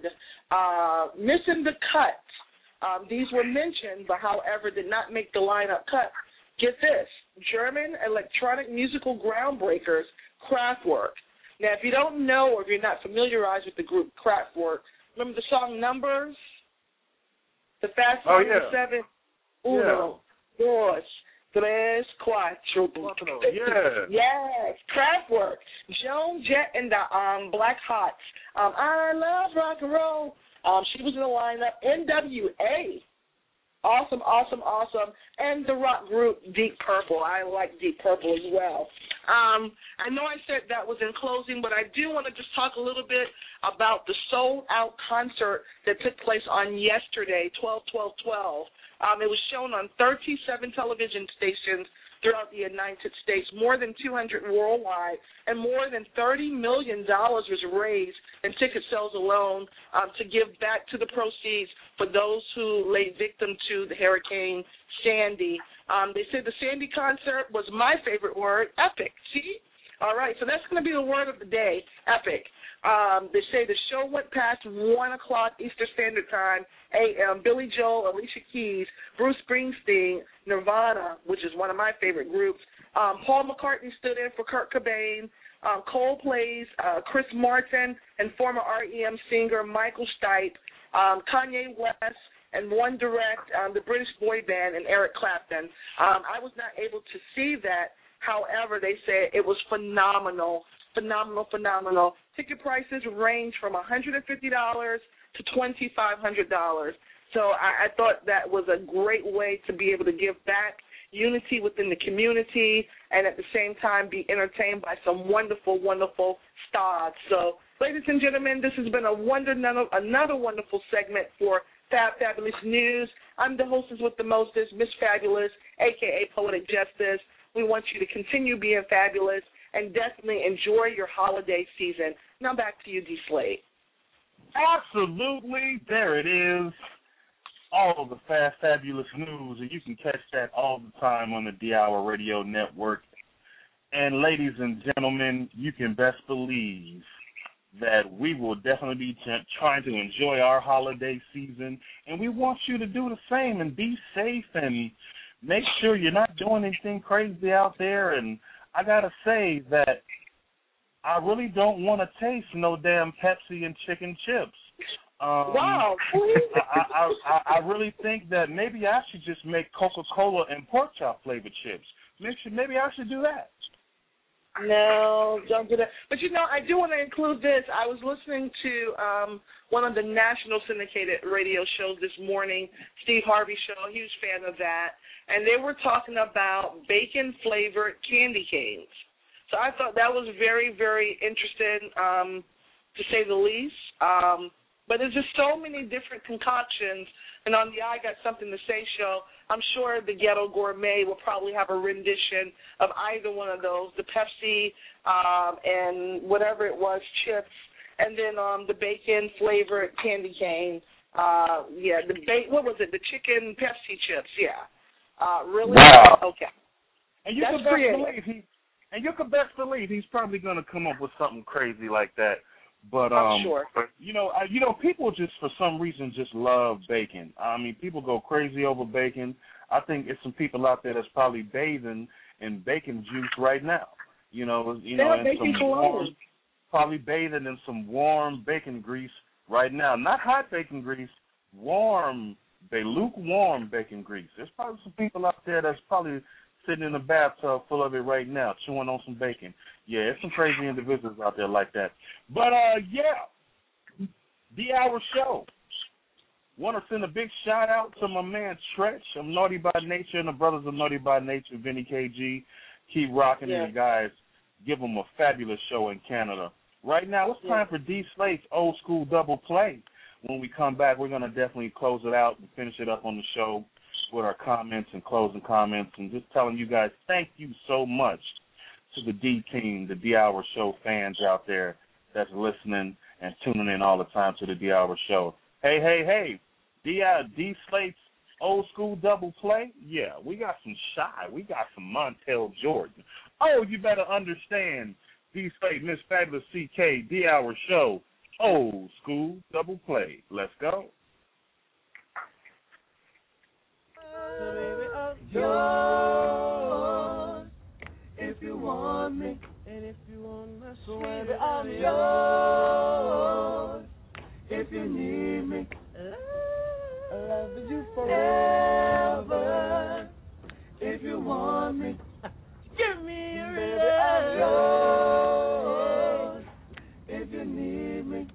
Uh, missing the cut. Um, these were mentioned, but however did not make the lineup cut. Get this, German electronic musical groundbreakers, Kraftwerk. Now, if you don't know or if you're not familiarized with the group Kraftwerk, remember the song Numbers? The fast Oh, song, yeah. the seven? Uno, dos, tres, cuatro. Yeah. Yes, Kraftwerk, Joan Jett and the um, Black Hots. Um, I love rock and roll. Um, she was in the lineup. N W A. Awesome, awesome, awesome. And the rock group Deep Purple. I like Deep Purple as well. Um, I know I said that was in closing, but I do want to just talk a little bit about the sold-out concert that took place on yesterday, twelve twelve twelve. Um, it was shown on thirty-seven television stations throughout the United States, more than two hundred worldwide, and more than thirty million dollars was raised in ticket sales alone um, to give back to the proceeds for those who lay victim to the Hurricane Sandy. Um, they said the Sandy concert was my favorite word, epic. See? All right, so that's going to be the word of the day, epic. Um, they say the show went past one o'clock Eastern Standard Time, A M. Billy Joel, Alicia Keys, Bruce Springsteen, Nirvana, which is one of my favorite groups. Um, Paul McCartney stood in for Kurt Cobain. Um, Coldplay's uh, Chris Martin and former R E M singer Michael Stipe. Um, Kanye West and One Direct, um, the British boy band, and Eric Clapton. Um, I was not able to see that. However, they said it was phenomenal. Phenomenal, phenomenal. Ticket prices range from one hundred fifty dollars to twenty-five hundred dollars. So I, I thought that was a great way to be able to give back unity within the community and at the same time be entertained by some wonderful, wonderful stars. So, ladies and gentlemen, this has been a wonder, another wonderful segment for Fab Fabulous News. I'm the hostess with the mostest, Miss Fabulous, a k a. Poetic Justice. We want you to continue being fabulous and definitely enjoy your holiday season. Now back to you, D. Slade. Absolutely. There it is. All of the Fast Fabulous News, and you can catch that all the time on the D-Hour Radio Network. And ladies and gentlemen, you can best believe that we will definitely be t- trying to enjoy our holiday season, and we want you to do the same and be safe and make sure you're not doing anything crazy out there. And I got to say that I really don't want to taste no damn Pepsi and chicken chips. Um, wow. I, I, I, I really think that maybe I should just make Coca-Cola and pork chop flavored chips. Maybe, maybe I should do that. No, don't do that. But, you know, I do want to include this. I was listening to um, one of the national syndicated radio shows this morning, Steve Harvey Show, huge fan of that, and they were talking about bacon-flavored candy canes. So I thought that was very, very interesting, um, to say the least. Um, but there's just so many different concoctions, and on the I Got Something to Say show, I'm sure the Ghetto Gourmet will probably have a rendition of either one of those, the Pepsi um, and whatever it was, chips, and then um, the bacon-flavored candy cane. Uh, yeah, the ba- what was it, the chicken Pepsi chips, yeah. Uh, really? Wow. Okay. And you That's can best creative. believe he, and you can best believe he's probably going to come up with something crazy like that. But um, I'm sure. you know, I, you know, people just for some reason just love bacon. I mean, people go crazy over bacon. I think it's some people out there that's probably bathing in bacon juice right now. You know, you know, in some warm, probably bathing in some warm bacon grease right now. Not hot bacon grease, warm, they lukewarm bacon grease. There's probably some people out there that's probably sitting in a bathtub full of it right now, chewing on some bacon. Yeah, it's some crazy individuals out there like that. But, uh, yeah, the Hour Show. Want to send a big shout-out to my man Tretch of Naughty by Nature and the brothers of Naughty by Nature, Vinny K G. Keep rocking yeah. it, guys. Give them a fabulous show in Canada. Right now, it's time yeah. for D. Slate's Old School Double Play. When we come back, we're going to definitely close it out and finish it up on the show with our comments and closing comments and just telling you guys thank you so much to the D team, the D Hour Show fans out there that's listening and tuning in all the time to the D Hour Show. Hey, hey, hey, D, uh, D Slate's Old School Double Play? Yeah, we got some Shy. We got some Montel Jordan. Oh, you better understand, D Slate, Miss Fabulous C K, D Hour Show, Old School Double Play. Let's go. Yours, if you want me, and if you want my So baby, I'm yours. If you need me, I'll love you forever. If you want me, give me your baby, I'm yours. If you need me.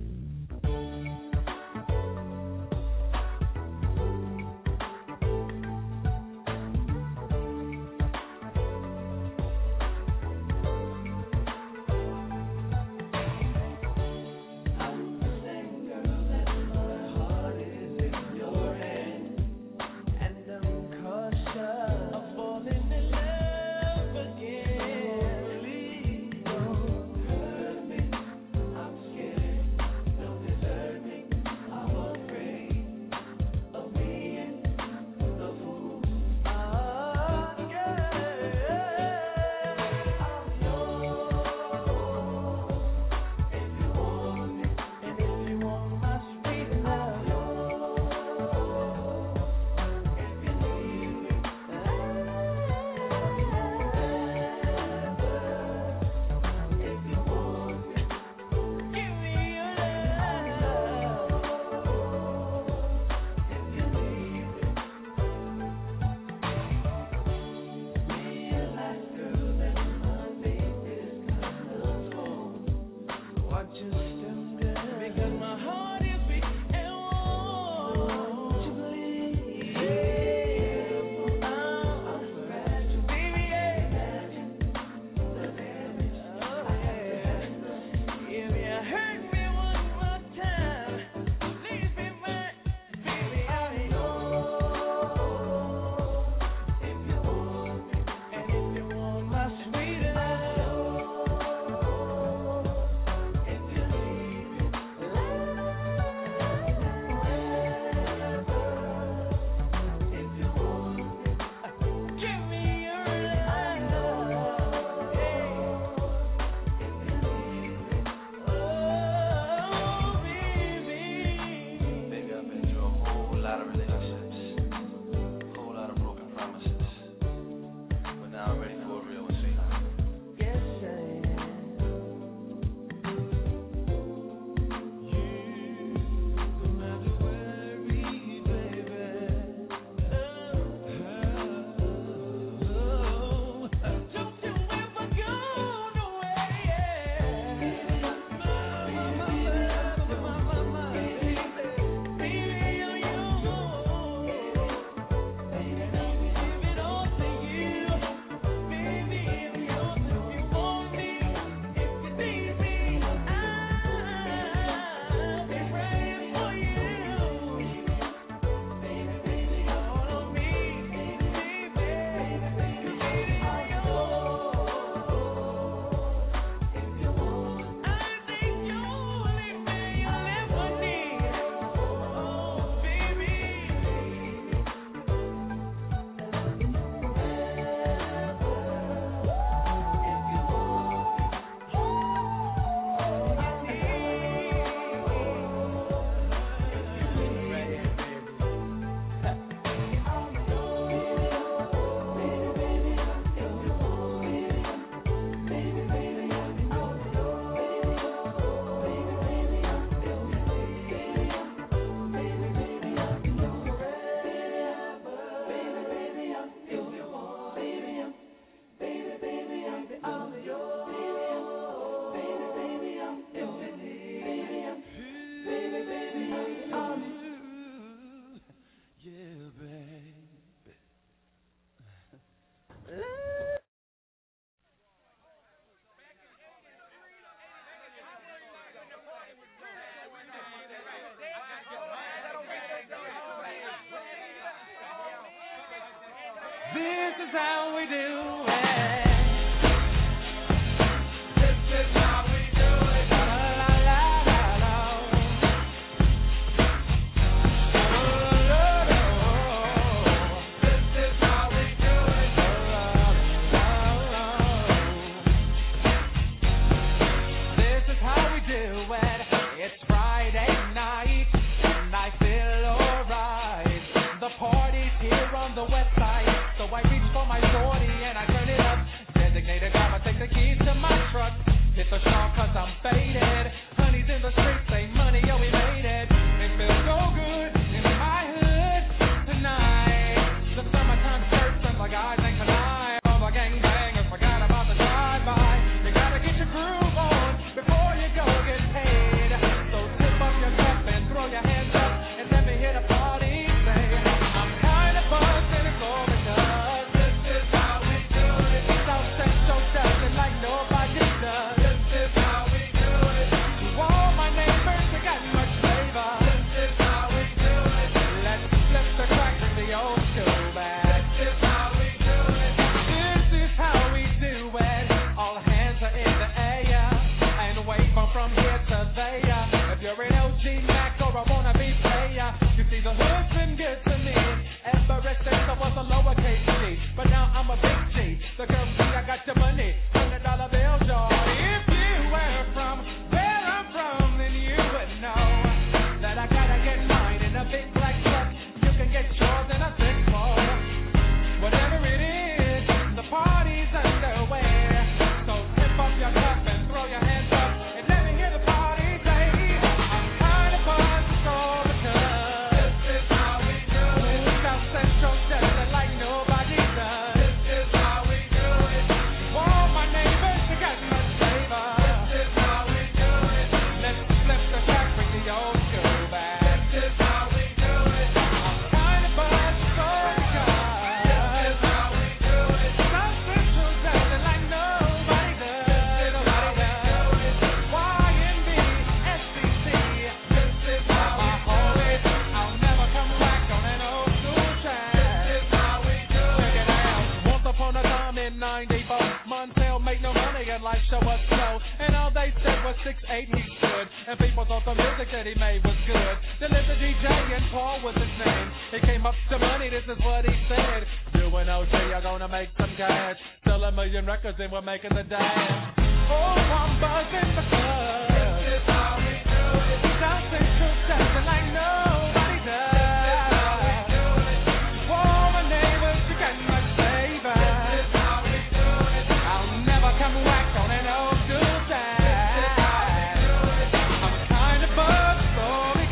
This is how we do it. Hit the shop cause I'm faded. Honey's in the streets, say money, yo, we made it. It feels so good in my hood tonight. The summertime skirts and the guys ain't tonight. All the gangbangers forgot about the drive-by. You gotta get your groove on before you go get paid. So tip up your cup and throw your hands up and let me hit a party. Say, I'm kinda buzzed and it's all because this is how we do it. South Central does it like nobody does. This is how we do it. To all my neighbors, you got much flavor. This is how we do it. Let's flip the crack in the old school back. This is how we do it. This is how we do it. All hands are in the air and wave from from here to there. If you're an O G Mac or a wannabe player, you see the hood's been good to me. Ever since I was a lowercase G, but now I'm a big G. The girls see I got your money, hundred dollar bills, y'all. If you were from where I'm from, then you would know that I gotta get mine in a big black truck. You can get yours in a six four. Whatever it is, the party's underway. So tip up your cup and throw your hands up and let me hear the party say, I'm kinda buzzed, so because this is how we do it. South Central does it like nobody does. This is how we do it. All my neighbors, you got much flavor. This is how we do it. Let's flip the track, bring the old school back. This is how we do it. I'm kinda buzzed, so because this is how we do it. South Central does it like nobody does. Nobody does. Y N B, S C C. This is how we do it. I'll never come back on an old school track. This is how we do it. Check it out. Once upon a time in ninety-four, Montel made no money and life show was slow. And all they said was six eight he stood. And people thought the music that he made was good. Then there's a D J and Paul was his name. He came up to money, this is what he said. You and O G are gonna make some cash. Sell a million records and we're making the dash. Oh, I'm buzzing because this is how we do it. South Central does it like nobody does. All my neighbors, you got much flavor. This is how we do it. I'll never come back on an old school track. This is how we do it. I'm kinda buzzed, so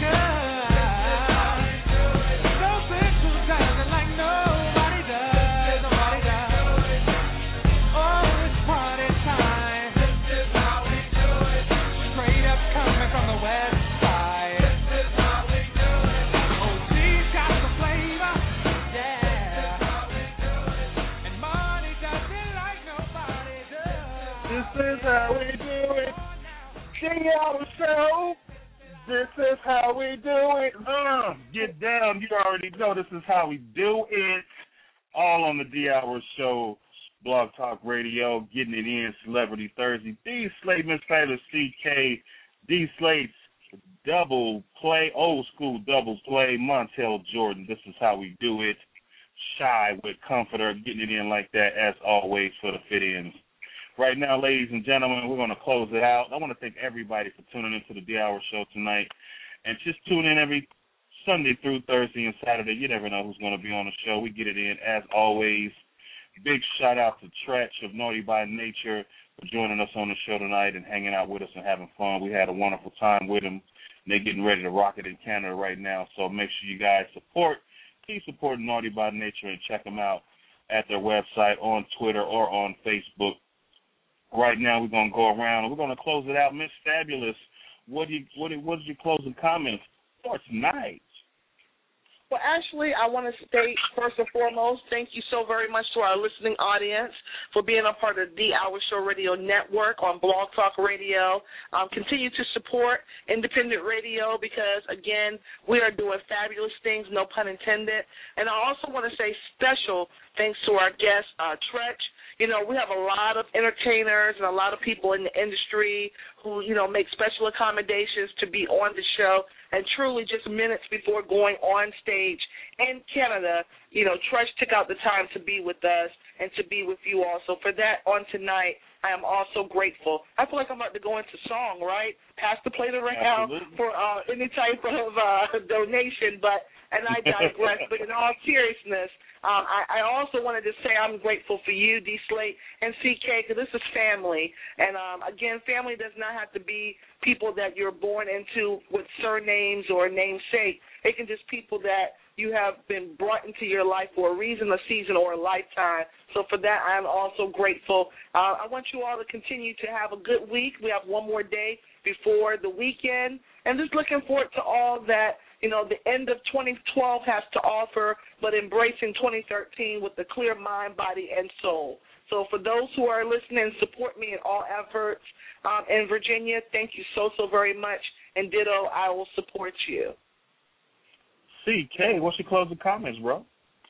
because South Central does it like nobody does. Nobody does. Oh, it's party time. This is how we do it. Straight up coming from the west side. This is how we do it. O G's got the flavor, yeah. This is how we do it. And money does it like nobody does. This is how we do it. King Hour Show. This is how we do it. Uh, get down. You already know this is how we do it. All on the D Hour Show, Blog Talk Radio, getting it in, Celebrity Thursday. D Slate, Miss Fabulous C K, D Slate's double play, old school double play, Montel Jordan. This is how we do it. Shy with Comforter, getting it in like that, as always, for the fit-ins. Right now, ladies and gentlemen, we're going to close it out. I want to thank everybody for tuning into the D Hour Show tonight. And just tune in every Sunday through Thursday and Saturday. You never know who's going to be on the show. We get it in, as always. Big shout-out to Tretch of Naughty by Nature for joining us on the show tonight and hanging out with us and having fun. We had a wonderful time with him. And they're getting ready to rock it in Canada right now. So make sure you guys support, keep supporting Naughty by Nature and check them out at their website, on Twitter, or on Facebook. Right now, we're going to go around and we're going to close it out. Miss Fabulous, what do you, what, what's your closing comments for tonight? Well, actually, I want to state, first and foremost, thank you so very much to our listening audience for being a part of the Hour Show Radio Network on Blog Talk Radio. Um, continue to support independent radio because, again, we are doing fabulous things, no pun intended. And I also want to say special thanks to our guest, uh, Tretch. You know, we have a lot of entertainers and a lot of people in the industry who, you know, make special accommodations to be on the show. and truly just minutes before going on stage in Canada, you know, Tresh took out the time to be with us and to be with you all. So for that on tonight, I am also grateful. I feel like I'm about to go into song, right? Pass the plate around for uh, any type of uh, donation, but and I digress. But in all seriousness, um, I, I also wanted to say I'm grateful for you, D. Slate, and C K, because this is family. And, um, again, family does not have to be people that you're born into with surnames or namesake. It can just people that you have been brought into your life for a reason, a season, or a lifetime. So for that, I'm also grateful. Uh, I want you all to continue to have a good week. We have one more day before the weekend. And just looking forward to all that, you know, the end of twenty twelve has to offer, but embracing twenty thirteen with a clear mind, body, and soul. So for those who are listening, support me in all efforts um, in Virginia. Thank you so, so very much. And ditto, I will support you. C K, what's your closing comments, bro?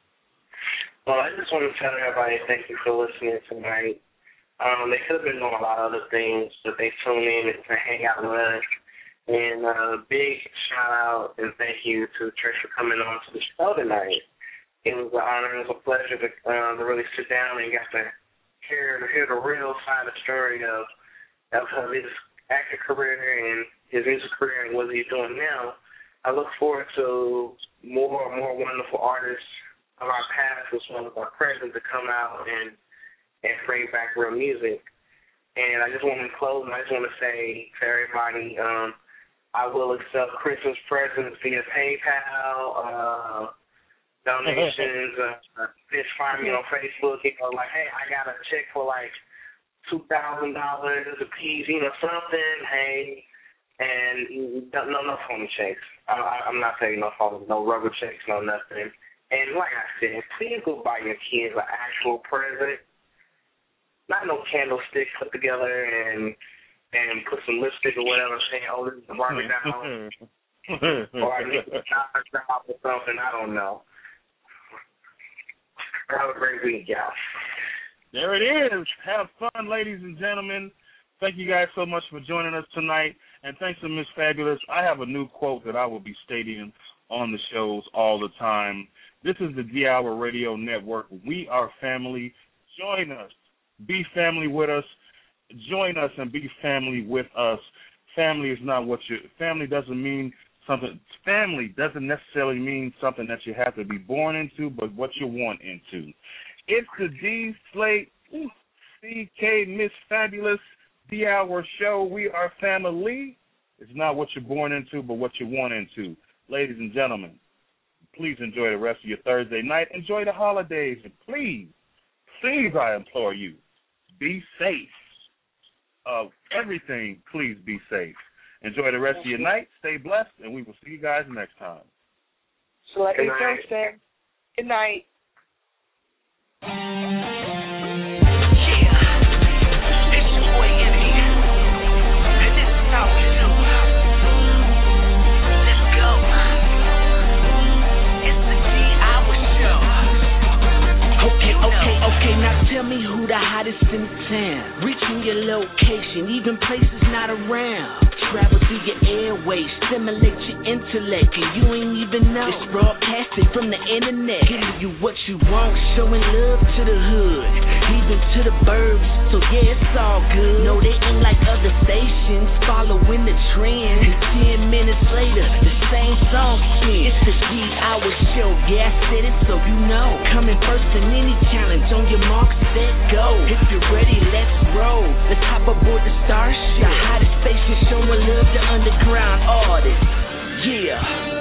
Well, I just want to tell everybody thank you for listening tonight. Um, they could have been doing a lot of other things, but they tune in to hang out with us. And a uh, big shout-out and thank you to Trish for coming on to the show tonight. It was an honor and it was a pleasure to, uh, to really sit down and get to hear, to hear the real side of the story of, of his acting career and his music career and what he's doing now. I look forward to more and more wonderful artists of our past as well as our present to come out and, and bring back real music. And I just want to close and I just want to say to everybody, um, I will accept Christmas presents via PayPal, uh, donations. uh, just find me on Facebook. You know, like, hey, I got a check for like two thousand dollars a piece, you know, something. Hey, and no, no phony checks. I, I'm not taking no phone, no rubber checks, no nothing. And like I said, please go buy your kids an actual present, not no candlestick put together and. and put some lipstick or whatever, saying, oh, this is a Barbie doll, or I need a job or something, I don't know. Have a great week, y'all. There it is. Have fun, ladies and gentlemen. Thank you guys so much for joining us tonight, and thanks to Miss Fabulous. I have a new quote that I will be stating on the shows all the time. This is the D-Hour Radio Network. We are family. Join us. Be family with us. Join us and be family with us. Family is not what you. Family doesn't mean something. Family doesn't necessarily mean something that you have to be born into, but what you want into. It's the D Slate C K Miss Fabulous D-Hour show. We are family. It's not what you're born into, but what you want into. Ladies and gentlemen, please enjoy the rest of your Thursday night. Enjoy the holidays, and please, please, I implore you, be safe. Of everything, please be safe. Enjoy the rest of your night. Stay blessed, and we will see you guys next time. So like you said, good night. Tell me who the hottest in town. Reaching your location, even places not around. Travel through your airways, stimulate your intellect, and you ain't even know. It's broadcasting from the internet, giving you what you want, showing love to the hood, even to the burbs. So yeah, it's all good. No, they ain't like other stations, following the trend. And ten minutes later, the same song spins. It's the G-Hour show, yeah, I said it so you know. Coming first in any challenge, on your mark, set, go. If you're ready, let's roll. Let's hop aboard the Starship, the hottest station showing love to underground artists. Yeah.